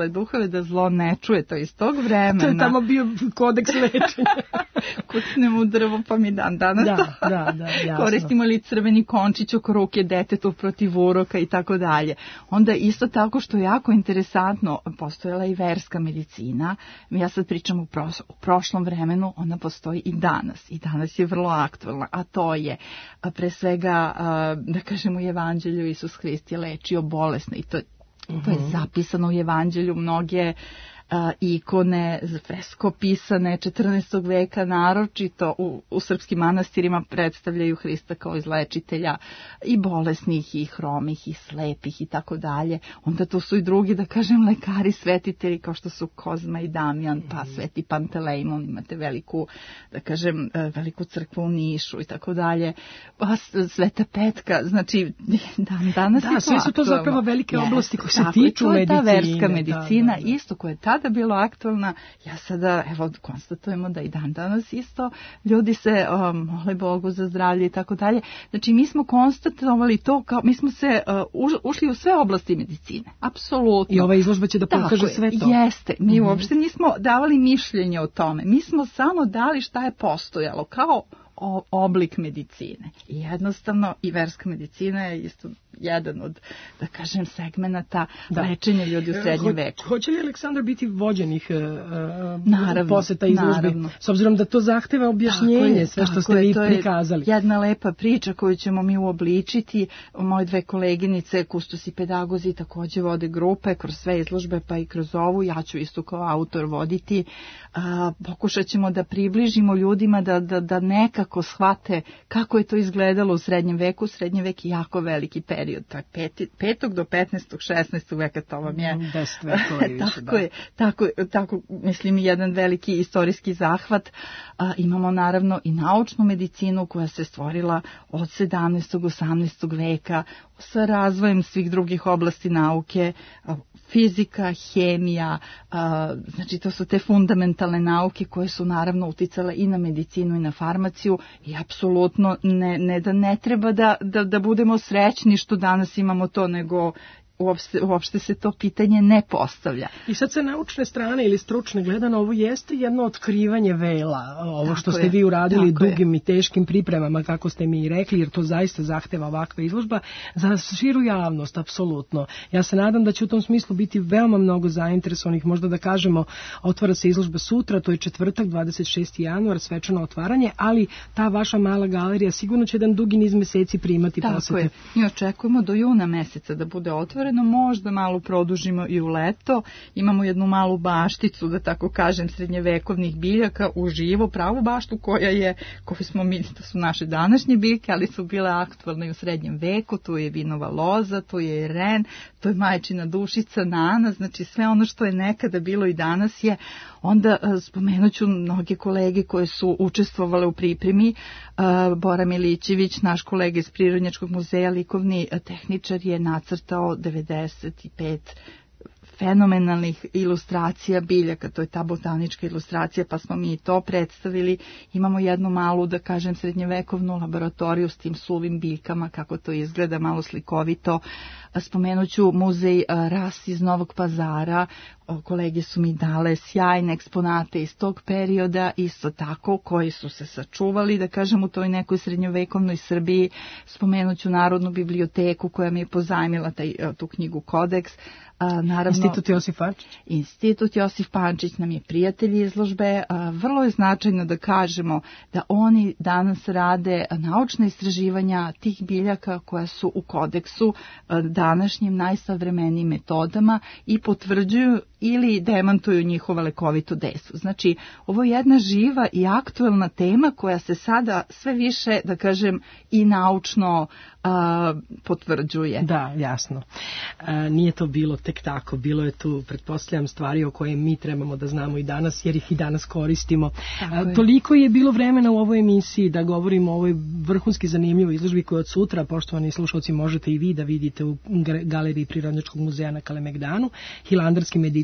zle duhove, da zlo ne čuje, to iz tog vremena. To je tamo bio kodeks lečenja. Kucnem u drvo pa mi dan danas da, da, da, jasno. Koristimo li crveni končić oko ruke detetu protiv uroka i tako dalje. Onda isto tako što je jako interesantno, postojala i verska medicina. Ja sad pričam u, pros, u prošlom vremenu, ona postoji i danas. I danas je vrlo aktualna, a to je pre svega, da kažemo, u Evanđelju Isus Hrist je lečio bolesne i to, uh-huh. to je zapisano u Evanđelju, mnoge Uh, ikone, fresko pisane četrnaestog veka, naročito u, u srpskim manastirima predstavljaju Hrista kao izlečitelja i bolesnih, i hromih, i slepih i tako dalje. Onda tu su i drugi, da kažem, lekari, svetitelji kao što su Kozma i Damjan, pa Sveti Pantelejmon, imate veliku, da kažem, veliku crkvu u Nišu i tako dalje, pa Sveta Petka, znači dan, danas da, je to sve su to aktualno. Zapravo velike oblasti koje se tako, tiču medicine. To je ta verska medicina, da, da, da. isto koja je tada bila aktualna. Ja sada, evo, konstatujemo da i dan danas isto ljudi se um, mole Bogu za zdravlje i tako dalje. Znači, mi smo konstatovali to, kao, mi smo se uh, ušli u sve oblasti medicine. Apsolutno. I ova izložba će da pokaže tako sve to. Jeste. Mi mm-hmm. uopšte nismo davali mišljenje o tome. Mi smo samo dali šta je postojalo kao oblik medicine. I jednostavno i verska medicina je isto jedan od, da kažem, segmenata da. lečenja ljudi u srednjem Ho, veku. Hoće li Aleksandar biti vođenih uh, naravno, poseta izložbi? Naravno. S obzirom da to zahteva objašnjenje, je, sve što ste vi prikazali. Jedna lepa priča koju ćemo mi uobličiti. Moje dve koleginice, kustosi pedagozi, takođe vode grupe kroz sve izložbe, pa i kroz ovu. Ja ću isto kao autor voditi. Uh, pokušat ćemo da približimo ljudima da, da, da nekako shvate kako je to izgledalo u srednjem veku. Srednji vek je jako veliki period. Od petog do petnaestog, šesnaestog veka, to vam je deset vekova i više, tako je, tako, tako, mislim, jedan veliki istorijski zahvat. A, imamo naravno i naučnu medicinu koja se stvorila od sedamnaestog, osamnaestog veka sa razvojem svih drugih oblasti nauke, a, fizika, hemija, a, znači to su te fundamentalne nauke koje su naravno uticale i na medicinu i na farmaciju i apsolutno ne, ne da ne treba da, da, da budemo srećni što danas imamo to, nego uopšte, uopšte se to pitanje ne postavlja. I sad sa naučne strane ili stručne gledano, ovo jeste jedno otkrivanje vela, ovo tako što ste je, vi uradili dugim je. i teškim pripremama, kako ste mi i rekli, jer to zaista zahteva ovakva izložba za širu javnost, apsolutno. Ja se nadam da će u tom smislu biti veoma mnogo zainteresovanih, možda da kažemo, otvara se izložba sutra, to je četvrtak, dvadeset šesti januar, svečano otvaranje, ali ta vaša mala galerija sigurno će jedan dugi niz meseci primati tako posete. Je. Mi očekujemo do juna meseca da bude otvoreno. Možda malo produžimo i u leto. Imamo jednu malu bašticu, da tako kažem, srednjevekovnih biljaka u živo, pravu baštu koja je, koju smo mi, to su naše današnje biljke, ali su bile aktualne i u srednjem veku. Tu je vinova loza, tu je ren, tu je majčina dušica, nana, znači sve ono što je nekada bilo i danas je. Onda spomenut ću mnoge kolege koje su učestvovale u pripremi. Bora Milićević, naš kolega iz Prirodnjačkog muzeja, likovni tehničar, je nacrtao devedeset pet fenomenalnih ilustracija biljaka, to je ta botanička ilustracija, pa smo mi i to predstavili. Imamo jednu malu, da kažem, srednjevekovnu laboratoriju s tim suvim biljkama, kako to izgleda, malo slikovito. Spomenut ću muzej Ras iz Novog Pazara, kolege su mi dale sjajne eksponate iz tog perioda, isto tako, koji su se sačuvali, da kažem, u toj nekoj srednjovekovnoj Srbiji. Spomenut ću Narodnu biblioteku koja mi je pozajmila taj, tu knjigu Kodeks. A, naravno, Institut Josif Pančić. Institut Josif Pančić nam je prijatelj izložbe. A, vrlo je značajno da kažemo da oni danas rade naučna istraživanja tih biljaka koja su u kodeksu a, današnjim najsavremenijim metodama i potvrđuju ili demantuju njihovo lekovito dejstvo. Znači, ovo je jedna živa i aktuelna tema koja se sada sve više, da kažem, i naučno a, potvrđuje. Da, jasno. A, nije to bilo tek tako, bilo je tu, pretpostavljam, stvari o koje mi trebamo da znamo i danas, jer ih i danas koristimo. A, toliko je bilo vremena u ovoj emisiji da govorimo o ovoj vrhunski zanimljivoj izložbi koju od sutra, poštovani slušalci, možete i vi da vidite u galeriji Prirodnjačkog muzeja na Kalemegdanu, Hilandarski medicinski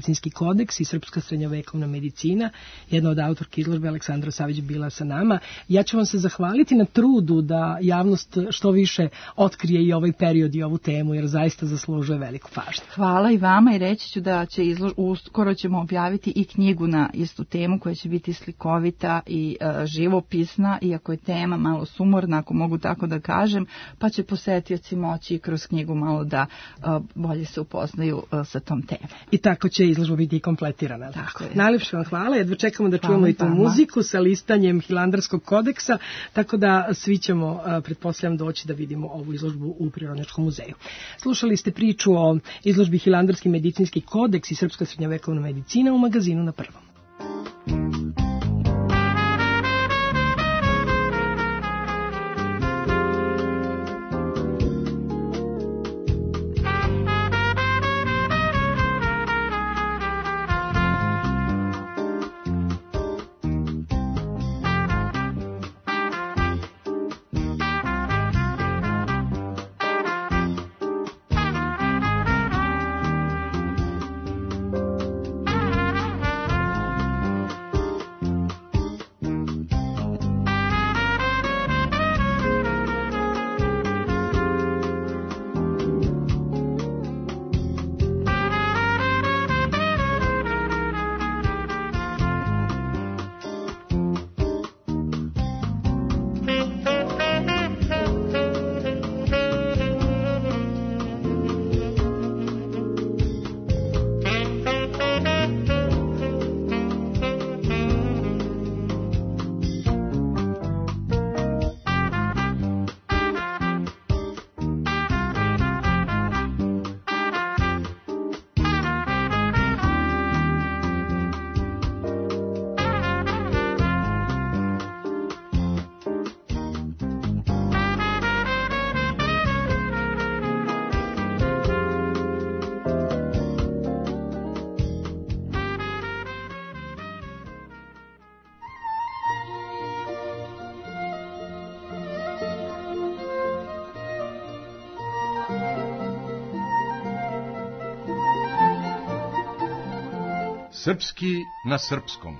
medicinski kodeks i srpska srednjovekovna medicina. Jedna od autorki izložbe, Aleksandra Savić, bila sa nama. Ja ću vam se zahvaliti na trudu da javnost što više otkrije i ovaj period i ovu temu, jer zaista zaslužuje veliku pažnju. Hvala i vama i reći ću da će izlož... uskoro ćemo objaviti i knjigu na istu temu koja će biti slikovita i uh, živopisna, iako je tema malo sumorna, ako mogu tako da kažem, pa će posetioci moći kroz knjigu malo da uh, bolje se upoznaju uh, sa tom temom. I tako će izložba biti i kompletirana. Tako je. Najljepše vam hvala, jedva čekamo da čujemo hvala i tu vama. muziku sa listanjem Hilandarskog kodeksa, tako da svi ćemo, uh, pretpostavljam, doći da vidimo ovu izložbu u Prirodnjačkom muzeju. Slušali ste priču o izložbi Hilandarski medicinski kodeks i srpska srednjovekovna medicina u magazinu Na prvom. Srpski na srpskom.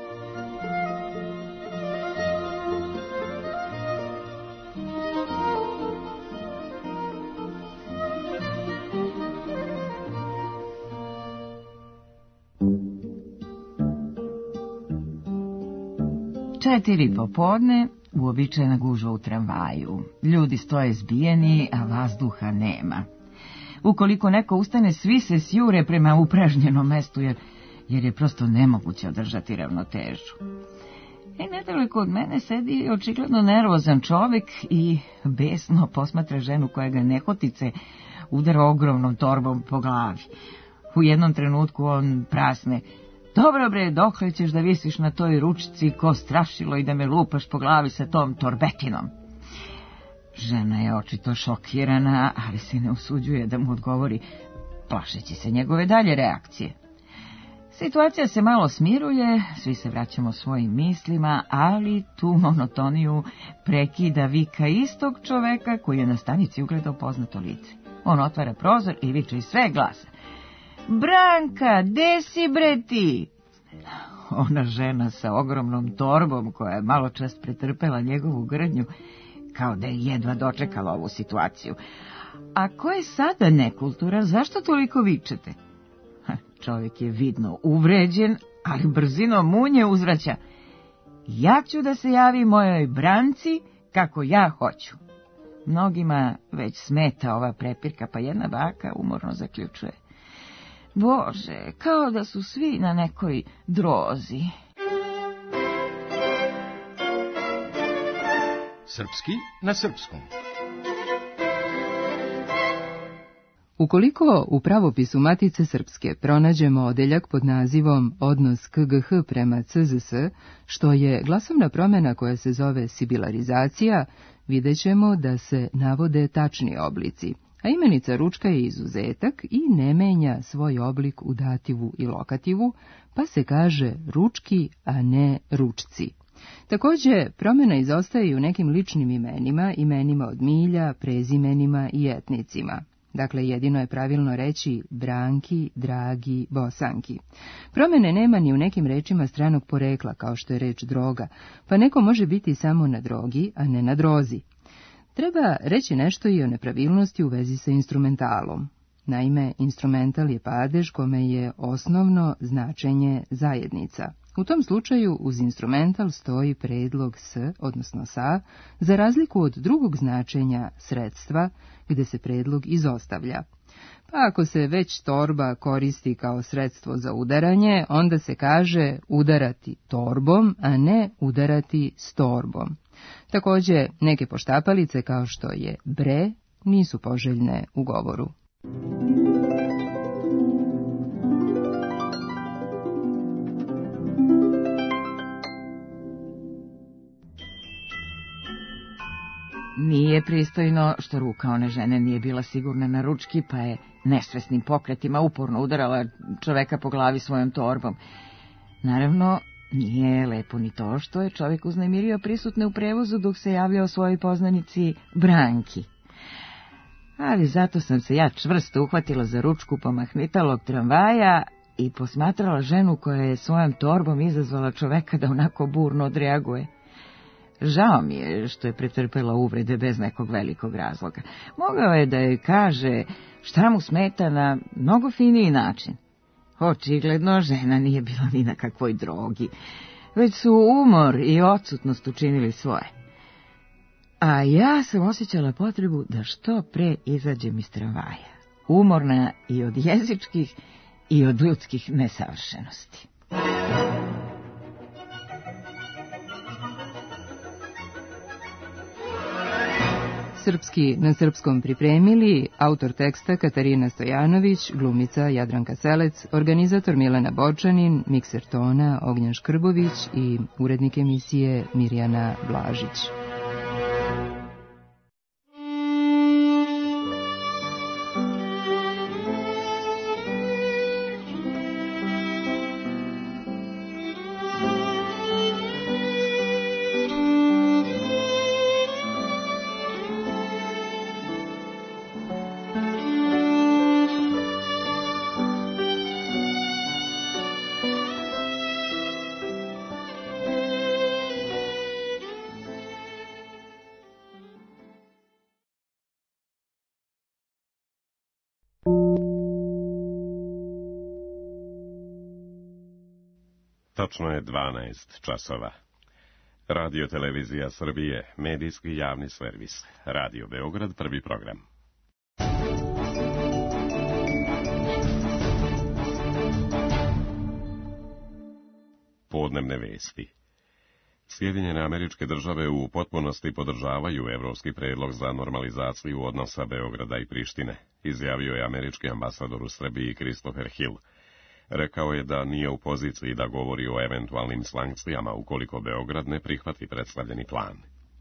Četiri popodne, uobičajena gužva u tramvaju. Ljudi stoje zbijeni, a vazduha nema. Ukoliko neko ustane, svi se sjure prema upražnjenom mestu, jer, jer je prosto nemoguće održati ravnotežu. E, nedaleko od mene sedi očigledno nervozan čovek i besno posmatra ženu koja ga nehotice udara ogromnom torbom po glavi. U jednom trenutku on prasne: "Dobro bre, dokle ćeš da visiš na toj ručici ko strašilo i da me lupaš po glavi sa tom torbetinom?" Žena je očito šokirana, ali se ne usuđuje da mu odgovori, plašeći se njegove dalje reakcije. Situacija se malo smiruje, svi se vraćamo svojim mislima, ali tu monotoniju prekida vika istog čoveka koji je na stanici ugledao poznato lice. On otvara prozor i viče iz sve glasa: "Branka, de si bre ti?" Ona žena sa ogromnom torbom, koja je malo čas pretrpela njegovu grdnju, kao da je jedva dočekala ovu situaciju. "A ko je sada nekulturan, zašto toliko vičete?" Čovjek je vidno uvređen, ali brzinom munje uzvraća: "Ja ću da se javi mojoj Branci kako ja hoću." Mnogima već smeta ova prepirka, pa jedna baka umorno zaključuje: "Bože, kao da su svi na nekoj drozi." Srpski na srpskom. Ukoliko u pravopisu Matice Srpske pronađemo odeljak pod nazivom Odnos K G H prema C Z S, što je glasovna promjena koja se zove sibilarizacija, vidjet ćemo da se navode tačni oblici, a imenica ručka je izuzetak i ne menja svoj oblik u dativu i lokativu, pa se kaže ručki, a ne ručci. Također, promjena izostaje i u nekim ličnim imenima, imenima od milja, prezimenima i etnicima. Dakle, jedino je pravilno reći Branki, dragi, Bosanki. Promene nema ni u nekim rečima stranog porekla, kao što je reč droga, pa neko može biti samo na drogi, a ne na drozi. Treba reći nešto i o nepravilnosti u vezi sa instrumentalom. Naime, instrumental je padež kome je osnovno značenje zajednica. U tom slučaju uz instrumental stoji predlog s, odnosno sa, za razliku od drugog značenja sredstva, gde se predlog izostavlja. Pa ako se već torba koristi kao sredstvo za udaranje, onda se kaže udarati torbom, a ne udarati s torbom. Također, neke poštapalice kao što je bre nisu poželjne u govoru. Nije pristojno što ruka one žene nije bila sigurna na ručki, pa je nesvesnim pokretima uporno udarala čoveka po glavi svojom torbom. Naravno, nije lepo ni to što je čovjek uznemirio prisutne u prevozu dok se javljao svojoj poznanici Branki. Ali zato sam se ja čvrsto uhvatila za ručku pomahnitalog tramvaja i posmatrala ženu koja je svojom torbom izazvala čoveka da onako burno odreaguje. Žao mi je što je pretrpela uvrede bez nekog velikog razloga. Mogao je da joj kaže šta mu smeta na mnogo finiji način. Očigledno žena nije bila ni na kakvoj drogi, već su umor i odsutnost učinili svoje. A ja sam osjećala potrebu da što pre izađem iz tramvaja, umorna i od jezičkih i od ljudskih nesavršenosti. Srpski na srpskom pripremili autor teksta Katarina Stojanović, glumica Jadranka Selec, organizator Milena Bočanin, mikser tona Ognjan Škrbović i urednik emisije Mirjana Blažić. Tačno je dvanaest časova. Radio Televizija Srbije, medijski javni servis. Radio Beograd, prvi program. Podnevne vesti. Sjedinjene Američke Države u potpunosti podržavaju evropski predlog za normalizaciju odnosa Beograda i Prištine, izjavio je američki ambasador u Srbiji Christopher Hill. Rekao je da nije u poziciji da govori o eventualnim sankcijama ukoliko Beograd ne prihvati predstavljeni plan.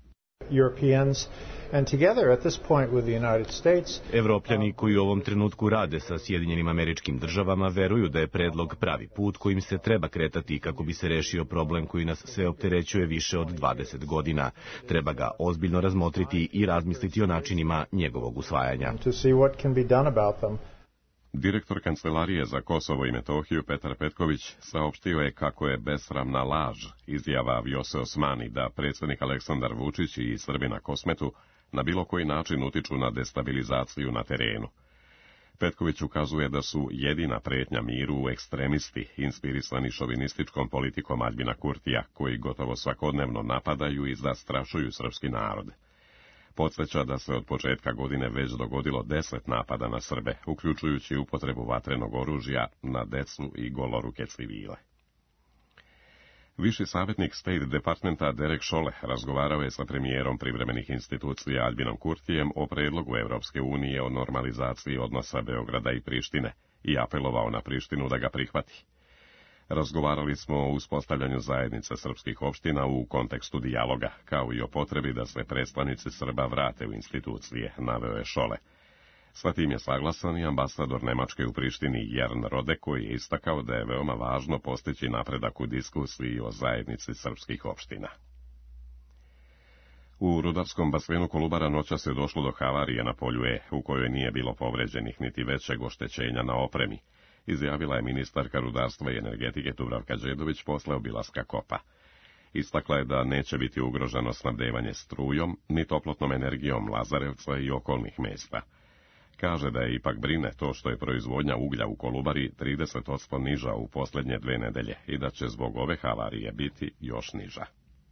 Evropljani koji u ovom trenutku rade sa Sjedinjenim Američkim Državama veruju da je predlog pravi put kojim se treba kretati kako bi se rešio problem koji nas sve opterećuje više od dvadeset godina. Treba ga ozbiljno razmotriti i razmisliti o načinima njegovog usvajanja. Direktor Kancelarije za Kosovo i Metohiju Petar Petković saopštio je kako je besramna laž izjava Vjose Osmani da predsjednik Aleksandar Vučić i Srbi na Kosmetu na bilo koji način utiču na destabilizaciju na terenu. Petković ukazuje da su jedina pretnja miru ekstremisti inspirisani šovinističkom politikom Aljbina Kurtija, koji gotovo svakodnevno napadaju i zastrašuju srpski narod. Podsjeća da se od početka godine već dogodilo deset napada na Srbe, uključujući upotrebu vatrenog oružja na decu i goloruke civile. Viši savjetnik State Departmenta Derek Šole razgovarao je sa premijerom privremenih institucija Aljbinom Kurtijem o predlogu Evropske unije o normalizaciji odnosa Beograda i Prištine i apelovao na Prištinu da ga prihvati. Razgovarali smo o uspostavljanju zajednice srpskih opština u kontekstu dijaloga, kao i o potrebi da se predstavnici Srba vrate u institucije, naveo je Šole. Sa tim je saglasan i ambasador Nemačke u Prištini Jern Rode, koji je istakao da je veoma važno postići napredak u diskusiji o zajednici srpskih opština. U rudarskom basenu Kolubara noćas je došlo do havarije na polju E, u kojoj nije bilo povređenih niti većeg oštećenja na opremi, izjavila je ministarka rudarstva i energetike Dubravka Đedović posle obilaska kopa. Istakla je da neće biti ugroženo snabdevanje strujom ni toplotnom energijom Lazarevca i okolnih mesta. Kaže da je ipak brine to što je proizvodnja uglja u Kolubari trideset posto niža u posljednje dve nedelje i da će zbog ove havarije biti još niža.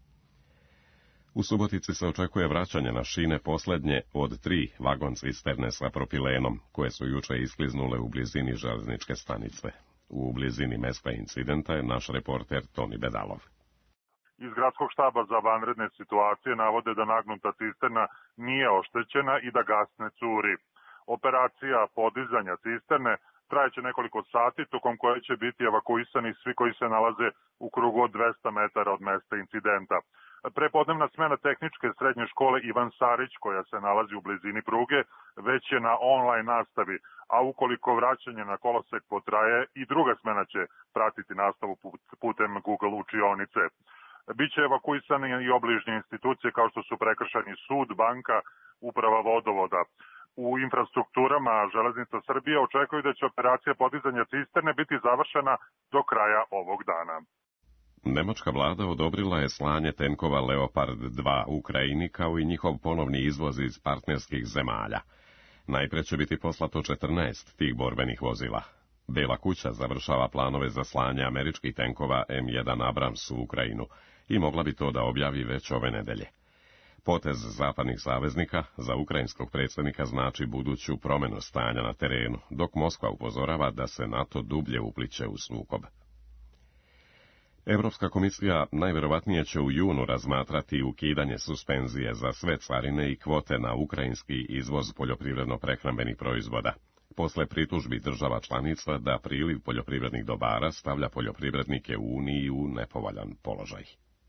U Subotici se očekuje vraćanje na šine posljednje od tri vagon cisterne sa propilenom, koje su juče iskliznule u blizini železničke stanice. U blizini mesta incidenta je naš reporter Toni Bedalov. Iz gradskog štaba za vanredne situacije navode da nagnuta cisterna nije oštećena i da gas ne curi. Operacija podizanja cisterne trajeće nekoliko sati, tokom koje će biti evakuisani svi koji se nalaze u krugu od dvesta metara od mesta incidenta. Prepodnevna smena tehničke srednje škole Ivan Sarić, koja se nalazi u blizini pruge, već je na online nastavi, a ukoliko vraćanje na kolosek potraje, i druga smena će pratiti nastavu putem Google učionice. Biće evakuisane i obližnje institucije kao što su Prekršajni sud, banka, uprava vodovoda. U infrastrukturama Železnica Srbije očekuju da će operacija podizanja cisterne biti završena do kraja ovog dana. Nemačka vlada odobrila je slanje tenkova Leopard dva u Ukrajini kao i njihov ponovni izvoz iz partnerskih zemalja. Najpre će biti poslato četrnaest tih borbenih vozila. Bela kuća završava planove za slanje američkih tenkova M jedan Abrams u Ukrajinu i mogla bi to da objavi već ove nedelje. Potez zapadnih saveznika za ukrajinskog predsjednika znači buduću promjenu stanja na terenu, dok Moskva upozorava da se NATO dublje upliće u sukob. Europska komisija najvjerovatnije će u junu razmatrati ukidanje suspenzije za sve carine i kvote na ukrajinski izvoz poljoprivredno-prehrambenih proizvoda, posle pritužbi država članica da priliv poljoprivrednih dobara stavlja poljoprivrednike u Uniji u nepovoljan položaj.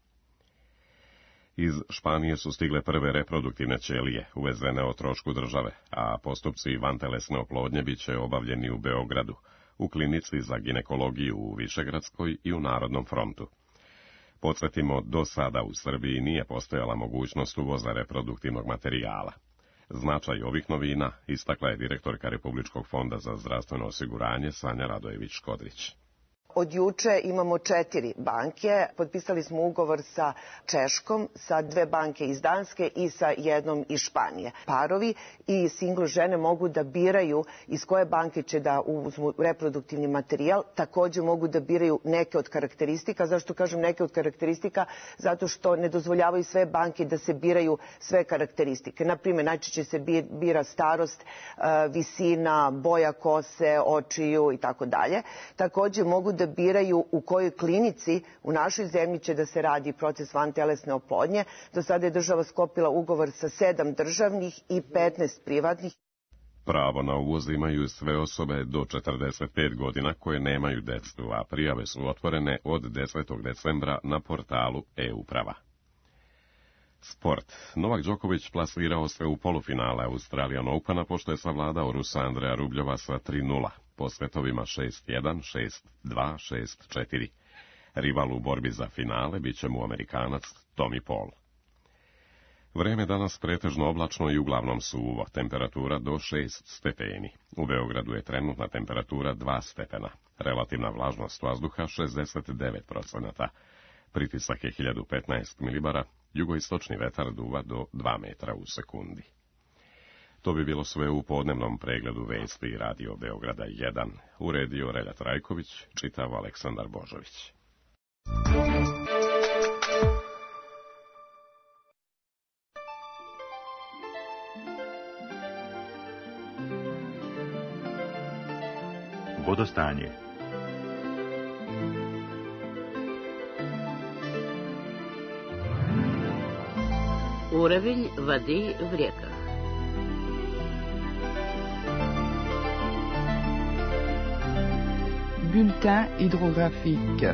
Iz Španije su stigle prve reproduktivne ćelije, uvezene o trošku države, a postupci vantelesne oplodnje bit će obavljeni u Beogradu, u klinici za ginekologiju u Višegradskoj i u Narodnom frontu. Podsjetimo, do sada u Srbiji nije postojala mogućnost uvoza reproduktivnog materijala. Značaj ovih novina istakla je direktorka Republičkog fonda za zdravstveno osiguranje Sanja Radojević-Škodrić. Od juče imamo četiri banke, potpisali smo ugovor sa Češkom, sa dve banke iz Danske i sa jednom iz Španije. Parovi i single žene mogu da biraju iz koje banke će da uzmu reproduktivni materijal, također mogu da biraju neke od karakteristika. Zašto kažem neke od karakteristika? Zato što ne dozvoljavaju sve banke da se biraju sve karakteristike. Naprimjer, najčešće se bira starost, visina, boja kose, očiju i tako dalje. Također mogu da da biraju u kojoj klinici u našoj zemlji će da se radi proces vantelesne oplodnje. Do sada je država sklopila ugovor sa sedam državnih i petnaest privatnih. Pravo na uvoz imaju sve osobe do četrdeset pet godina koje nemaju decu, a prijave su otvorene od desetog decembra na portalu e-uprava. Sport. Novak Đoković plasirao se u polufinale Australian Opena pošto je savladao Rusa Andreja Rubljova sa tri nula, po svetovima šest jedan, šest dva, šest četiri. Rival u borbi za finale bit će mu Amerikanac Tommy Paul. Vreme danas pretežno oblačno i uglavnom suvo, temperatura do šest stepeni. U Beogradu je trenutna temperatura dva stepena, relativna vlažnost vazduha šezdeset devet procenata. Pritisak je hiljadu petnaest milibara, jugoistočni vetar duva do dva metra u sekundi. To bi bilo sve u podnevnom pregledu vesti Radio Beograda jedan. Uredio Relja Trajković, čitao Aleksandar Božović. Vodostanje. Уровень воды в реках. Bulletin hydrographique.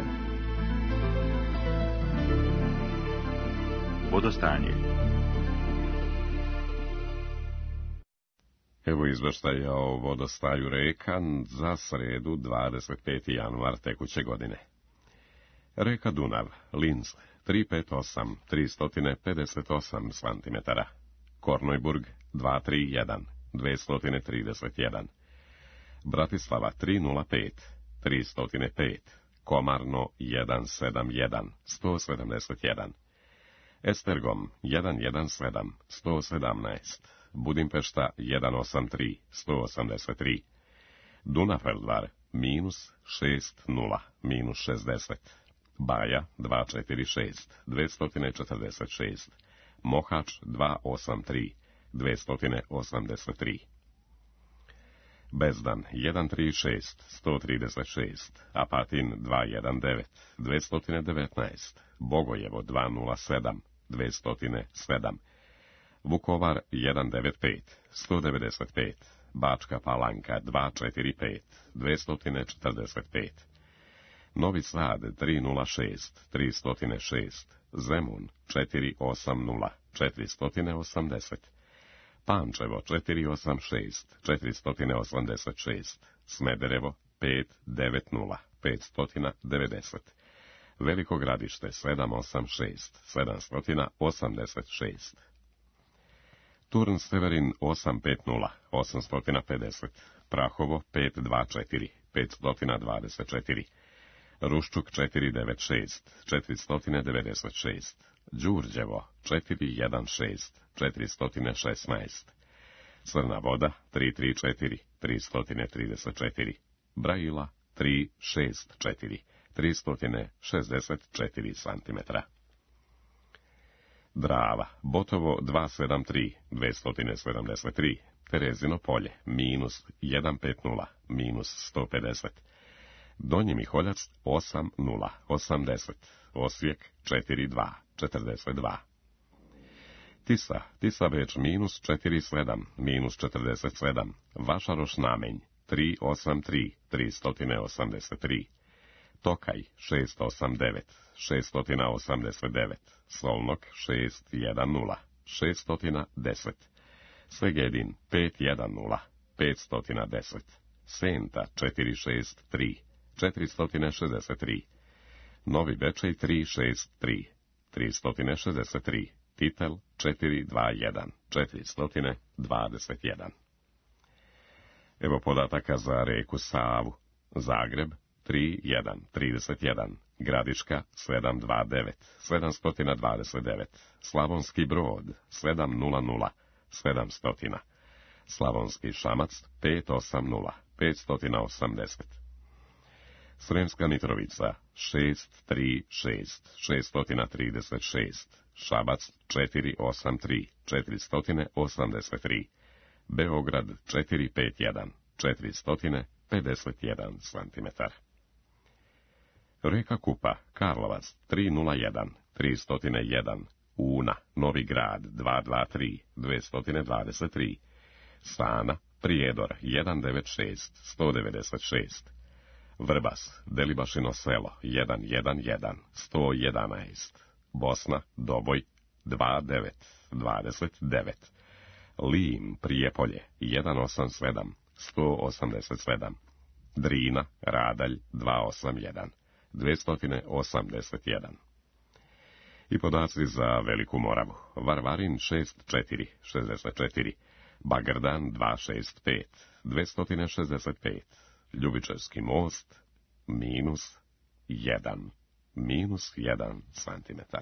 Vodostanje. Evo izveštaja o vodostaju reka za sredu dvadeset peti januar tekuće godine. Reka Dunav, Linz, tristo pedeset osam, tristo pedeset osam centimetara. Kornojburg, dvesta trideset jedan, dvesta trideset jedan. Bratislava, tristo pet, tristo pet. Komarno, sto sedamdeset jedan, sto sedamdeset jedan. Estergom, sto sedamnaest, sto sedamnaest. Budimpešta, sto osamdeset tri, sto osamdeset tri. Dunaferdvar, minus šezdeset, minus šezdeset. Baja, dvesta četrdeset šest, dvesta četrdeset šest. Mohač, dvesta osamdeset tri, dvesta osamdeset tri. Bezdan, sto trideset šest, sto trideset šest. Apatin, dvesta devedeset, dvesta devetnaest. Bogojevo, dvesta nula sedam, dvesta sedam. Vukovar, sto devedeset pet, sto devedeset pet. Bačka Palanka, dvesta četrdeset pet, dvesta četrdeset pet. Novi Sad, tristo nula šest, tristo šest. Zemun, četiristo osamdeset, četiristo osamdeset. Pančevo, četiristo osamdeset šest, četiristo osamdeset šest. Smederevo, petsto devedeset, petsto devedeset. Veliko Gradište, sedamsto osamdeset šest, sedamsto osamdeset šest. Turn Severin, osamsto pedeset, osamsto pedeset. Prahovo, petsto dvadeset četiri, petsto dvadeset četiri. Ruščuk, četiristo devedeset šest, četiristo devedeset šest. Đurđevo, četiristo šezdeset, četiristo šesnaest. Crna Voda, tristo trideset četiri, tristo trideset četiri. Brajila, tristo šezdeset četiri, tristo šezdeset četiri centimetra. Drava, Botovo, dvesta sedamdeset tri, dvesta sedamdeset tri. Terezino Polje, minus sto pedeset, minus sto pedeset. Donji Miholjac, osamdeset, osamdeset. Osijek, četrdeset dva, četrdeset dva. Tisa, Tisa Beč, minus četrdeset sedam, minus četrdeset sedam. Vašaroš Namenj, tristo osamdeset tri, tristo osamdeset tri. Tokaj, šesto osamdeset devet, šesto osamdeset devet. Solnok, šesto deset, šesto deset. Segedin, petsto deset, petsto deset. Senta, četiristo šezdeset tri, četiristo šezdeset tri. Novi Bečej, tristo šezdeset tri, tristo šezdeset tri. Titel, četiristo dvadeset jedan, četiristo dvadeset jedan. Evo podataka za reku Savu. Zagreb, tristo jedan, trideset jedan. Gradiška, sedamsto dvadeset devet, sedamsto dvadeset devet. Slavonski Brod, sedamsto, sedamsto. Slavonski Šamac, petsto osamdeset, petsto osamdeset. Sremska Mitrovica, šesto trideset šest, šesto trideset šest. Šabac, četiristo osamdeset tri, četiristo osamdeset tri. Beograd, četiristo pedeset jedan, četiristo pedeset jedan centimetar. Reka Kupa, Karlovac, tristo nula jedan, tristo jedan. Una, Novi Grad, dvesta dvadeset tri, dvesta dvadeset tri. Sana, Prijedor, sto devedeset šest, sto devedeset šest. Vrbas, Delibašino selo, sto jedenaest, sto jedanaest. Bosna, Doboj, dvadeset devet, dvadeset devet. Lim, Prijepolje, sto osamdeset sedam, sto osamdeset sedam. Drina, Radalj, dvesta osamdeset jedan, dvesta osamdeset jedan. I podaci za Veliku Moravu. Varvarin, šezdeset četiri, šezdeset četiri. Bagrdan, dvesta šezdeset pet, dvesta šezdeset pet. Ljubičevski most, minus jedan, minus jedan centimetar.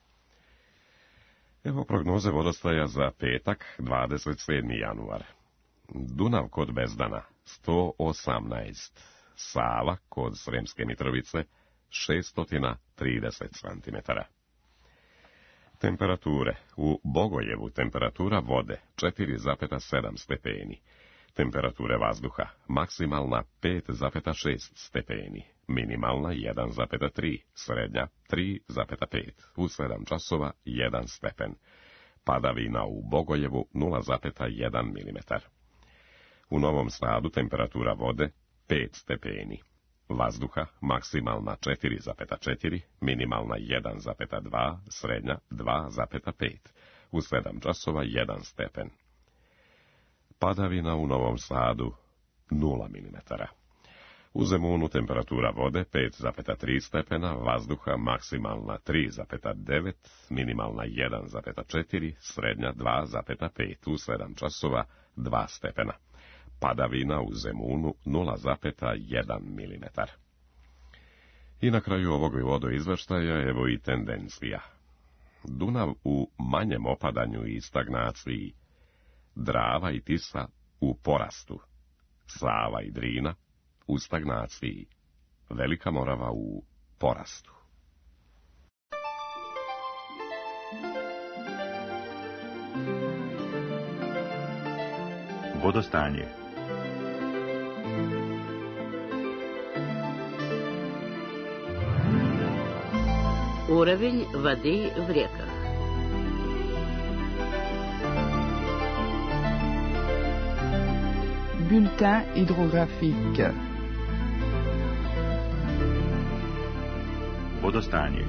Evo prognoze vodostaja za petak, dvadeset sedmi januar. Dunav kod Bezdana, sto osamnaest. Sava kod Sremske Mitrovice, šesto trideset centimetara. Temperature. U Bogojevu temperatura vode četiri zarez sedam stepeni. Temperature vazduha maksimalna pet zarez šest stepeni, minimalna jedan zarez tri, srednja tri zarez pet, u sedam časova jedan stepen. Padavina u Bogojevu nula zarez jedan milimetar. U Novom Sadu temperatura vode pet stepeni. Vazduha maksimalna četiri zarez četiri, minimalna jedan zarez dva, srednja dva zarez pet, u sedam časova jedan stepen. Padavina u Novom Sadu nula milimetara. U Zemunu temperatura vode pet zarez tri stepena, vazduha maksimalna tri zarez devet, minimalna jedan zarez četiri, srednja dva zarez pet, u sedam časova dva stepena. Padavina u Zemunu nula zarez jedan milimetar. I na kraju ovog vodoizveštaja evo i tendencija. Dunav u manjem opadanju i stagnaciji, Drava i Tisa u porastu, Sava i Drina u stagnaciji, Velika Morava u porastu. Vodostanje. Уровень воды в реках. Bulletin hydrographique. Vodostanje.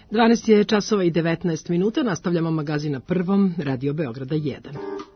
dvanaest je časova i devetnaest minuta, nastavljamo magazin na Prvom, Radio Beograda jedan.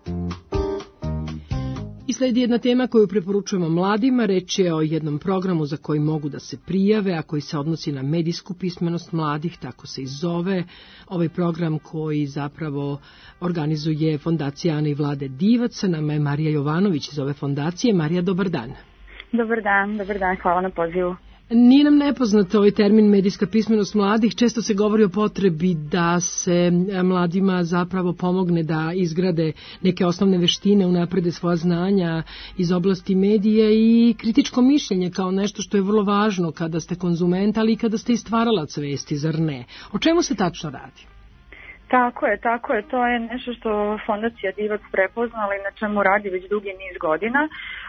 I sledi jedna tema koju preporučujemo mladima, reč je o jednom programu za koji mogu da se prijave, a koji se odnosi na medijsku pismenost mladih, tako se i zove. Ovaj program koji zapravo organizuje Fondacija Ane i Vlade Divac, sa nama je Marija Jovanović iz ove fondacije. Marija, dobar dan. Dobar dan, dobar dan, hvala na pozivu. Nije nam nepoznat ovaj termin medijska pismenost mladih. Često se govori o potrebi da se mladima zapravo pomogne da izgrade neke osnovne veštine, unaprede svoja znanja iz oblasti medije i kritičko mišljenje kao nešto što je vrlo važno kada ste konzument, ali i kada ste i stvaralac vesti, zar ne? O čemu se tačno radi? Tako je, tako je. To je nešto što Fondacija Divac prepoznala i na čemu radi već dugi niz godina.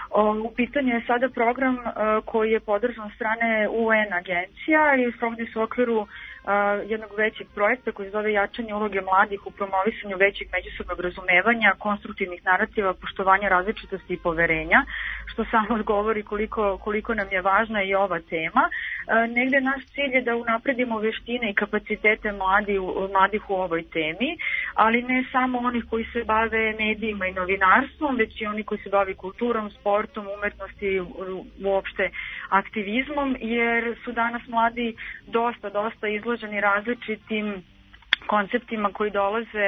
U pitanju je sada program koji je podržan strane U N agencija i sprovodi se u okviru jednog većeg projekta koji se zove jačanje uloge mladih u promovisanju većeg međusobnog razumevanja, konstruktivnih narativa, poštovanja različitosti i poverenja, što samo govori koliko, koliko nam je važna i ova tema. Negde naš cilj je da unapredimo veštine i kapacitete mladi, mladih u ovoj temi, ali ne samo onih koji se bave medijima i novinarstvom, već i oni koji se bave kulturom, sportom, umetnosti, uopšte aktivizmom, jer su danas mladi dosta, dosta izloženi različitim konceptima koji dolaze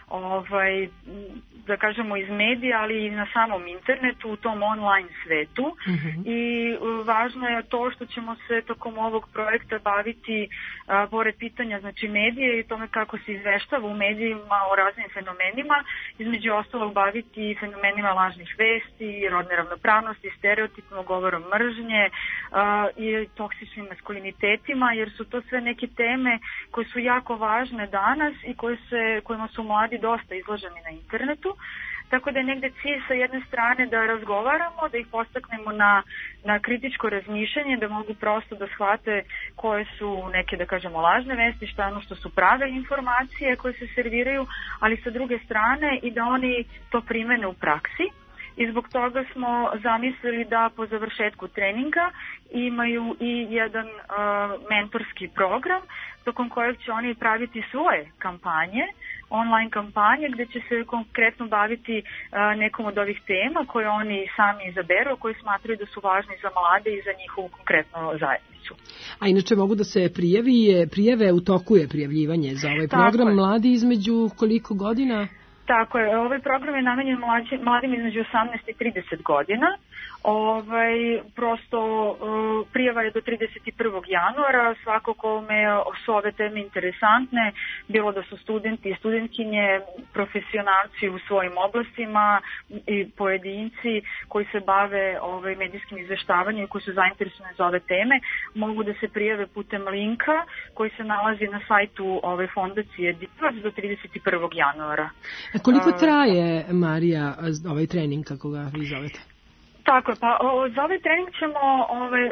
ovaj, da kažemo iz medija, ali i na samom internetu, u tom online svetu. Mm-hmm. I važno je to što ćemo se tokom ovog projekta baviti a, pored pitanja znači medije i tome kako se izveštava u medijima o raznim fenomenima, između ostalog baviti fenomenima lažnih vesti, rodne ravnopravnosti, stereotipima, govorom mržnje a, i toksičnim maskulinitetima, jer su to sve neke teme koje su jako važne danas i koje se, kojima su mladi dosta izloženi na internetu. Tako da je negde cilj sa jedne strane da razgovaramo, da ih postaknemo na, na kritičko razmišljanje, da mogu prosto da shvate koje su neke, da kažemo, lažne vesti, šta ono što su prave informacije koje se serviraju, ali sa druge strane i da oni to primene u praksi. I zbog toga smo zamislili da po završetku treninga imaju i jedan uh, mentorski program tokom kojeg će oni praviti svoje kampanje, online kampanje gdje će se konkretno baviti uh, nekom od ovih tema koje oni sami izaberu, koje smatraju da su važni za mlade i za njihovu konkretno zajednicu. A inače mogu da se prijavi, prijave, u toku je prijavljivanje za ovaj program. Tako mladi između koliko godina? Tako je, ovaj program je namenjen mlađi, mladim između osamnaest i trideset godina. Ovaj, prosto uh, prijava je do trideset prvog januara, svako kome su ove teme interesantne, bilo da su studenti i studentkinje, profesionalci u svojim oblastima i pojedinci koji se bave ovaj, medijskim izveštavanjem i koji su zainteresovani za ove teme, mogu da se prijave putem linka koji se nalazi na sajtu ove fondacije Divac do trideset prvog januara. A koliko traje, Marija, ovaj trening, kako ga vi zovete? Tako je, pa o, za ovaj trening ćemo ovaj,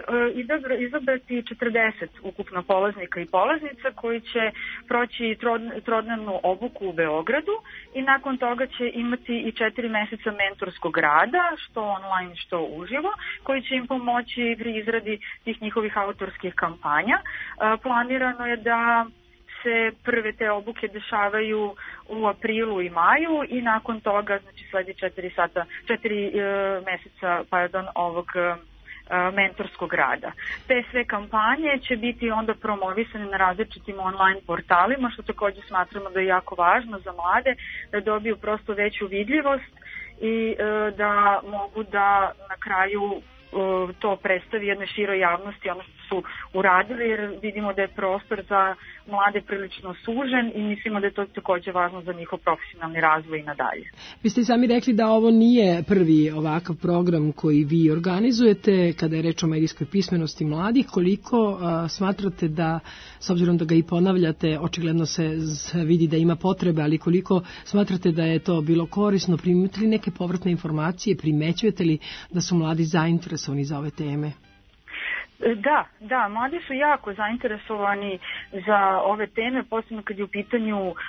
izabrati četrdeset ukupno polaznika i polaznica koji će proći trod, trodnevnu obuku u Beogradu i nakon toga će imati i četiri meseca mentorskog rada, što online, što uživo, koji će im pomoći pri izradi tih njihovih autorskih kampanja. E, planirano je da se prve te obuke dešavaju u aprilu i maju i nakon toga znači sledi četiri sata, četiri e, meseca pardon, ovog e, mentorskog rada. Te sve kampanje će biti onda promovisane na različitim online portalima, što također smatramo da je jako važno za mlade, da dobiju prosto veću vidljivost i e, da mogu da na kraju to predstavi jednoj široj javnosti ono što su uradili, jer vidimo da je prostor za mlade prilično sužen i mislimo da je to također važno za njihov profesionalni razvoj i nadalje. Vi ste sami rekli da ovo nije prvi ovakav program koji vi organizujete kada je reč o medijskoj pismenosti mladih. Koliko a, smatrate da, s obzirom da ga i ponavljate, očigledno se vidi da ima potrebe, ali koliko smatrate da je to bilo korisno, primite li neke povratne informacije, primećujete li da su mladi zainteresovani za ove teme? Da, da, mladi su jako zainteresovani za ove teme, posebno kad je u pitanju uh,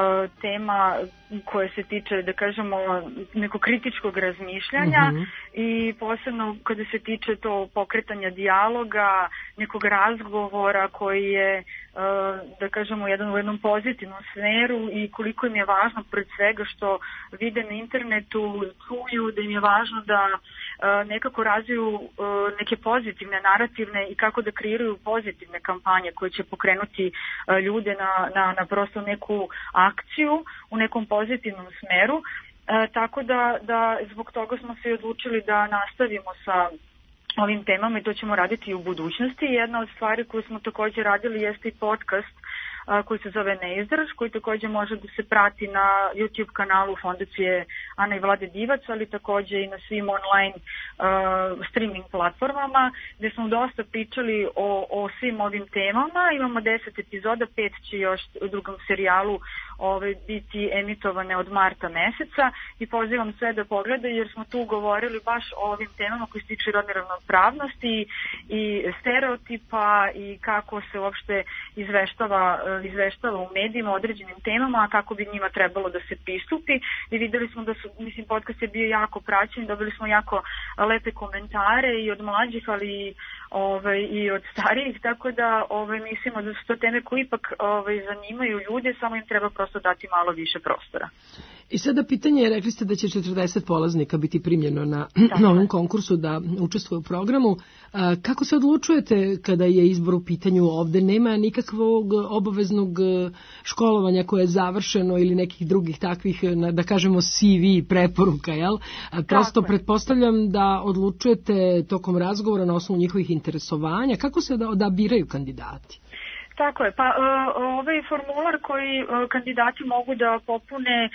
tema koja se tiče, da kažemo, nekog kritičkog razmišljanja mm-hmm. i posebno kada se tiče to pokretanja dijaloga, nekog razgovora koji je, uh, da kažemo, jedan u jednom pozitivnom smeru i koliko im je važno pred svega što vide na internetu, čuju, da im je važno da uh, nekako razviju uh, neke pozitivne narative i kako da kreiraju pozitivne kampanje koje će pokrenuti uh, ljude na, na, na prosto neku akciju u nekom pozitivnom smeru. Uh, tako da, da zbog toga smo se odlučili da nastavimo sa ovim temama i to ćemo raditi i u budućnosti. Jedna od stvari koju smo također radili jeste i podcast koji se zove Neizdrž, koji također može da se prati na YouTube kanalu Fondacije Ana i Vlade Divac, ali također i na svim online uh, streaming platformama, gdje smo dosta pričali o, o svim ovim temama. Imamo deset epizoda, pet će još u drugom serijalu ove, biti emitovane od marta meseca i pozivam sve da pogledaju jer smo tu govorili baš o ovim temama koji se tiču rodne ravnopravnosti i stereotipa i kako se uopšte izveštava izveštava u medijima o određenim temama, a kako bi njima trebalo da se pristupi i videli smo da su, mislim, podcast je bio jako praćen, dobili smo jako lepe komentare i od mlađih, ali i, ovaj, i od starijih, tako da ovaj, mislimo da su to teme koje ipak ovaj, zanimaju ljude, samo im treba prosto dati malo više prostora. I sada pitanje je, rekli ste da će četrdeset polaznika biti primljeno na novom konkursu da učestvuje u programu. Kako se odlučujete kada je izbor u pitanju ovde? Nema nikakvog obaveznog školovanja koje je završeno ili nekih drugih takvih, da kažemo, C V preporuka, jel? Prosto pretpostavljam da odlučujete tokom razgovora na osnovu njihovih interesovanja. Kako se odabiraju kandidati? Tako je, pa ovaj formular koji kandidati mogu da popune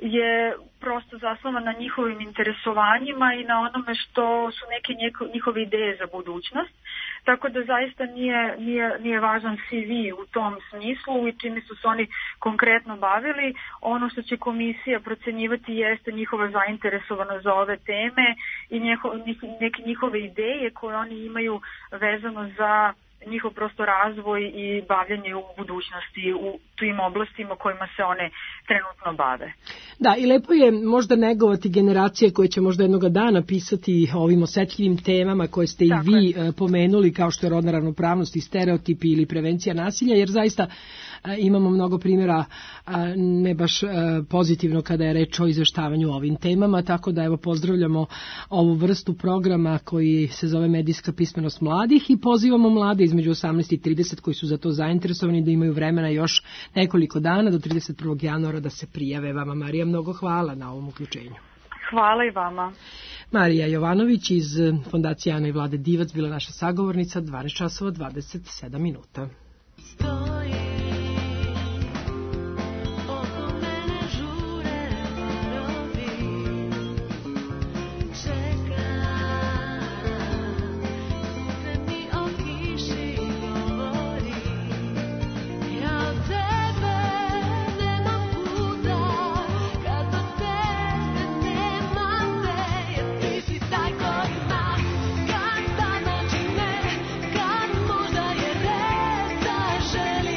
je prosto zasnovan na njihovim interesovanjima i na onome što su neke njihove ideje za budućnost. Tako da zaista nije, nije, nije važan C V u tom smislu i čime su se oni konkretno bavili. Ono što će komisija procenjivati jeste njihova zainteresovanost za ove teme i njeho, neke njihove ideje koje oni imaju vezano za njihov prosto razvoj i bavljanje u budućnosti u tim oblastima kojima se one trenutno bave. Da, i lepo je možda negovati generacije koje će možda jednoga dana pisati o ovim osetljivim temama koje ste Tako i vi je. pomenuli, kao što je rodna ravnopravnost i stereotipi ili prevencija nasilja, jer zaista imamo mnogo primjera ne baš pozitivno kada je reč o izveštavanju o ovim temama, tako da evo pozdravljamo ovu vrstu programa koji se zove Medijska pismenost mladih i pozivamo mlade između osamnaest i trideset koji su za to zainteresovani da imaju vremena još nekoliko dana do trideset prvog januara da se prijave. Vama, Marija, mnogo hvala na ovom uključenju. Hvala i vama. Marija Jovanović iz Fondacije Ana i Vlade Divac bila naša sagovornica, dvanaest časova dvadeset sedam minuta. Kad ta noć ne, kad možda je red da želim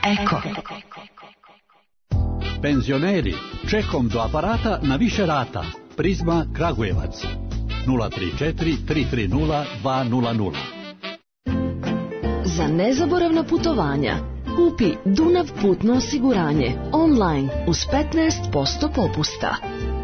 Eko. Penzioneri, čekom do aparata na više rata. Prizma Kragujevac. nula tri četiri tri tri nula dva nula nula. Za nezaboravna putovanja kupi Dunav putno osiguranje online uz petnaest posto popusta.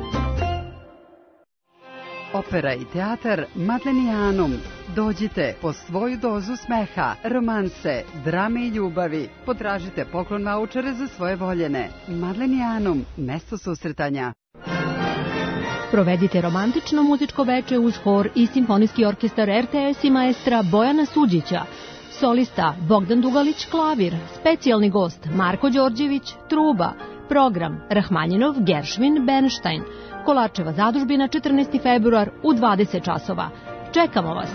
Opera i teatar Madlenijanum. Dođite po svoju dozu smeha, romanse, drame i ljubavi. Potražite poklon vaučere za svoje voljene. Madlenijanum, mesto susretanja. Provedite romantično muzičko veče uz hor i simfonijski orkestar R T S i maestra Bojana Suđića. Solista Bogdan Dugalić klavir, specijalni gost Marko Đorđević truba, program Rahmanjinov, Geršvin, Bernstein. Kolarčeva zadužbina četrnaesti februar u dvadeset časova. Čekamo vas!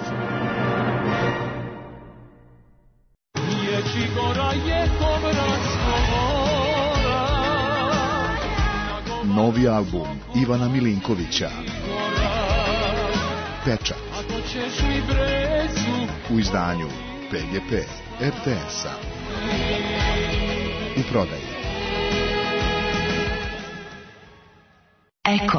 Novi album Ivana Milinkovića Pečat u izdanju P G P R T S-a u prodaji. Eko.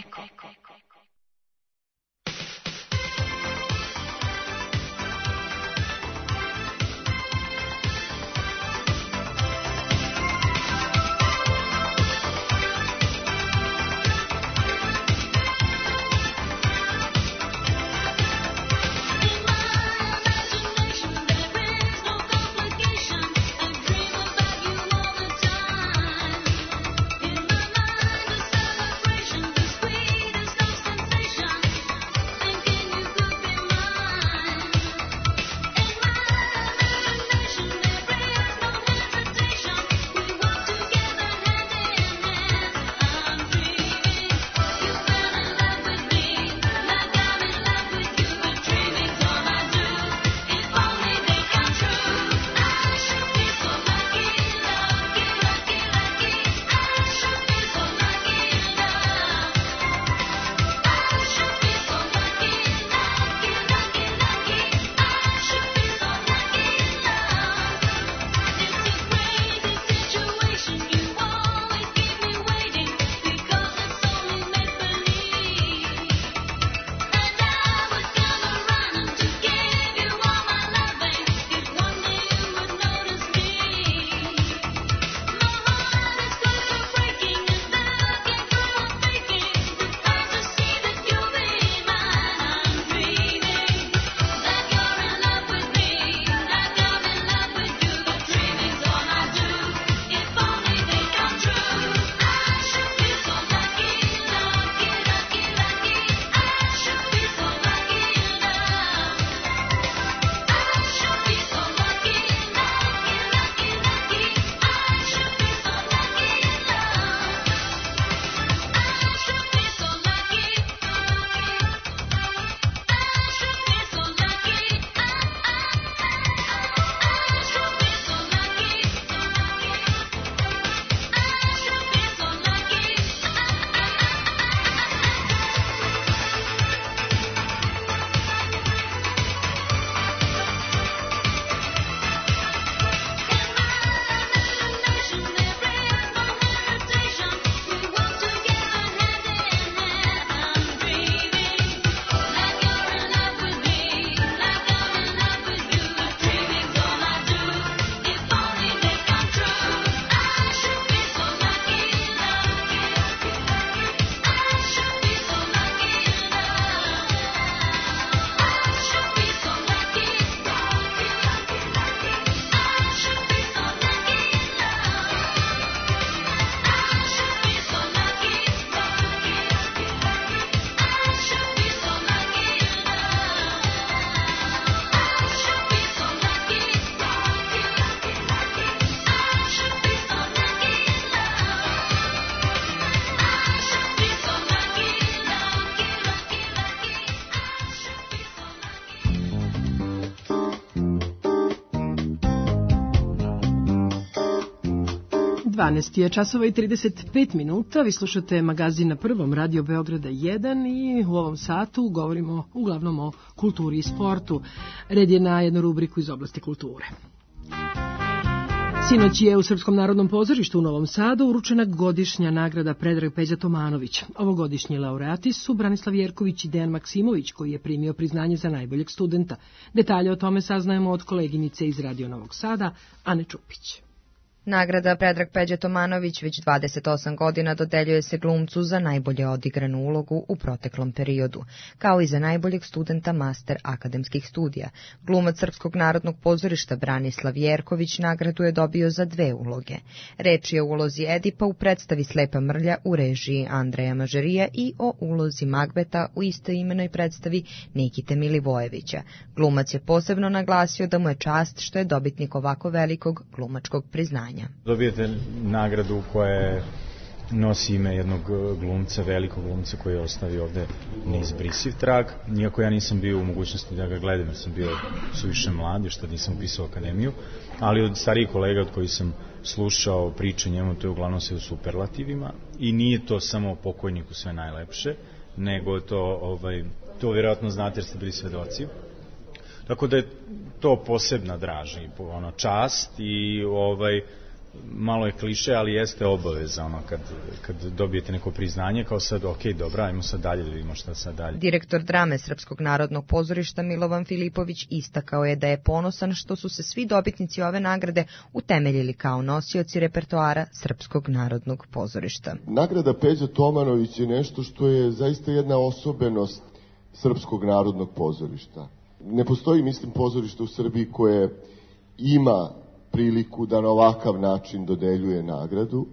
dvanaest je časova i trideset pet minuta, vi slušate magazin na prvom Radio Beograda jedan i u ovom satu govorimo uglavnom o kulturi i sportu. Red je na jednu rubriku iz oblasti kulture. Sinoć je u Srpskom narodnom pozorištu u Novom Sadu uručena godišnja nagrada Predrag Peđa Tomanović. Ovogodišnji laureati su Branislav Jerković i Dejan Maksimović, koji je primio priznanje za najboljeg studenta. Detalje o tome saznajemo od koleginice iz Radio Novog Sada, Ane Čupić. Nagrada Predrag Peđa Tomanović već dvadeset osam godina dodeljuje se glumcu za najbolje odigranu ulogu u proteklom periodu, kao i za najboljeg studenta master akademskih studija. Glumac Srpskog narodnog pozorišta Branislav Jerković nagradu je dobio za dve uloge. Reč je o ulozi Edipa u predstavi Slepa mrlja u režiji Andreja Mažerija i o ulozi Magbeta u istoimenoj predstavi Nikite Milivojevića. Glumac je posebno naglasio da mu je čast što je dobitnik ovako velikog glumačkog priznanja. Dobijete nagradu koja nosi ime jednog glumca, velikog glumca koji je ostavio ovde neizbrisiv trag. Iako ja nisam bio u mogućnosti da ga gledam, jer sam bio suviše mlad, što nisam upisao akademiju, ali od starijih kolega od kojih sam slušao priče njemu, to je uglavnom sve u superlativima i nije to samo o pokojniku sve najlepše, nego to, ovaj, to vjerojatno znate jer ste bili svedoci. Tako da je to posebna draž i ono, čast i ovaj, malo je kliše, ali jeste obaveza ono, kad, kad dobijete neko priznanje, kao sad, ok, dobra, ajmo sad dalje, da vidimo šta sad dalje. Direktor drame Srpskog narodnog pozorišta Milovan Filipović istakao je da je ponosan što su se svi dobitnici ove nagrade utemeljili kao nosioci repertoara Srpskog narodnog pozorišta. Nagrada Peđa Tomanović je nešto što je zaista jedna osobenost Srpskog narodnog pozorišta. Ne postoji, mislim, pozorište u Srbiji koje ima priliku da na ovakav način dodeljuje nagradu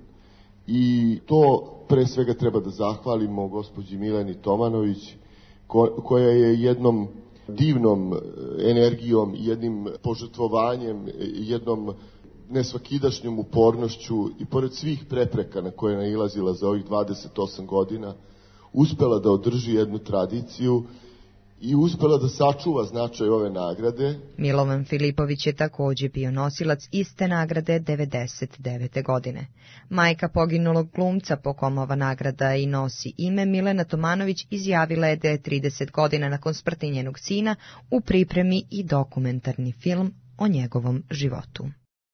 i to pre svega treba da zahvalimo gospođi Mileni Tomanović ko, koja je jednom divnom energijom, jednim požrtvovanjem, jednom nesvakidašnjom upornošću i pored svih prepreka na koje je nailazila za ovih dvadeset osam godina uspela da održi jednu tradiciju i uspela da sačuva značaj ove nagrade. Milovan Filipović je takođe bio nosilac iste nagrade devedeset devete godine. Majka poginulog glumca po kom ova nagrada i nosi ime, Milena Tomanović, izjavila je da je trideset godina nakon smrti njenog sina u pripremi i dokumentarni film o njegovom životu.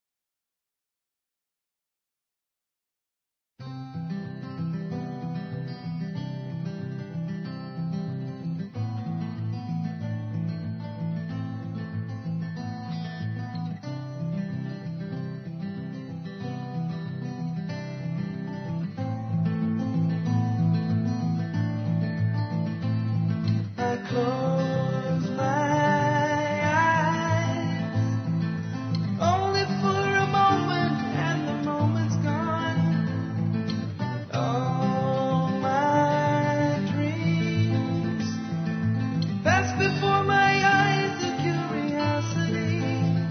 Close my eyes, only for a moment, and the moment's gone. All my dreams pass before my eyes, the curiosity,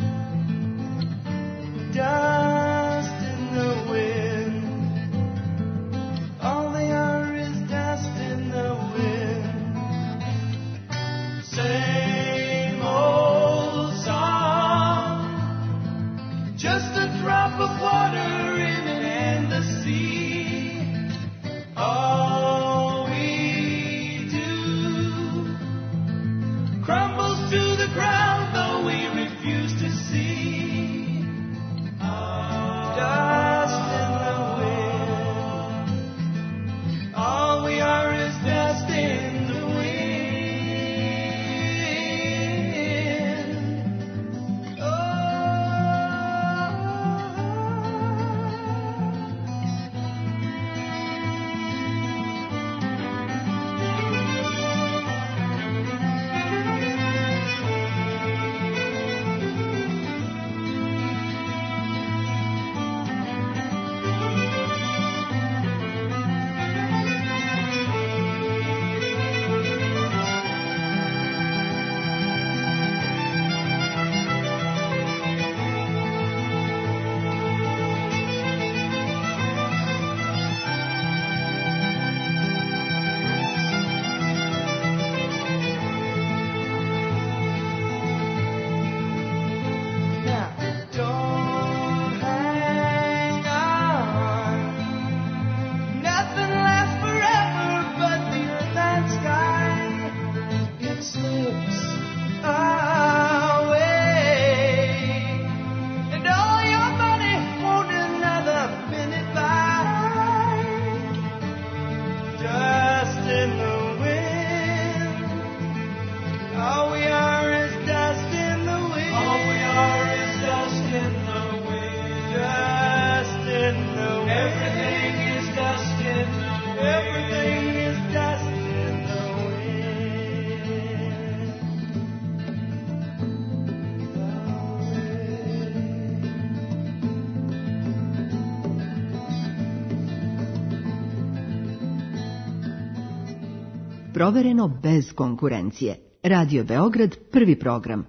dust in the wind. All they are is dust in the wind. Same old song, just a drop of water in an endless sea. All we do crumbles to the ground, though we refuse to see. Dust in the wind. All we are is dust in the wind. provereno bez konkurencije. Radio Beograd, prvi program.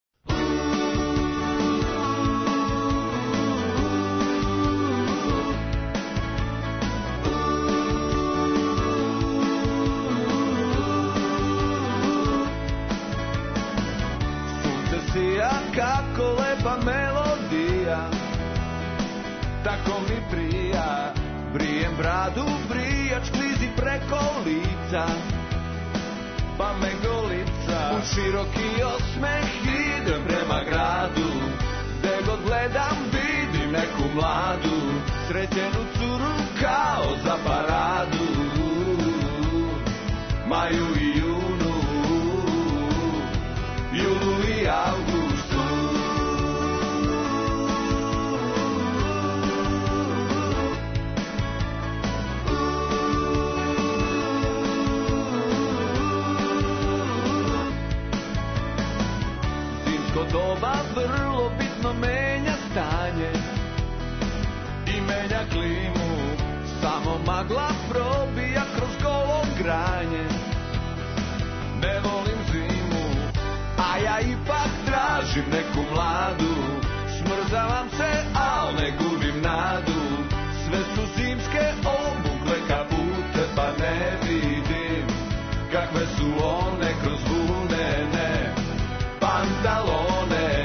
Sunce sija kako lepa melodija, tako mi prija. Brijem bradu, brijač klizi preko lica, pa me golica. U široki osmeh idem prema gradu, gde god gledam vidim neku mladu, srećenu curu kao za paradu. Maju i junu, julu i avgustu. Doba vrlo bitno menja stanje i menja klimu, samo magla probija kroz golo granje. Ne volim zimu, a ja ipak tražim neku mladu, smrzavam se, al ne gubim nadu. Sve su zimske obugle kapute, pa ne vidim kakve su one kroz vunene pantalone.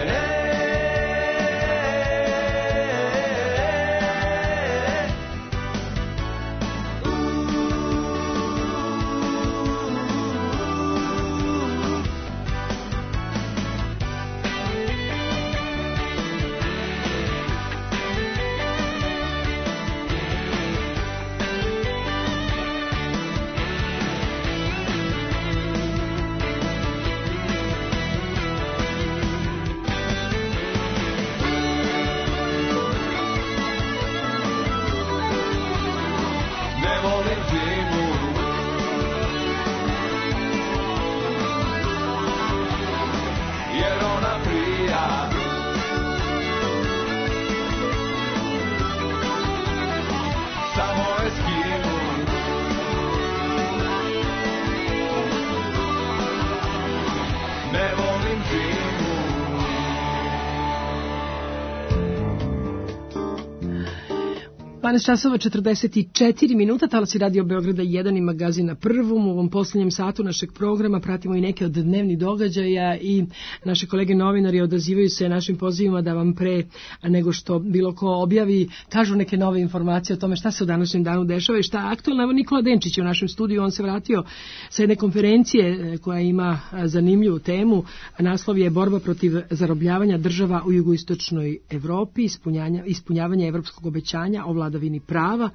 dvanaest časova četrdeset četiri minuta, talasi Radio Beograda jedan i magazin na prvom. U ovom posljednjem satu našeg programa pratimo i neke od dnevnih događaja i naše kolege novinari odazivaju se našim pozivima da vam pre nego što bilo ko objavi kažu neke nove informacije o tome šta se u današnjem danu dešava i šta je aktualno. Evo Nikola Denčić je u našem studiju, on se vratio sa jedne konferencije koja ima zanimljivu temu. Naslov je Borba protiv zarobljavanja država u jugoistočnoj Evropi, ispunjavanje evropskog obećanja o vladavini prava.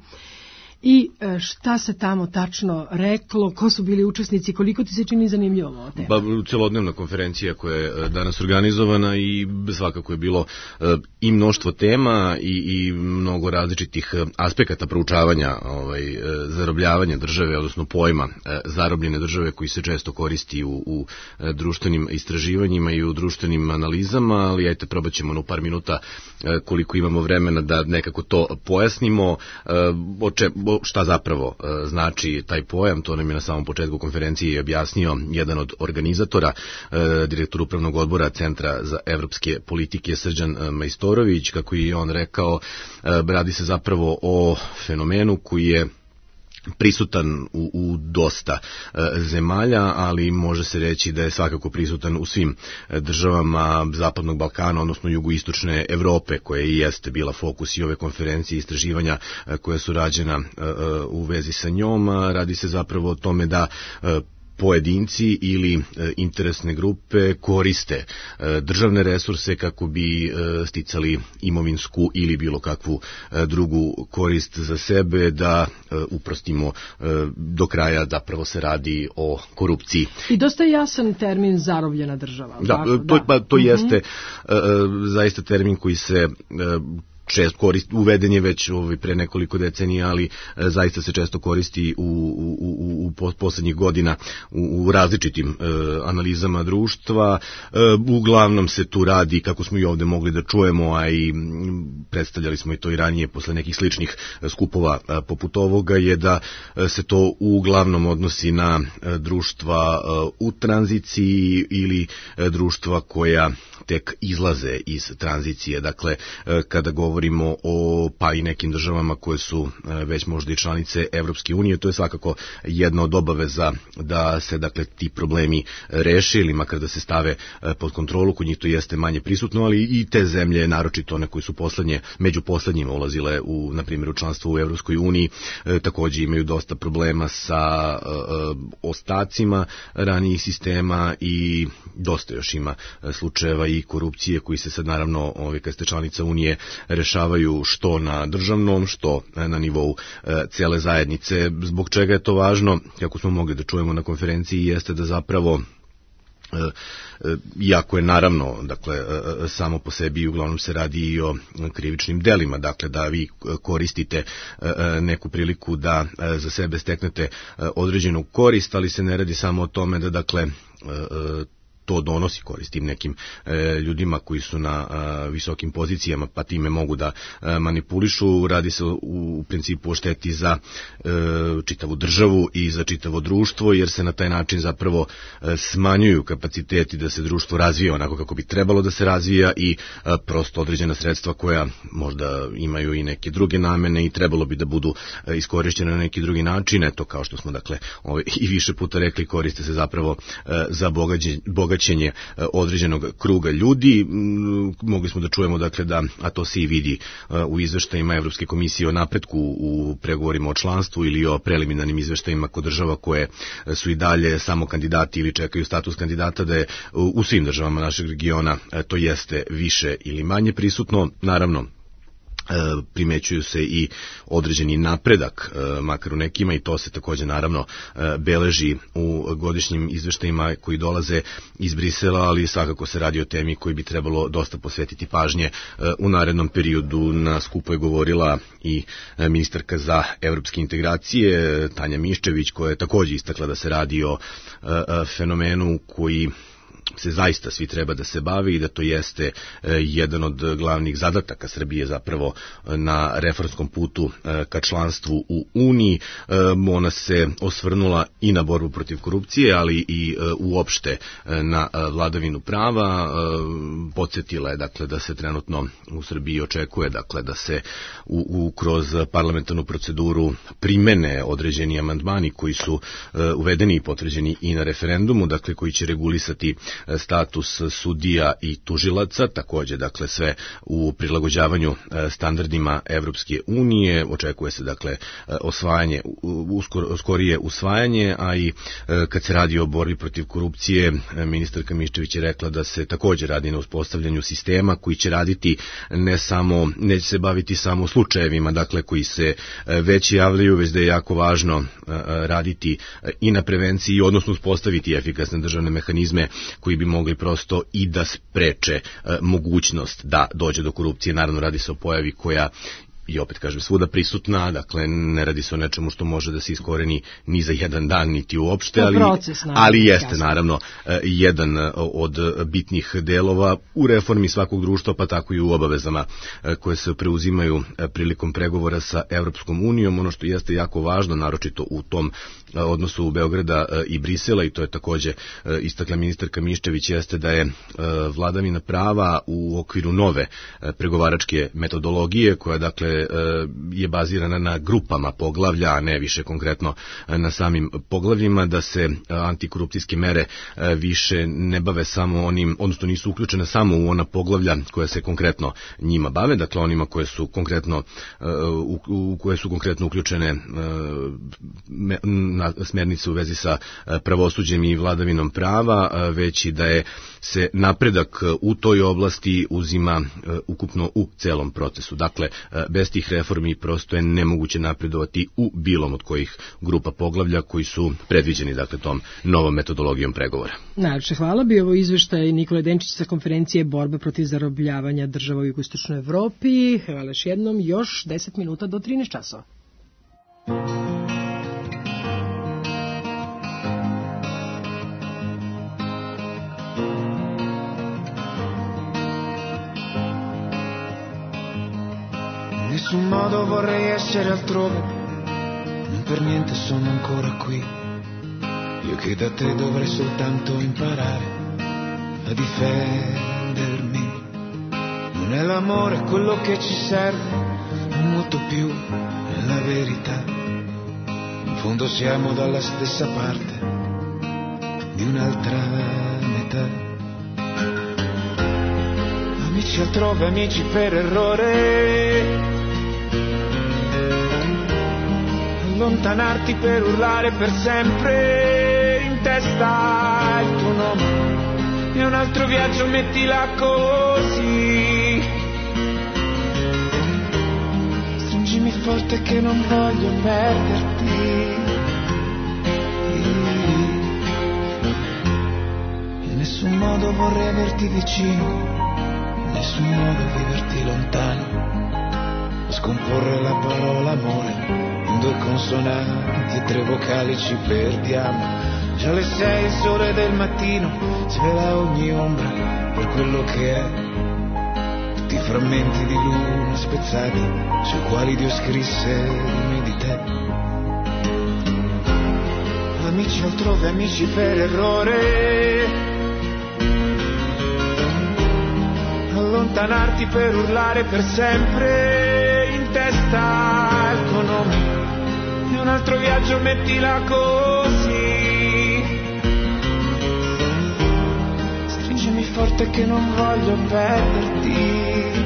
I šta se tamo tačno reklo, ko su bili učesnici, koliko ti se čini zanimljivo ovo tema? Ba, celodnevna konferencija koja je danas organizovana i svakako je bilo i mnoštvo tema i, i mnogo različitih aspekata proučavanja ovaj, zarobljavanja države, odnosno pojma zarobljene države koji se često koristi u, u društvenim istraživanjima i u društvenim analizama, ali ajte probat ćemo na par minuta koliko imamo vremena da nekako to pojasnimo. Oče, šta zapravo e, znači taj pojam, to nam je na samom početku konferencije objasnio jedan od organizatora, e, direktor upravnog odbora Centra za evropske politike Srđan Majstorović. Kako je on rekao, e, radi se zapravo o fenomenu koji je prisutan u, u dosta e, zemalja, ali može se reći da je svakako prisutan u svim državama Zapadnog Balkana, odnosno jugoistočne Evrope, koja i jeste bila fokus i ove konferencije i istraživanja e, koja su rađena e, u vezi sa njom. Radi se zapravo o tome da e, pojedinci ili e, interesne grupe koriste e, državne resurse kako bi e, sticali imovinsku ili bilo kakvu e, drugu korist za sebe, da e, uprostimo e, do kraja zapravo se radi o korupciji. I dosta jasan termin zarobljena država. Da, tako? to, da. Pa, to mm-hmm. jeste e, zaista termin koji se e, čest korist, uveden je već ovaj, pre nekoliko decenija, ali zaista se često koristi u, u, u, u poslednjih godina u, u različitim e, analizama društva. E, uglavnom se tu radi, kako smo i ovde mogli da čujemo, a i predstavljali smo i to i ranije posle nekih sličnih skupova a, poput ovoga, je da se to uglavnom odnosi na a, društva a, u tranziciji ili a, društva koja tek izlaze iz tranzicije. Dakle, kada govorimo o pa i nekim državama koje su već možda i članice Evropske unije, to je svakako jedna od obaveza da se dakle ti problemi reše ili makar da se stave pod kontrolu. Kod njih to jeste manje prisutno, ali i te zemlje, naročito one koje su poslednje, među poslednjima ulazile u, na primjer, u članstvo u Evropskoj uniji, takođe imaju dosta problema sa ostacima ranijih sistema i dosta još ima slučajeva i korupcije koji se sad naravno, ovaj, kad ste članica Unije, rešavaju što na državnom, što na nivou e, cele zajednice. Zbog čega je to važno, kako smo mogli da čujemo na konferenciji, jeste da zapravo E, e, iako je naravno, dakle, e, samo po sebi uglavnom se radi i o krivičnim delima, dakle da vi koristite e, neku priliku da e, za sebe steknete e, određenu korist, ali se ne radi samo o tome da, dakle, e, to donosi korist tim nekim e, ljudima koji su na a, visokim pozicijama, pa time mogu da a, manipulišu. Radi se u, u principu o šteti za e, čitavu državu i za čitavo društvo, jer se na taj način zapravo e, smanjuju kapaciteti da se društvo razvija onako kako bi trebalo da se razvija i a, prosto određena sredstva koja možda imaju i neke druge namene i trebalo bi da budu a, iskorišćene na neki drugi način. Eto, kao što smo dakle ovaj, i više puta rekli, koriste se zapravo a, za bogađenje, bogađenje određenog kruga ljudi. Mogli smo da čujemo, dakle, da, a to se i vidi u izveštajima Evropske komisije o napretku u pregovorima o članstvu ili o preliminarnim izveštajima kod država koje su i dalje samo kandidati ili čekaju status kandidata, da je u svim državama našeg regiona to jeste više ili manje prisutno. Naravno, primećuju se i određeni napredak, makar u nekima, i to se takođe naravno beleži u godišnjim izveštajima koji dolaze iz Brisela, ali svakako se radi o temi koji bi trebalo dosta posvetiti pažnje u narednom periodu. Na skupu je govorila i ministarka za evropske integracije Tanja Miščević, koja je takođe istakla da se radi o fenomenu koji se zaista svi treba da se bavi i da to jeste jedan od glavnih zadataka Srbije zapravo na reformskom putu ka članstvu u Uniji. Ona se osvrnula i na borbu protiv korupcije, ali i uopšte na vladavinu prava. Podsjetila je, dakle, da se trenutno u Srbiji očekuje, dakle, da se u, u kroz parlamentarnu proceduru primene određeni amandmani koji su uvedeni i potvrđeni i na referendumu, dakle, koji će regulisati status sudija i tužilaca, takođe, dakle, sve u prilagođavanju standardima Evropske unije. Očekuje se, dakle, osvajanje, uskor, skorije usvajanje, a i kad se radi o borbi protiv korupcije, ministarka Miščević je rekla da se takođe radi na uspostavljanju sistema koji će raditi ne samo, neće se baviti samo slučajevima, dakle, koji se već javljaju, već da je jako važno raditi i na prevenciji, odnosno uspostaviti efikasne državne mehanizme koji bi mogli prosto i da spreče e, mogućnost da dođe do korupcije. Naravno, radi se o pojavi koja i opet kažem svuda prisutna, dakle ne radi se o nečemu što može da se iskoreni ni za jedan dan, niti uopšte, ali, proces, naravno, ali jeste jasno. Naravno jedan od bitnih delova u reformi svakog društva, pa tako i u obavezama koje se preuzimaju prilikom pregovora sa Evropskom unijom. Ono što jeste jako važno, naročito u tom odnosu u Beograda i Brisela, i to je takođe istakla ministarka Miščević, jeste da je vladavina prava u okviru nove pregovaračke metodologije, koja dakle je bazirana na grupama poglavlja, a ne više konkretno na samim poglavljima, da se antikorupcijske mere više ne bave samo onim, odnosno nisu uključene samo u ona poglavlja koja se konkretno njima bave, dakle onima koje su konkretno u, u koje su konkretno uključene na smernice u vezi sa pravosuđem i vladavinom prava, već i da je se napredak u toj oblasti uzima ukupno u celom procesu. Dakle, bez bez tih reformi prosto je nemoguće napredovati u bilom od kojih grupa poglavlja koji su predviđeni, dakle, tom novom metodologijom pregovora. Najlepše hvala. Bio ovo izveštaj Nikole Denčić sa konferencije Borbe protiv zarobljavanja država u jugoistočnoj Evropi. Hvala još jednom, još deset minuta do trinaest časova. nessun modo vorrei essere altrove, non per niente sono ancora qui. Io che da te dovrei soltanto imparare a difendermi. Non è l'amore quello che ci serve, molto più è la verità. In fondo siamo dalla stessa parte di un'altra metà. Amici altrove, amici per errore, allontanarti per urlare per sempre in testa il tuo nome. E un altro viaggio mettila così, stringimi forte che non voglio perderti. In nessun modo vorrei averti vicino, in nessun modo viverti lontano. Scomporre la parola amore in due consonanti e tre vocali ci perdiamo. Già alle sei il sole del mattino svela ogni ombra per quello che è. Tutti i frammenti di luna spezzati sui quali Dio scrisse di me di te. Amici altrove, amici per errore, allontanarti per urlare per sempre in testa il tuo nome. E un altro viaggio mettila così, stringimi forte che non voglio perderti.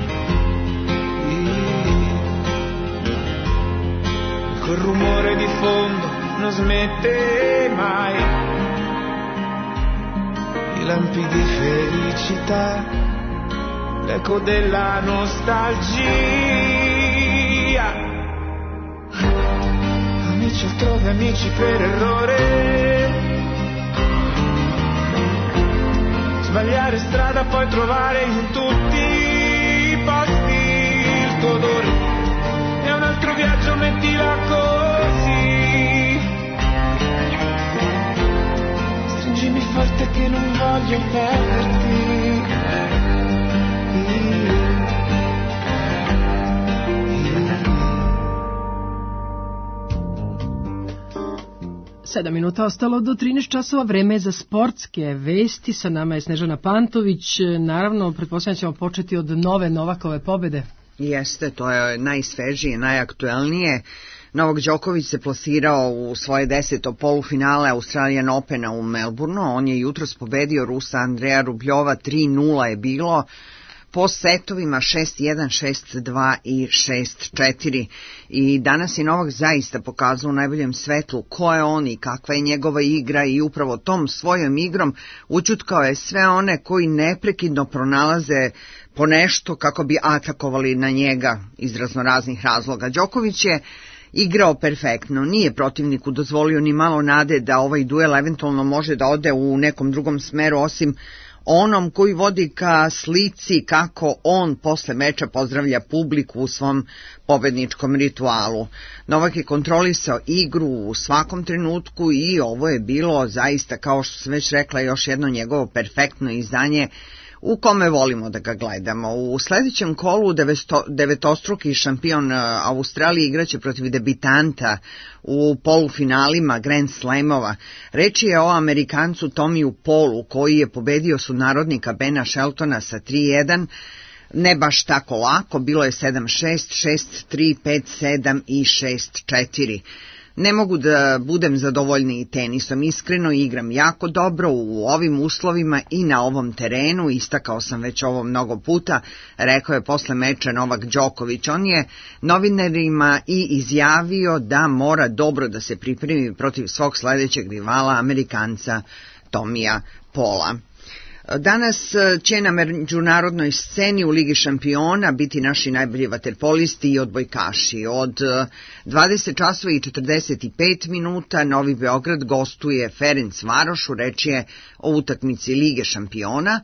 Quel rumore di fondo non smette mai, i lampi di felicità, l'eco della nostalgia. Amici altrove, amici per errore, sbagliare strada poi trovare in tutti i posti il tuo odore. E un altro viaggio mettila così, stringimi forte che non voglio perderti. Sedam minuta ostalo do trinaest časova, vreme je za sportske vesti. Sa nama je Snežana Pantović. Naravno, pretpostavljam ćemo početi od nove Novakove pobede. Jeste, to je najsvežije, najaktuelnije. Novak Đoković se plasirao u svoje deseto polufinale Australian Opena u Melbourneu. On je jutros pobedio Rusa Andreja Rubljova, tri nula je bilo, po setovima šest jedan, šest dva i šest četiri. I danas je Novak zaista pokazao u najboljem svetlu ko je on i kakva je njegova igra, i upravo tom svojom igrom ućutkao je sve one koji neprekidno pronalaze po nešto kako bi atakovali na njega iz raznoraznih razloga. Đoković je igrao perfektno, nije protivniku dozvolio ni malo nade da ovaj duel eventualno može da ode u nekom drugom smeru, osim onom koji vodi ka slici kako on posle meča pozdravlja publiku u svom pobedničkom ritualu. Novak je kontrolisao igru u svakom trenutku i ovo je bilo zaista, kao što sam već rekla, još jedno njegovo perfektno izdanje u kome volimo da ga gledamo. U sledećem kolu devetostruki šampion Australije igraće protiv debitanta u polufinalima Grand Slamova. Reč je o Amerikancu Tomiju Paulu, koji je pobedio sunarodnika Bena Sheltona sa tri jedan. Ne baš tako lako, bilo je sedam šest, šest tri, pet sedam i šest četiri. Ne mogu da budem zadovoljniji tenisom, iskreno igram jako dobro u ovim uslovima i na ovom terenu, istakao sam već ovo mnogo puta, rekao je posle meča Novak Đoković. On je novinarima i izjavio da mora dobro da se pripremi protiv svog sledećeg rivala, Amerikanca Tomija Paula. Danas će na međunarodnoj sceni u Ligi šampiona biti naši najbolji vaterpolisti i odbojkaši. Od dvadeset časova i četrdeset pet minuta Novi Beograd gostuje Ferencvarošu, reč je o utakmici Lige šampiona,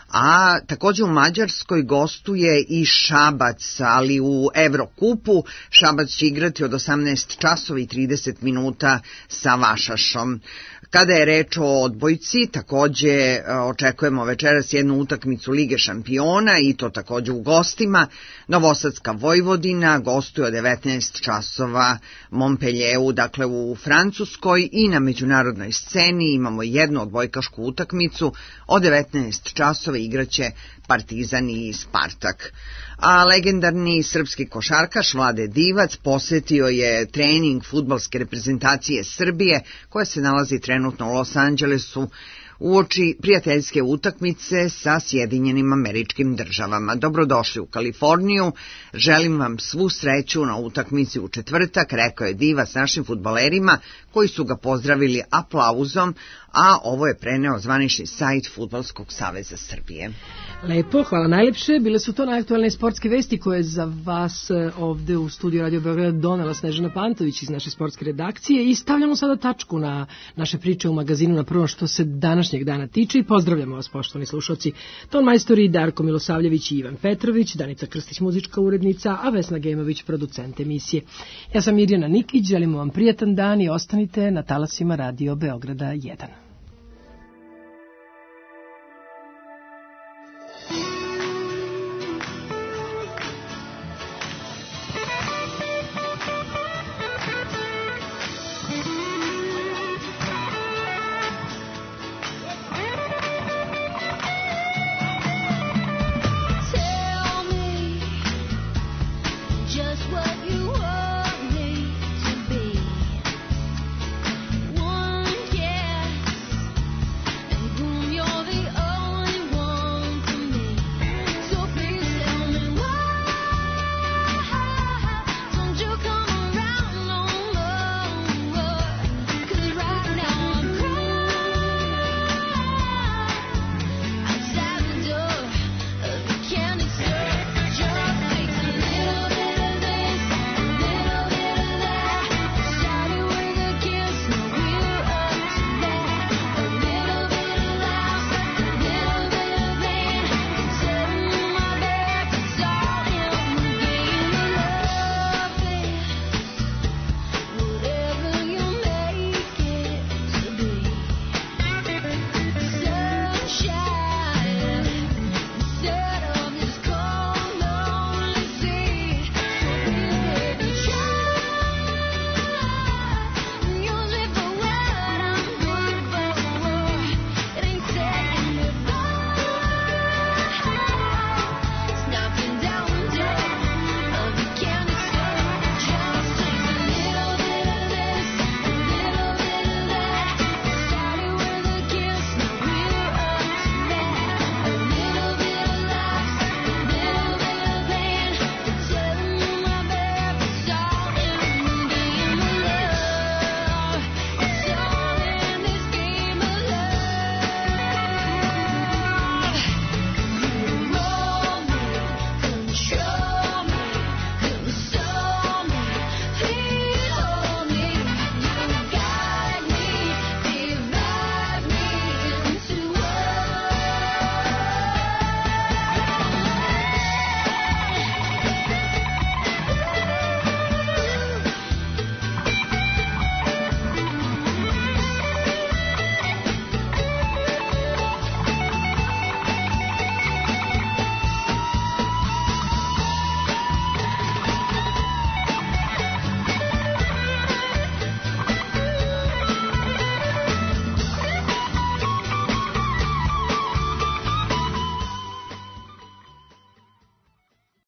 a takođe u Mađarskoj gostuje i Šabac, ali u Evrokupu. Šabac će igrati od osamnaest časova i trideset minuta sa Vašašom. Kada je reč o odbojci, takođe očekujemo večeras jednu utakmicu Lige šampiona i to takođe u gostima. Novosadska Vojvodina gostuje od devetnaest časova Montpellieru, dakle u Francuskoj, i na međunarodnoj sceni imamo jednu odbojkašku utakmicu od devetnaest časova igraće Partizan i Spartak. A legendarni srpski košarkaš Vlade Divac posetio je trening fudbalske reprezentacije Srbije koja se nalazi trenutno u Los Angelesu uoči prijateljske utakmice sa Sjedinjenim Američkim Državama. Dobrodošli u Kaliforniju, želim vam svu sreću na utakmici u četvrtak, rekao je Divac našim fudbalerima koji su ga pozdravili aplauzom, a ovo je preneo zvanični sajt Fudbalskog saveza Srbije. Lepo, hvala najlepše. Bile su to najaktualne sportske vesti koje je za vas ovde u studiju Radio Beograd donela Snežana Pantović iz naše sportske redakcije i stavljamo sada tačku na naše priče u magazinu na prvom što se današnjeg dana tiče i pozdravljamo vas, poštovani slušalci. Ton majstori Darko Milosavljević i Ivan Petrović, Danica Krstić muzička urednica, a Vesna Gemović producent emisije. Ja sam Mirjana Nikić, želimo vam prijatan dan i ostanite na talasima Radio Beograda jedan. Just what